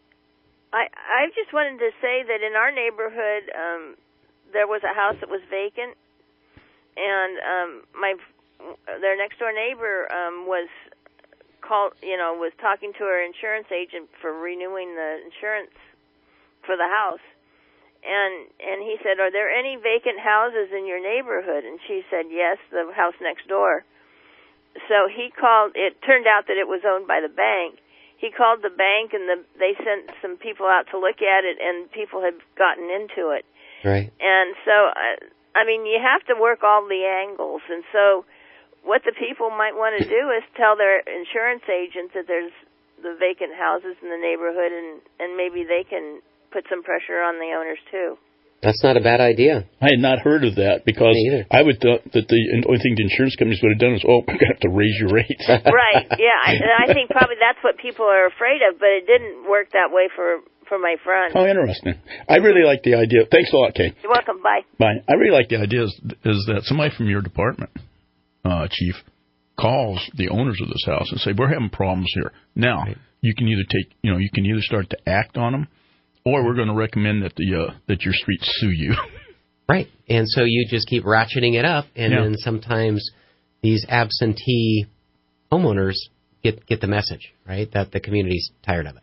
I I just wanted to say that in our neighborhood, um, there was a house that was vacant, and um, my their next door neighbor um, was called, you know, was talking to her insurance agent for renewing the insurance for the house. And and he said, are there any vacant houses in your neighborhood? And she said, yes, the house next door. So he called, it turned out that it was owned by the bank. He called the bank, and the, they sent some people out to look at it, and people had gotten into it. Right. And so, uh, I mean, you have to work all the angles. And so what the people might want to do is tell their insurance agents that there's the vacant houses in the neighborhood, and, and maybe they can put some pressure on the owners, too. That's not a bad idea. I had not heard of that, because I would thought that the only thing the insurance companies would have done is, oh, we're going to have to raise your rates. Right, yeah. I, and I think probably that's what people are afraid of, but it didn't work that way for, for my friend. Oh, interesting. I really like the idea. Thanks a lot, Kay. You're welcome. Bye. Bye. I really like the idea is, is that somebody from your department, uh, chief, calls the owners of this house and say, we're having problems here. Now, right. you can either take, you know, you can either start to act on them, or we're going to recommend that the uh, that your street sue you. Right. And so you just keep ratcheting it up, and Yeah. then sometimes these absentee homeowners get get the message, right, that the community's tired of it.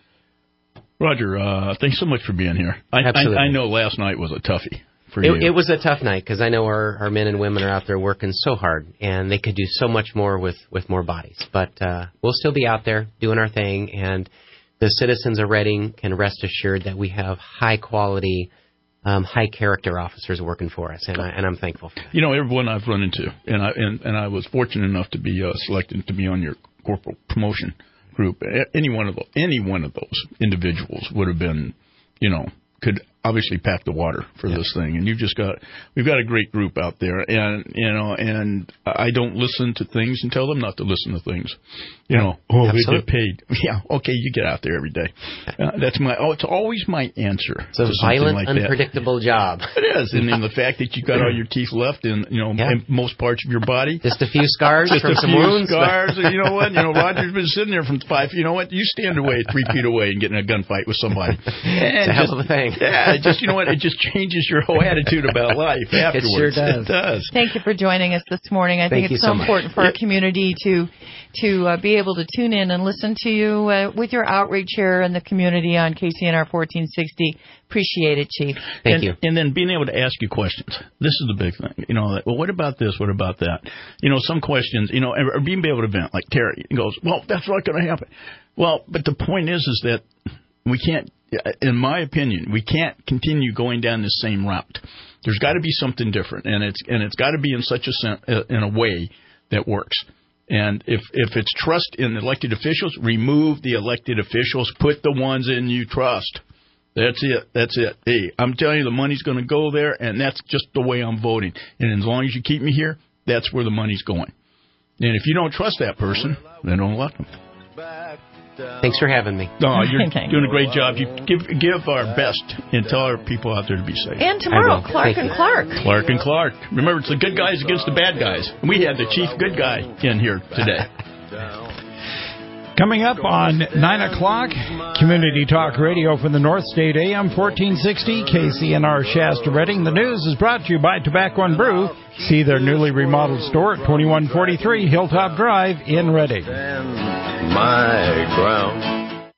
Roger, uh, thanks so much for being here. I, Absolutely. I, I know last night was a toughie for It, you. it was a tough night because I know our, our men and women are out there working so hard, and they could do so much more with, with more bodies. But uh, we'll still be out there doing our thing, and the citizens of Reading can rest assured that we have high-quality, um, high-character officers working for us, and, I, and I'm thankful for that. You know, everyone I've run into, and I and, and I was fortunate enough to be uh, selected to be on your corporal promotion group. Any one of those, any one of those individuals would have been, you know, could obviously pack the water for yeah. this thing. And you've just got, we've got a great group out there, and you know, and I don't listen to things and tell them not to listen to things. You know, oh, Absolutely. we get paid. Yeah, okay, you get out there every day. Uh, that's my. Oh, it's always my answer. It's a to violent, like unpredictable that. job. It is, and then the fact that you got all your teeth left in, you know, yeah. in most parts of your body, just a few scars just from a some few wounds. scars. And you know what? You know, Roger's been sitting there from five. You know what? You stand away three feet away and get in a gunfight with somebody. It's a hell just, of a thing. Yeah, it just you know what? It just changes your whole attitude about life afterwards. It sure does. It does. Thank you for joining us this morning. I Thank think you it's so, so much. important for our community to to uh, be able to tune in and listen to you uh, with your outreach here in the community on K C N R fourteen sixty. Appreciate it, Chief. Thank and, you. And then being able to ask you questions. This is the big thing. You know, like, well, what about this? What about that? You know, some questions, you know, or being able to vent, like Terry goes, well, that's not going to happen. Well, but the point is, is that we can't, in my opinion, we can't continue going down the same route. There's got to be something different, and it's and it's got to be in such a sen- in a way that works. And if if it's trust in elected officials, remove the elected officials, put the ones in you trust. That's it. That's it. Hey, I'm telling you, the money's going to go there, and that's just the way I'm voting. And as long as you keep me here, that's where the money's going. And if you don't trust that person, then don't elect them. Thanks for having me. No, you're doing a great job. You give give our best and tell our people out there to be safe. And tomorrow, Clark and Clark. Clark and Clark. Remember, it's the good guys against the bad guys. We had the chief good guy in here today. Coming up on nine o'clock, Community Talk Radio from the North State, A M fourteen sixty, K C N R Shasta Reading. The news is brought to you by Tobacco and Brew. See their newly remodeled store at twenty-one forty-three Hilltop Drive in Reading. My ground.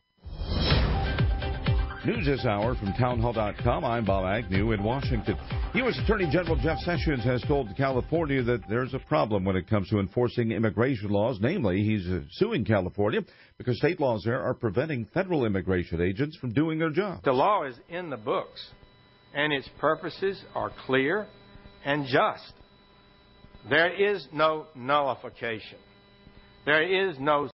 News this hour from townhall dot com. I'm Bob Agnew in Washington. U S Attorney General Jeff Sessions has told California that there's a problem when it comes to enforcing immigration laws. Namely, he's uh, suing California because state laws there are preventing federal immigration agents from doing their job. The law is in the books, and its purposes are clear and just. There is no nullification. There is no